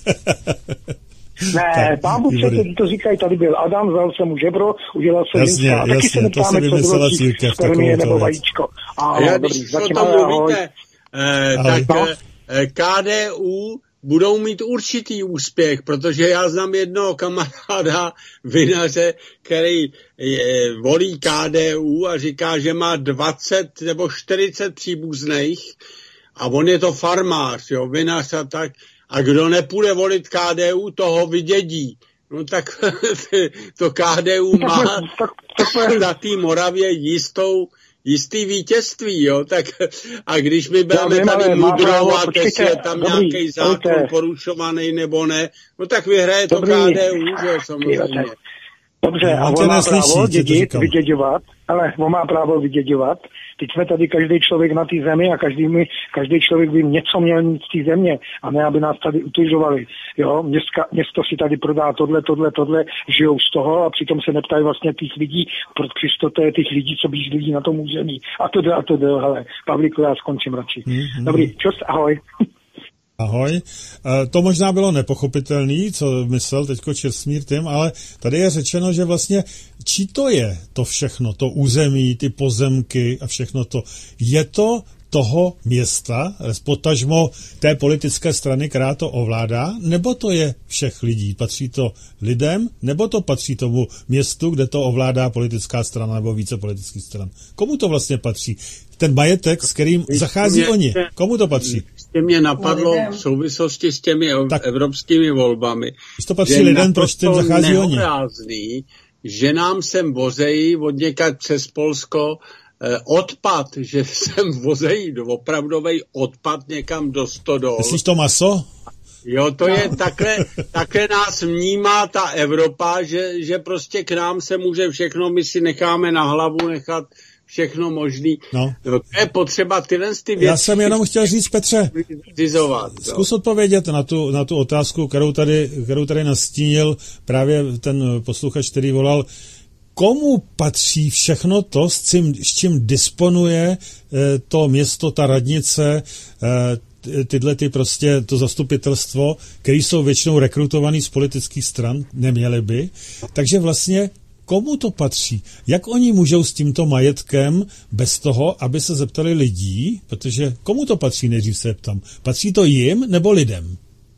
Ne, pán Bůh přece to říkají, tady byl Adam, vzal se mu žebro, udělal se jasně, jinca. A taky jasně, se neptáme, co bylo spermie nebo vajíčko. A já, když o tom mluvíte, eh, tak no. eh, K D U budou mít určitý úspěch, protože já znám jednoho kamaráda vinaře, který je, volí K D U a říká, že má dvacet nebo čtyřicet příbuzných a on je to farmář, jo, vinař a tak. A kdo nepůjde volit K D U, toho vydědí. No tak to K D U má na té Moravě jistou, jistý vítězství, jo, tak a když my budeme tady mudrovat, jestli je tam nějaký zákon porušovaný nebo ne, no tak vyhraje to K D U, že samozřejmě. Dobře, a on má právo dědit, vyděďovat, ale on má právo vyděďovat. Teď jsme tady každý člověk na té zemi a každý, my, každý člověk by něco měl mít z té země a ne, aby nás tady utužovali. Jo, městka, město si tady prodá tohle, tohle, tohle, žijou z toho a přitom se neptají vlastně těch lidí, protože to je těch lidí, co bydlí na tom území. A to jde, a to jde, hele, Pavlíku, já skončím radši. Mm-hmm. Dobrý, čus, ahoj. Ahoj. To možná bylo nepochopitelný, co myslel teďko Čestmír tím, ale tady je řečeno, že vlastně čí to je to všechno, to území, ty pozemky a všechno to. Je to toho města, potažmo té politické strany, která to ovládá, nebo to je všech lidí? Patří to lidem, nebo to patří tomu městu, kde to ovládá politická strana nebo více politických stran? Komu to vlastně patří? Ten majetek, s kterým zachází oni. Komu to patří? Mě napadlo v souvislosti s těmi tak, evropskými volbami, když to patří lidem, proč tím zachází oni? Že nám sem vozejí od někud přes Polsko eh, odpad, že sem vozejí opravdovej odpad někam do stodol. Myslíš to maso? Jo, to je takhle, takhle nás vnímá ta Evropa, že, že prostě k nám se může všechno, my si necháme na hlavu nechat všechno možný. No. No, to je potřeba tyhle ty věci. Já jsem jenom chtěl říct, Petře, zkus odpovědět na tu, na tu otázku, kterou tady, kterou tady nastínil právě ten posluchač, který volal. Komu patří všechno to, s čím, s čím disponuje eh, to město, ta radnice, eh, tyhle ty prostě to zastupitelstvo, který jsou většinou rekrutovaný z politických stran, neměli by. Takže vlastně komu to patří? Jak oni můžou s tímto majetkem bez toho, aby se zeptali lidí, protože komu to patří, nejdřív se ptám. Patří to jim nebo lidem?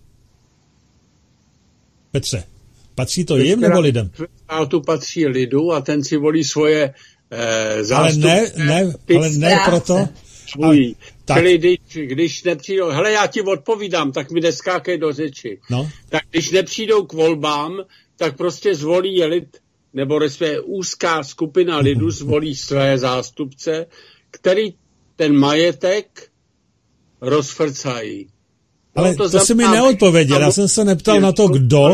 Petře, patří to jim nebo lidem? A tu patří lidu a ten si volí svoje eh, zástupy. Ale ne, ne, ale ne proto. Svůj. Čili když, když nepřijdou, hele, já ti odpovídám, tak mi neskákej do řeči. No. Tak když nepřijdou k volbám, tak prostě zvolí lid, nebo respektive úzká skupina lidu zvolí své zástupce, který ten majetek rozfrcají. Ale to, to si mi neodpověděl, já jsem se neptal na to, kdo...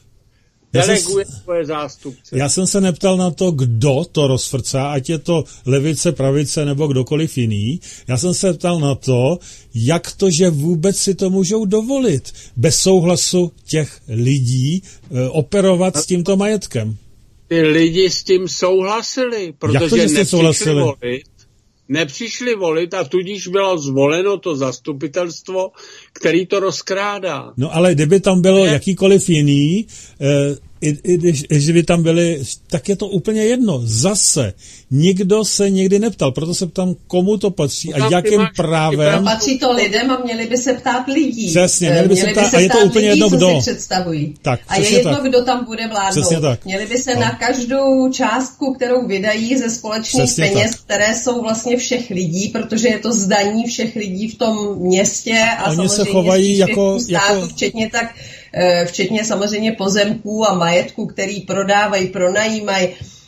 Deleguje svoje zástupce. Já jsem se neptal na to, kdo to rozfrcá, ať je to levice, pravice nebo kdokoliv jiný. Já jsem se ptal na to, jak to, že vůbec si to můžou dovolit bez souhlasu těch lidí e, operovat s tímto majetkem. Ty lidi s tím souhlasili, protože nepřišli volit. Nepřišli volit a tudíž bylo zvoleno to zastupitelstvo, který to rozkrádá. No ale kdyby tam bylo ne. jakýkoliv jiný, e, i, i když, když by tam byli, tak je to úplně jedno. Zase, nikdo se nikdy neptal, proto se ptám, komu to patří a jakým máš, právem. Patří to lidem a měli by se ptát lidí. Přesně, měli by se ptát, by se a je to úplně lidí, jedno, co kdo. Si představují. Tak, a je jedno, tak. Kdo tam bude vládnout. Měli by se no. na každou částku, kterou vydají ze společných přesně peněz, tak. které jsou vlastně všech lidí, protože je to zdaní všech lidí v tom městě a oni samozřejmě se chovají jako, státu, jako... včetně tak včetně samozřejmě pozemků a majetku, který prodávají, pronajímají,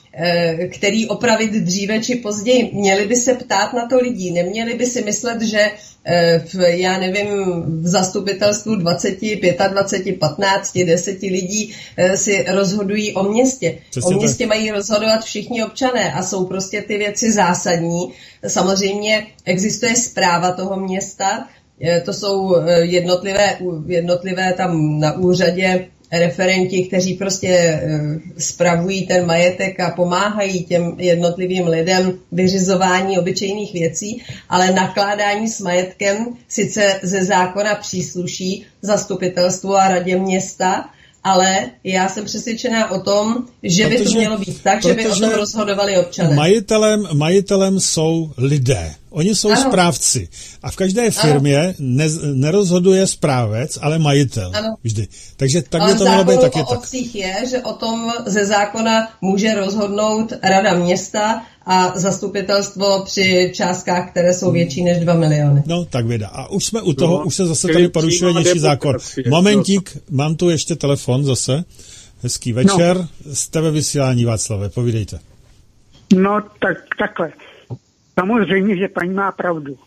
který opravit dříve či později. Měli by se ptát na to lidí, neměli by si myslet, že v, já nevím, v zastupitelstvu dvacet, dvacet pět, patnáct, deset lidí si rozhodují o městě. Přesně o městě tak. Mají rozhodovat všichni občané a jsou prostě ty věci zásadní. Samozřejmě existuje správa toho města, to jsou jednotlivé, jednotlivé tam na úřadě referenti, kteří prostě spravují ten majetek a pomáhají těm jednotlivým lidem vyřizování obyčejných věcí, ale nakládání s majetkem sice ze zákona přísluší zastupitelstvu a radě města, ale já jsem přesvědčená o tom, že protože, by to mělo být tak, že by o tom rozhodovali občané. Majitelem, majitelem jsou lidé. Oni jsou ano. správci. A v každé firmě ne, nerozhoduje správec, ale majitel. Ano. Vždy. Takže tak by to mělo být taky tak. Ale v obcích je, že o tom ze zákona může rozhodnout rada města a zastupitelstvo při částkách, které jsou větší než dva miliony. No, tak věda. A už jsme u toho, no, už se zase tady porušuje něčí zákon. Momentík, mám tu ještě telefon zase. Hezký večer. No. Jste ve vysílání, Václave, povídejte. No, tak takhle. Samozřejmě, že paní má pravdu.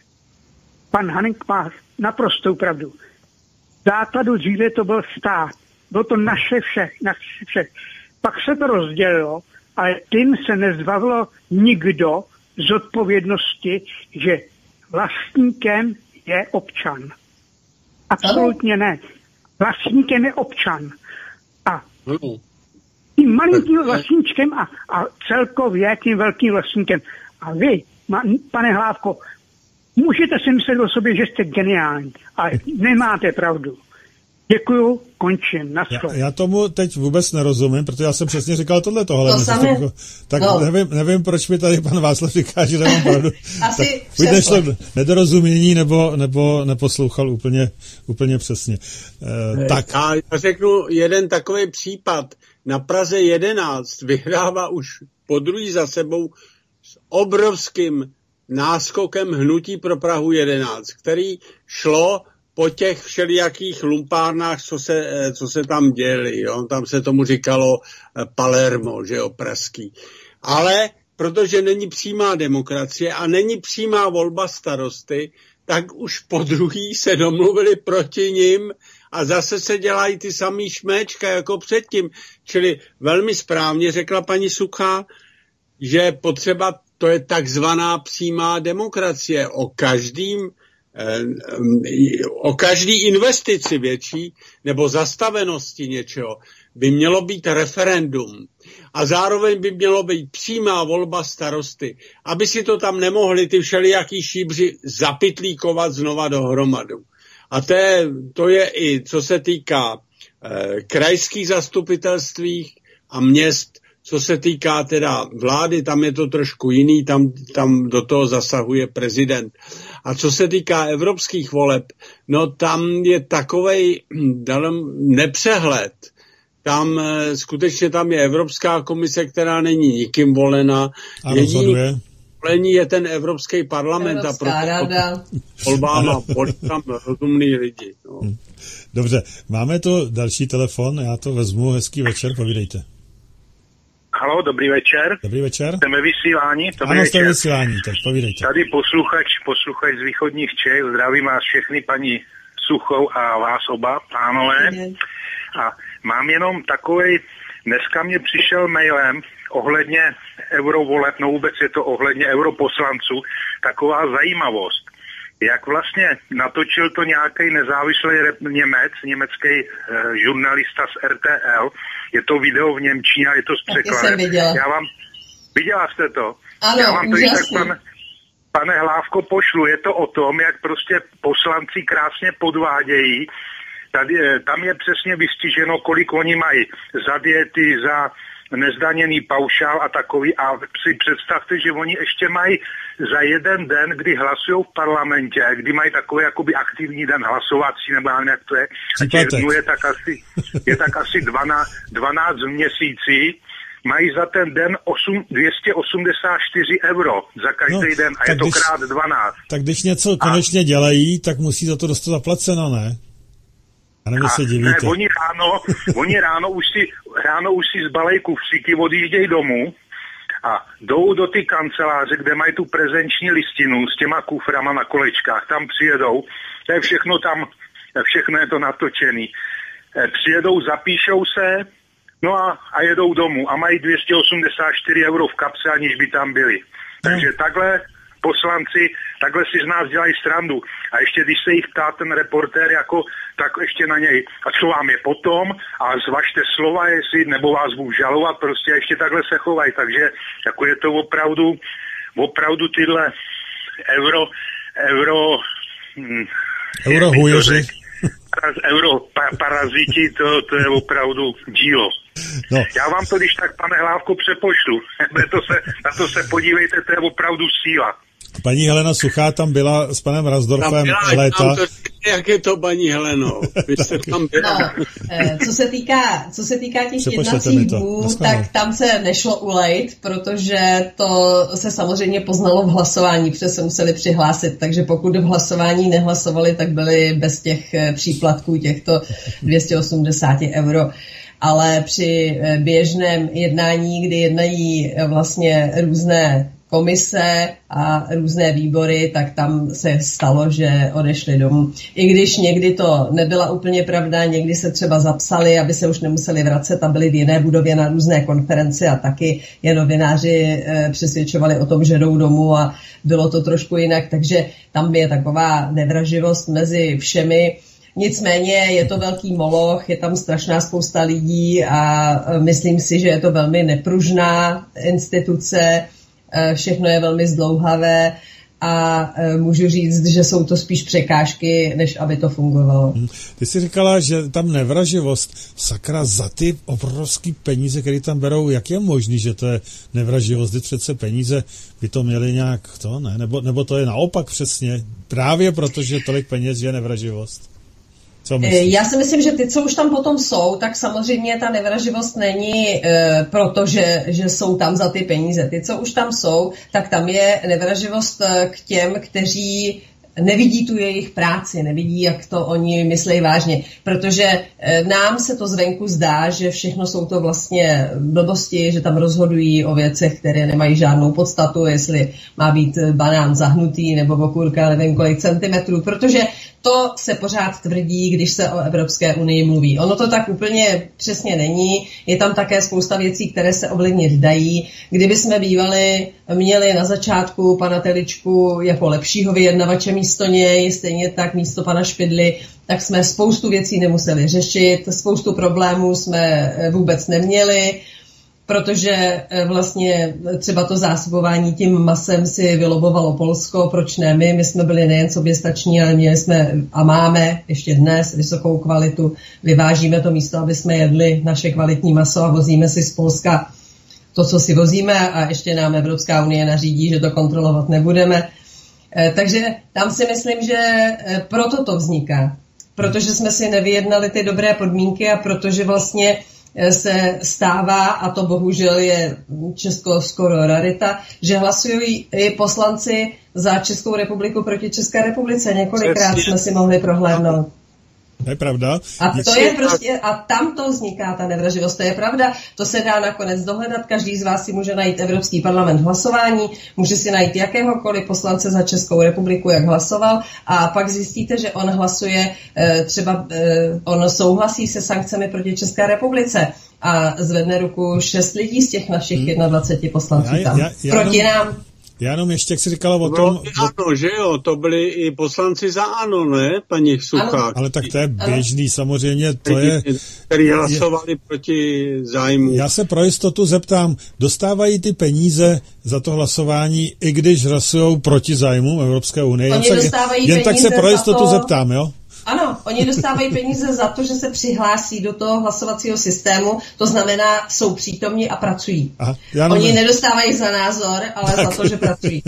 Pan Hanek má naprostou pravdu. Základu dříve to byl stát. Bylo to naše vše, naše vše. Pak se to rozdělilo, ale tím se nezbavilo nikdo z odpovědnosti, že vlastníkem je občan. Absolutně ne. Vlastníkem je občan. A tím malinkým vlastníčkem a, a celkově tím velkým vlastníkem. A vy, pane Hlávko, můžete si myslet o sobě, že jste geniální, ale nemáte pravdu. Děkuju, končím. Já, já tomu teď vůbec nerozumím, protože já jsem přesně říkal tohle tohle. To samé, tak no. nevím, nevím, proč mi tady pan Václav říká, že nemám pravdu. Asi buď nešlo nedorozumění, nebo, nebo neposlouchal úplně, úplně přesně. E, tak. Já řeknu jeden takový případ. Na Praze jedenáct vyhrává už podruhý za sebou s obrovským náskokem hnutí pro Prahu jedenáct, který šlo po těch všelijakých lumpárnách, co se, co se tam děli. Jo? Tam se tomu říkalo Palermo, že jo, pražský. Ale protože není přímá demokracie a není přímá volba starosty, tak už po druhý se domluvili proti nim a zase se dělají ty samý šméčka jako předtím. Čili velmi správně řekla paní Suchá, že potřeba, to je takzvaná přímá demokracie. O každým o každý investici větší nebo zastavenosti něčeho by mělo být referendum. A zároveň by mělo být přímá volba starosty, aby si to tam nemohli ty všelijaký šíbři zapitlíkovat znova dohromadu. A to je, to je i, co se týká eh, krajských zastupitelství a měst, co se týká teda vlády, tam je to trošku jiný, tam, tam do toho zasahuje prezident. A co se týká evropských voleb, no tam je takovej nepřehled. Tam skutečně tam je Evropská komise, která není nikým volena. A rozhoduje. volení je ten Evropský parlament Evropská a rada. Volbáma tam rozumný lidi. No. Dobře, máme tu další telefon, já to vezmu, hezký večer, povídejte. Haló, dobrý večer. Dobrý večer. Jsme vysílání? Dobrý ano, jste vysílání, tak povídejte. Tady posluchač, posluchač z východních Čech, zdravím vás všechny, paní Suchou a vás oba, pánové. A mám jenom takovej, dneska mě přišel mailem ohledně eurovoleb, no vůbec je to ohledně europoslanců, taková zajímavost. Jak vlastně natočil to nějaký nezávislý Němec, německý eh, žurnalista z R T L, je to video v němčině a je to s překladem. Já vám, viděla jste to? Ano, Já vám to úžasný. tak, pan, pane Hlávko, pošlu. Je to o tom, jak prostě poslanci krásně podvádějí. Tady, tam je přesně vystiženo, kolik oni mají za diety, za nezdaněný paušál a takový. A si představte, že oni ještě mají za jeden den, kdy hlasují v parlamentě, kdy mají takový jakoby aktivní den hlasovací, nebo já nevím, jak to je. A těch dnů je tak asi, je tak asi dvanáct, dvanáct v měsíci. Mají za ten den dvě stě osmdesát čtyři euro za každý no, den a je to když, krát dvanáct. Tak když něco konečně a, dělají, tak musí za to dostat zaplaceno, ne? A nevím, se divíte. Ne, oni ráno, oni ráno už si, ráno už si zbalej kufříky, odjíždějí domů a jdou do ty kanceláře, kde mají tu prezenční listinu s těma kuframa na kolečkách, tam přijedou, to je všechno tam, všechno je to natočený. Přijedou, zapíšou se, no a, a jedou domů a mají dvě stě osmdesát čtyři euro v kapse, aniž by tam byli. Takže takhle poslanci, takhle si z nás dělají srandu. A ještě když se jich ptá ten reportér, jako, tak ještě na něj, a co vám je potom, a zvažte slova, jestli, nebo vás budu žalovat, prostě ještě takhle se chovají. Takže jako je to opravdu, opravdu tyhle euro, euro, hm, eurohujeři. Euro pa, paraziti, to, to je opravdu dílo. No. Já vám to, když tak, pane Hlávko, přepošlu. to se, na to se podívejte, to je opravdu síla. Paní Helena Suchá tam byla s panem Razdorfem léta. Jak je to, paní Heleno? Vy jste tam byla. No, co se týká, co se týká těch jednacích dnů, tak tam se nešlo ulejt, protože to se samozřejmě poznalo v hlasování, protože se museli přihlásit, takže pokud v hlasování nehlasovali, tak byli bez těch příplatků těchto dvě stě osmdesát euro. Ale při běžném jednání, kdy jednají vlastně různé komise a různé výbory, tak tam se stalo, že odešli domů. I když někdy to nebyla úplně pravda, někdy se třeba zapsali, aby se už nemuseli vracet a byli v jiné budově na různé konferenci a taky je novináři e, přesvědčovali o tom, že jdou domů a bylo to trošku jinak, takže tam je taková nevraživost mezi všemi. Nicméně je to velký moloch, je tam strašná spousta lidí a myslím si, že je to velmi nepružná instituce, všechno je velmi zdlouhavé a můžu říct, že jsou to spíš překážky, než aby to fungovalo. Ty jsi říkala, že tam nevraživost, sakra, za ty obrovský peníze, které tam berou, jak je možný, že to je nevraživost? Ty přece peníze by to měly nějak to, ne? Nebo, nebo to je naopak přesně, právě protože tolik peněz je nevraživost? Já si myslím, že ty, co už tam potom jsou, tak samozřejmě ta nevraživost není e, proto, že, že jsou tam za ty peníze. Ty, co už tam jsou, tak tam je nevraživost k těm, kteří nevidí tu jejich práci, nevidí, jak to oni myslejí vážně. Protože e, nám se to zvenku zdá, že všechno jsou to vlastně blbosti, že tam rozhodují o věcech, které nemají žádnou podstatu, jestli má být banán zahnutý nebo okurka, nevím kolik centimetrů, protože to se pořád tvrdí, když se o Evropské unii mluví. Ono to tak úplně přesně není. Je tam také spousta věcí, které se ovlivnit dají. Kdyby jsme bývali, měli na začátku pana Teličku jako lepšího vyjednavače místo něj, stejně tak místo pana Špidly, tak jsme spoustu věcí nemuseli řešit, spoustu problémů jsme vůbec neměli, protože vlastně třeba to zásobování tím masem si vylobovalo Polsko, proč ne my? My jsme byli nejen soběstační, ale měli jsme a máme ještě dnes vysokou kvalitu. Vyvážíme to místo, aby jsme jedli naše kvalitní maso a vozíme si z Polska to, co si vozíme a ještě nám Evropská unie nařídí, že to kontrolovat nebudeme. Takže tam si myslím, že proto to vzniká. Protože jsme si nevyjednali ty dobré podmínky a protože vlastně se stává, a to bohužel je Česko skoro rarita, že hlasují i poslanci za Českou republiku proti České republice. Několikrát jsme si mohli prohlédnout. To je pravda. A to je prostě, a tam to vzniká ta nevraživost, to je pravda, to se dá nakonec dohledat, každý z vás si může najít Evropský parlament hlasování, může si najít jakéhokoliv poslance za Českou republiku, jak hlasoval, a pak zjistíte, že on hlasuje, třeba on souhlasí se sankcemi proti České republice a zvedne ruku šest lidí z těch našich dvaceti jedna poslanců tam. Já, já, proti já nám. Já jenom ještě, jak jsi říkala o tom... No, ano, že jo, to byli i poslanci za ANO, ne, paní Suchá? Ale tak to je běžný, ano. Samozřejmě, to je... Který hlasovali je, proti zájmu. Já se pro jistotu zeptám, dostávají ty peníze za to hlasování, i když hlasují proti zájmu Evropské unie? Oni jen dostávají jen tak se pro jistotu to... zeptám, jo? Ano, oni dostávají peníze za to, že se přihlásí do toho hlasovacího systému, to znamená, jsou přítomní a pracují. Aha, já oni nevím. Nedostávají za názor, ale tak. Za to, že pracují.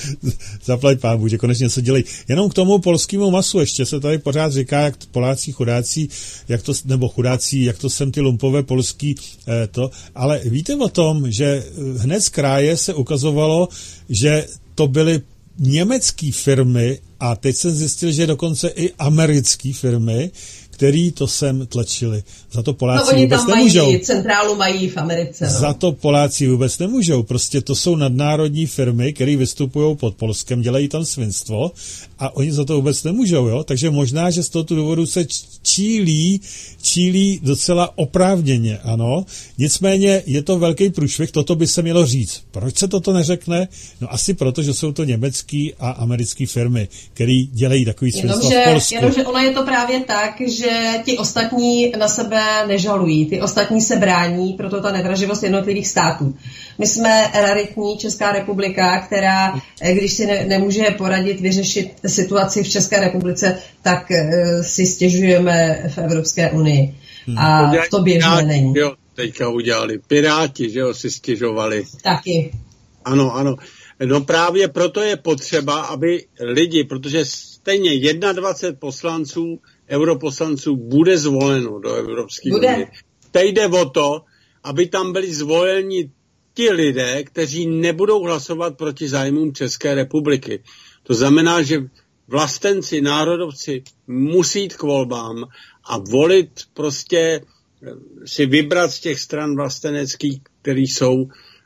Zaplať pánu, že konečně něco dělají. Jenom k tomu polskému masu ještě se tady pořád říká, jak Poláci chudáci, jak to, nebo chudáci, jak to sem ty lumpové polský eh, to, ale víte o tom, že hned z kraje se ukazovalo, že to byly německé firmy, a teď jsem zjistil, že dokonce i americké firmy, který to sem tlačili. Za to Poláci no, oni vůbec tam nemůžou. Mají, centrálu mají v Americe. No. Za to Poláci vůbec nemůžou. Prostě to jsou nadnárodní firmy, které vystupují pod Polskem, dělají tam svinstvo a oni za to vůbec nemůžou. Jo? Takže možná, že z tohoto důvodu se čílí, čílí docela oprávněně. Ano. Nicméně je to velký průšvih, toto by se mělo říct. Proč se toto neřekne? No asi proto, že jsou to německý a americké firmy, které dělají takový svinstvo v Polsku. Jenomže ono je to právě tak, že ti ostatní na sebe nežalují, ty ostatní se brání, proto ta nevraživost jednotlivých států. My jsme raritní Česká republika, která, když si ne, nemůže poradit, vyřešit situaci v České republice, tak uh, si stěžujeme v Evropské unii. Hmm. A to běžné není. Jo, teďka udělali Piráti, že jo, si stěžovali. Taky. Ano, ano. No právě proto je potřeba, aby lidi, protože stejně dvacet jedna poslanců, europoslanců bude zvoleno do Evropské unie. Teď jde o to, aby tam byli zvoleni ti lidé, kteří nebudou hlasovat proti zájmům České republiky. To znamená, že vlastenci, národovci musí jít k volbám a volit prostě si vybrat z těch stran vlasteneckých, který jsou,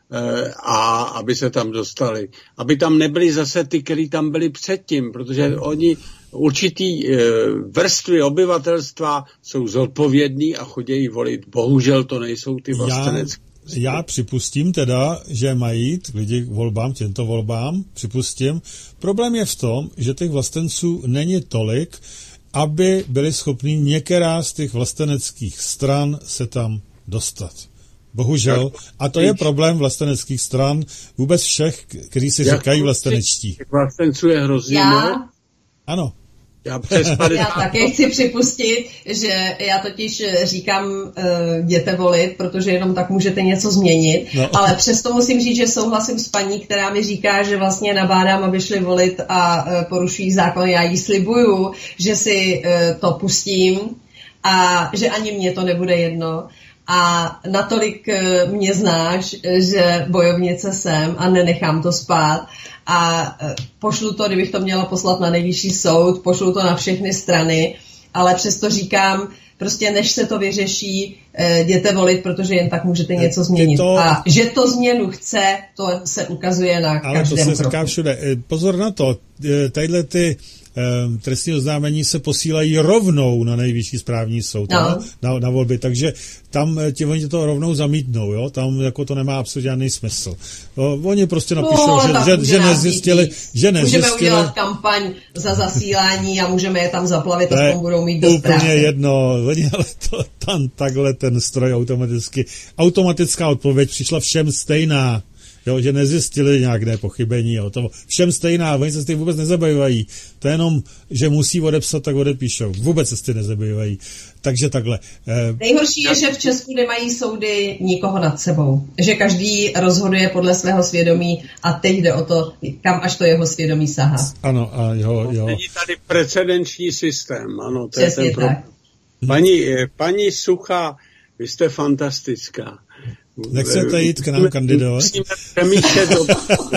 a aby se tam dostali. Aby tam nebyli zase ty, kteří tam byli předtím, protože oni určitý e, vrstvy obyvatelstva jsou zodpovědní a chodějí volit. Bohužel to nejsou ty vlastenecké. Já, já připustím teda, že mají jít lidi k volbám, těmto volbám, připustím. Problém je v tom, že těch vlastenců není tolik, aby byli schopni některá z těch vlasteneckých stran se tam dostat. Bohužel. A to je problém vlasteneckých stran, vůbec všech, kteří si jak říkají vlastenečtí. Vlastenců je hrozně. Já? Ano. Já, přes já také chci připustit, že já totiž říkám, uh, jděte volit, protože jenom tak můžete něco změnit, no. Ale přesto musím říct, že souhlasím s paní, která mi říká, že vlastně nabádám, aby šli volit a uh, porušují zákon. Já jí slibuju, že si uh, to pustím a že ani mně to nebude jedno. A natolik mě znáš, že bojovnice jsem a nenechám to spát. A pošlu to, kdybych to měla poslat na nejvyšší soud, pošlu to na všechny strany, ale přesto říkám, prostě než se to vyřeší, jděte volit, protože jen tak můžete něco změnit. To... A že to změnu chce, to se ukazuje na každém kroku. Ale to se říká všude. Pozor na to, tadyhle ty trestní oznámení se posílají rovnou na nejvyšší správní soud, no. na, na volby, takže tam ti oni to rovnou zamítnou, jo? Tam jako to nemá absolutně žádný smysl. O, oni prostě napíšou, no, že, že, že nezjistili, že nezjistili. Můžeme udělat kampaň za zasílání a můžeme je tam zaplavit a tom budou mít dost úplně práce. Jedno, oni ale to, tam takhle ten stroj automaticky, automatická odpověď přišla všem stejná. Jo, že nezjistili nějaké pochybení, jo, to všem stejná, oni se s tím vůbec nezabývají. To je jenom, že musí odepsat, tak odepíšou. Vůbec se s tím nezabývají. Takže takhle. Eh, Nejhorší je, že v Česku nemají soudy nikoho nad sebou. Že každý rozhoduje podle svého svědomí a teď jde o to, kam až to jeho svědomí sahá. Ano, a jo, jo. Není tady precedenční systém, ano, to je ten problém. Paní, paní Suchá, vy jste fantastická. Nechcete jít k nám kandidovat? Musíme přemýšlet o...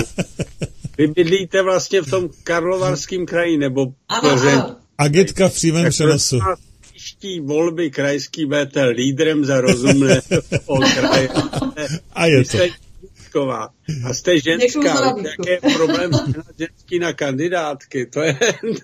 Vy bydlíte vlastně v tom Karlovarském kraji, nebo Plzeň. Agitka v přímém přenosu. Příští volby krajský budete lídrem za rozumné kraje. A je to. A jste ženská, jaký je problém ženský na kandidátky, to je,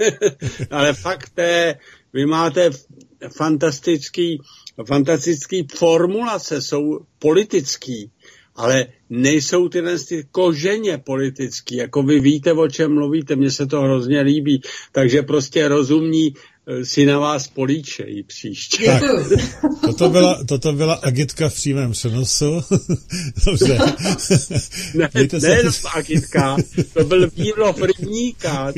ale fakt je, vy máte fantastický, fantastický formulace, jsou politický, ale nejsou tyhle ty koženě politický, jako vy víte, o čem mluvíte, mně se to hrozně líbí, takže prostě rozumní si na vás políčejí příště. Tak, toto byla, toto byla agitka v přímém přenosu. Dobře. Ne, ne agitka, to byl výrov rybníka.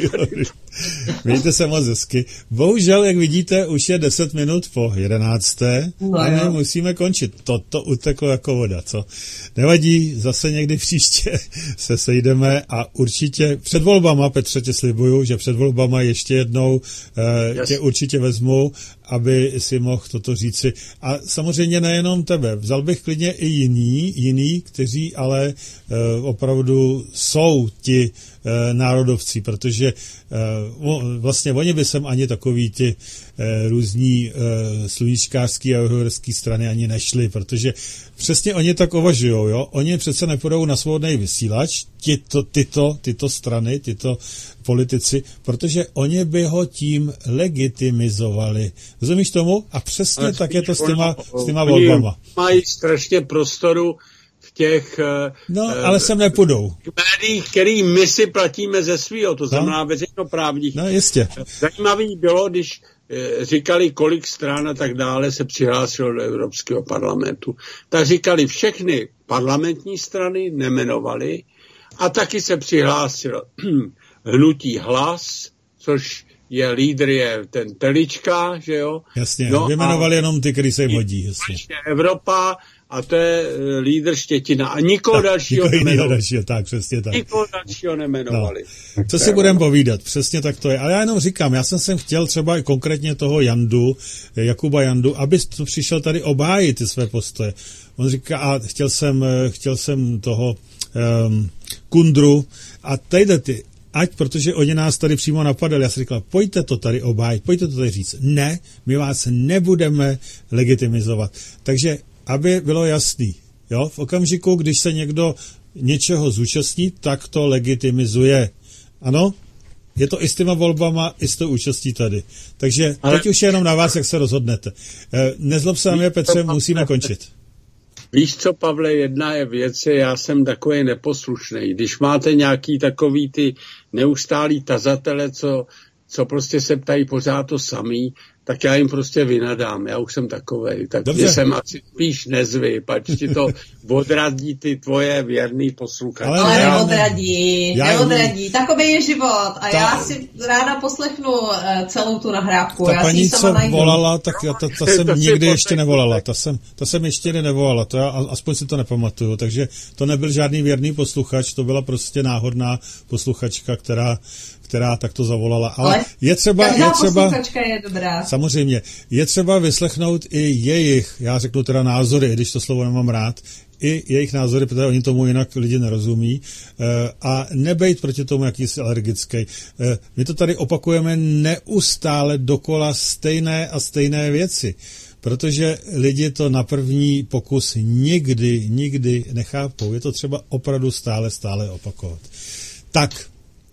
Mějte se moc hezky. Bohužel, jak vidíte, už je deset minut po jedenácté no a my jo. musíme končit. Toto uteklo jako voda, co? Nevadí, zase někdy příště se sejdeme a určitě před volbama, Petře, tě slibuju, že před volbama ještě jednou uh, yes. tě určitě vezmu, aby si mohl toto říci. A samozřejmě nejenom tebe. Vzal bych klidně i jiný, jiný, kteří ale uh, opravdu jsou ti uh, národovci, protože uh, vlastně oni by sem ani takový ti uh, různí uh, sluníčkářský a uhorský strany ani nešli, protože přesně oni tak uvažujou, jo. Oni přece nepůjdou na svobodný vysílač, tyto, tyto, tyto strany, tyto politici, protože oni by ho tím legitimizovali. Rozumíš tomu? A přesně ale tak je to s těma, s těma volbama. Mají strašně prostoru v těch no, uh, ale sem nepůjdou. médiích, který my si platíme ze svýho, to znamená no. veřejnoprávních. No, jistě. Zajímavý bylo, když říkali, kolik stran a tak dále se přihlásilo do Evropského parlamentu. Tak říkali, všechny parlamentní strany nemenovali a taky se přihlásilo hnutí Hlas, což je lídr, je ten Telička, že jo? Jasně, no vymenovali jenom ty, který se jim hodí. Jasně. Evropa a to je lídr Štětina a nikoho tak, dalšího nemenovali. Dalšího, tak, přesně tak. Nikoho dalšího nemenovali. No. Co si budeme povídat, přesně tak to je. Ale já jenom říkám, já jsem sem chtěl třeba i konkrétně toho Jandu, Jakuba Jandu, aby to přišel tady obhájit ty své postoje. On říká, a chtěl jsem, chtěl jsem toho um, Kundru a tady ty, ať, protože oni nás tady přímo napadali, já jsem říkal, pojďte to tady obhájit, pojďte to tady říct. Ne, my vás nebudeme legitimizovat. Takže aby bylo jasný, jo, v okamžiku, když se někdo něčeho zúčastní, tak to legitimizuje. Ano? Je to i s těma volbama, i s tou účastí tady. Takže ale teď už je jenom na vás, jak se rozhodnete. Nezlob se na mě, Petře, musíme končit. Víš co, Pavle, jedna je věc, já jsem takový neposlušný. Když máte nějaký takový ty neustálý tazatele, co, co prostě se ptají pořád to samý, tak já jim prostě vynadám. Já už jsem takovej. Tak mě jsem asi spíš nezvy, pač ti to odradí ty tvoje věrný posluchače. Ale, ale neodradí, já... neodradí. Takový je život. A ta... já si ráda poslechnu uh, celou tu nahrávku. Ta já paní, si co najdu. volala, tak já, ta, ta jsem nikdy ještě nevolala. Ta jsem, ta jsem ještě nevolala. To já aspoň si to nepamatuju. Takže to nebyl žádný věrný posluchač, to byla prostě náhodná posluchačka, která která takto zavolala. Ale, ale je třeba... Každá je třeba, posluchačka je dobrá. Samozřejmě. Je třeba vyslechnout i jejich, já řeknu teda názory, když to slovo nemám rád, i jejich názory, protože oni tomu jinak lidi nerozumí, a nebejt proti tomu jakýsi alergický. My to tady opakujeme neustále dokola stejné a stejné věci, protože lidi to na první pokus nikdy, nikdy nechápou. Je to třeba opravdu stále, stále opakovat. Tak,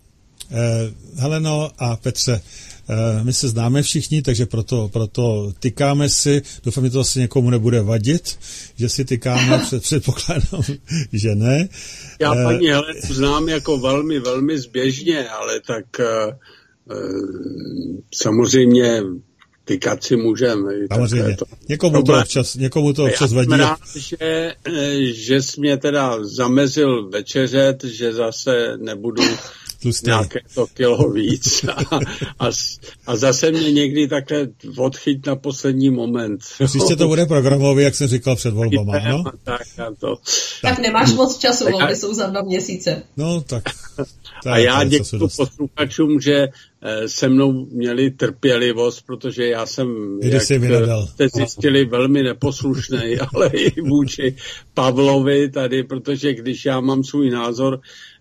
Heleno a Petře, my se známe všichni, takže proto, proto tykáme si, doufám, že to asi někomu nebude vadit, že si tykáme, před, předpokládám, že ne. Já paní Helenu znám jako velmi, velmi zběžně, ale tak uh, samozřejmě tykat si můžeme. Samozřejmě. To někomu, to občas, někomu to občas vadí. Já jsem rád, že, že jsi mě teda zamezil večeřet, že zase nebudu Tlustý. Nějaké to kilo víc a, a, a zase mě někdy takhle odchyt na poslední moment. Příště to bude programově, jak jsem říkal před volbama, ano? Tak, to. tak nemáš moc času, volby jsou za dva měsíce. No, tak. A já děkuji posluchačům, že se mnou měli trpělivost, protože já jsem, Kdy jak jste zjistili, velmi neposlušný, ale i vůči Pavlovi tady, protože když já mám svůj názor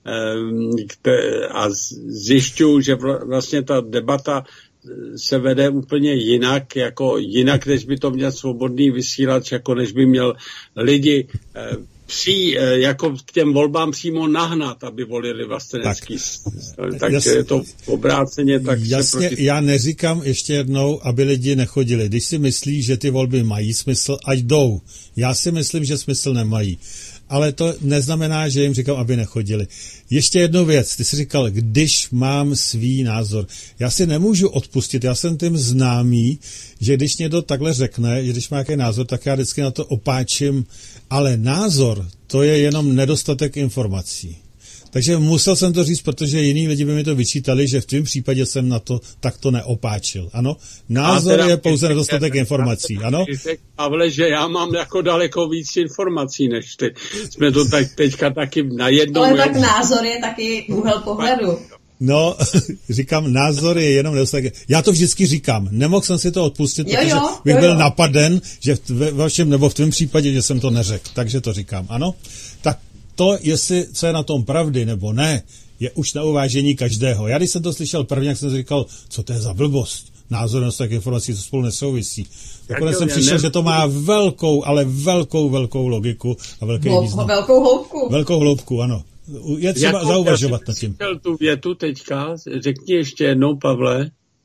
a zjišťuju, že vlastně ta debata se vede úplně jinak, jako jinak, než by to měl svobodný vysílač, jako než by měl lidi při, jako k těm volbám přímo nahnat, aby volili vlastenecký. Tak, takže je to obráceně. Tak jasně, proti... já neříkám ještě jednou, aby lidi nechodili. Když si myslí, že ty volby mají smysl, ať jdou. Já si myslím, že smysl nemají. Ale to neznamená, že jim říkám, aby nechodili. Ještě jednu věc. Ty jsi říkal, když mám svý názor. Já si nemůžu odpustit. Já jsem tím známý, že když někdo takhle řekne, že když má nějaký názor, tak já vždycky na to opáčím. Ale názor, to je jenom nedostatek informací. Takže musel jsem to říct, protože jiní lidi by mi to vyčítali, že v tvém případě jsem na to takto neopáčil. Ano? Názor je pouze nedostatek informací. Ano? Pavle, že já mám jako daleko víc informací než ty. Jsme to tak teďka taky na jednou... Ale tak názor je taky úhel pohledu. No, říkám, názor je jenom nedostatek. Já to vždycky říkám. Nemohl jsem si to odpustit, jo, protože jo, bych jo, byl jo. napaden, že ve vašem nebo v tvém případě, že jsem to neřekl. Takže to říkám. Ano? Tak to, jestli co je na tom pravdy nebo ne, je už na uvážení každého. Já když jsem to slyšel prvně, jak jsem si říkal, co to je za blbost, názor na tak informací, co spolu nesouvisí. Nakonec jsem přišel, že to má velkou, ale velkou, velkou logiku a velký Hlo, význam. Velkou hloubku. Velkou hloubku, ano. Je třeba jako, zauvažovat nad tím. Já tu větu teďka, řekni ještě jednou, Pavle.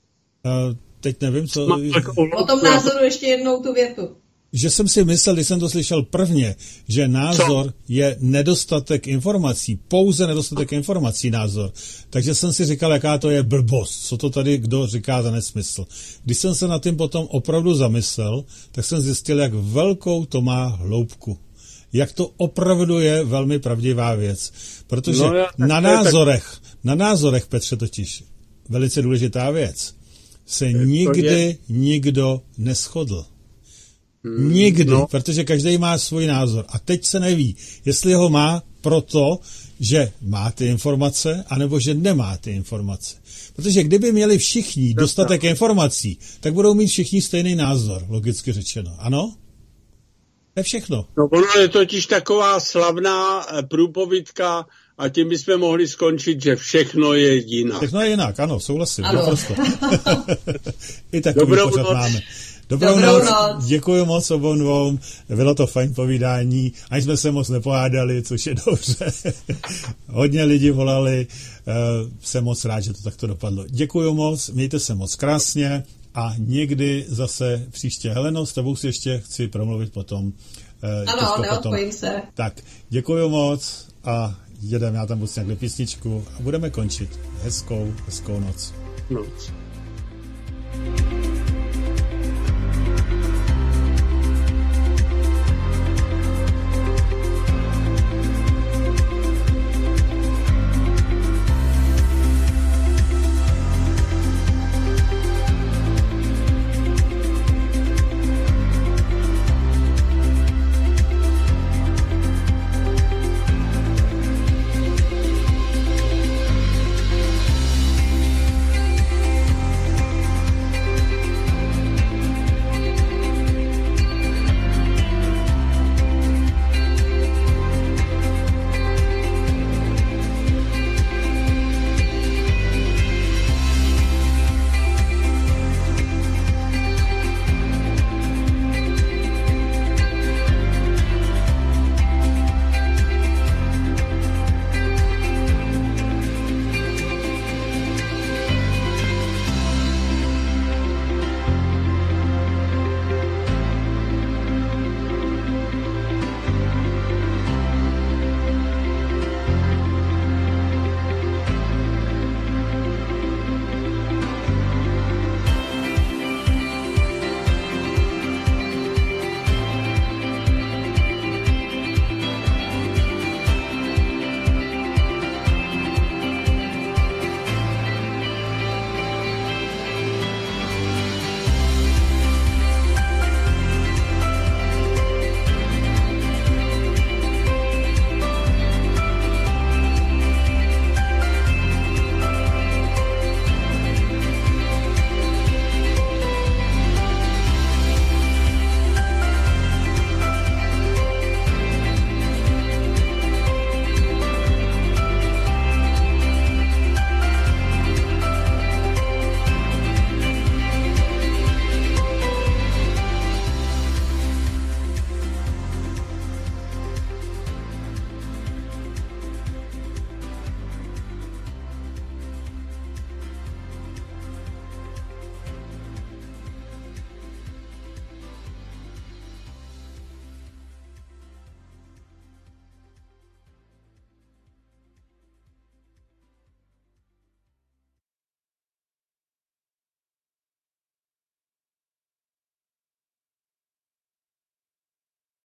Uh, teď nevím, co... O tom názoru ještě jednou tu větu. Že jsem si myslel, když jsem to slyšel prvně, že názor Co? je nedostatek informací, pouze nedostatek informací názor. Takže jsem si říkal, jaká to je blbost, co to tady kdo říká za nesmysl. Když jsem se nad tím potom opravdu zamyslel, tak jsem zjistil, jak velkou to má hloubku. Jak to opravdu je velmi pravdivá věc. Protože no, já, na názorech, tak... na názorech, Petře, totiž velice důležitá věc, se nikdy nikdo neshodl. Nikdy, no. Protože každý má svůj názor. A teď se neví, jestli ho má proto, že má ty informace, anebo že nemá ty informace. Protože kdyby měli všichni dostatek informací, tak budou mít všichni stejný názor, logicky řečeno. Ano? To je všechno. No, ono je totiž taková slavná průpovídka a tím bychom mohli skončit, že všechno je jinak. Všechno je jinak, ano, souhlasím. Ano. I takový Dobrou pořad noc. máme. Dobrou, Dobrou noc. noc. Děkuji moc obou dvou. Bylo to fajn povídání. Ani jsme se moc nepohádali, což je dobře. Hodně lidí volali. Jsem moc rád, že to takto dopadlo. Děkuji moc, mějte se moc krásně a někdy zase příště. Heleno, s tebou si ještě chci promluvit potom. Ano, neodpojím se. Tak, děkuji moc a jedeme, já tam budu nějakou písničku a budeme končit. Hezkou, hezkou noc. Noc.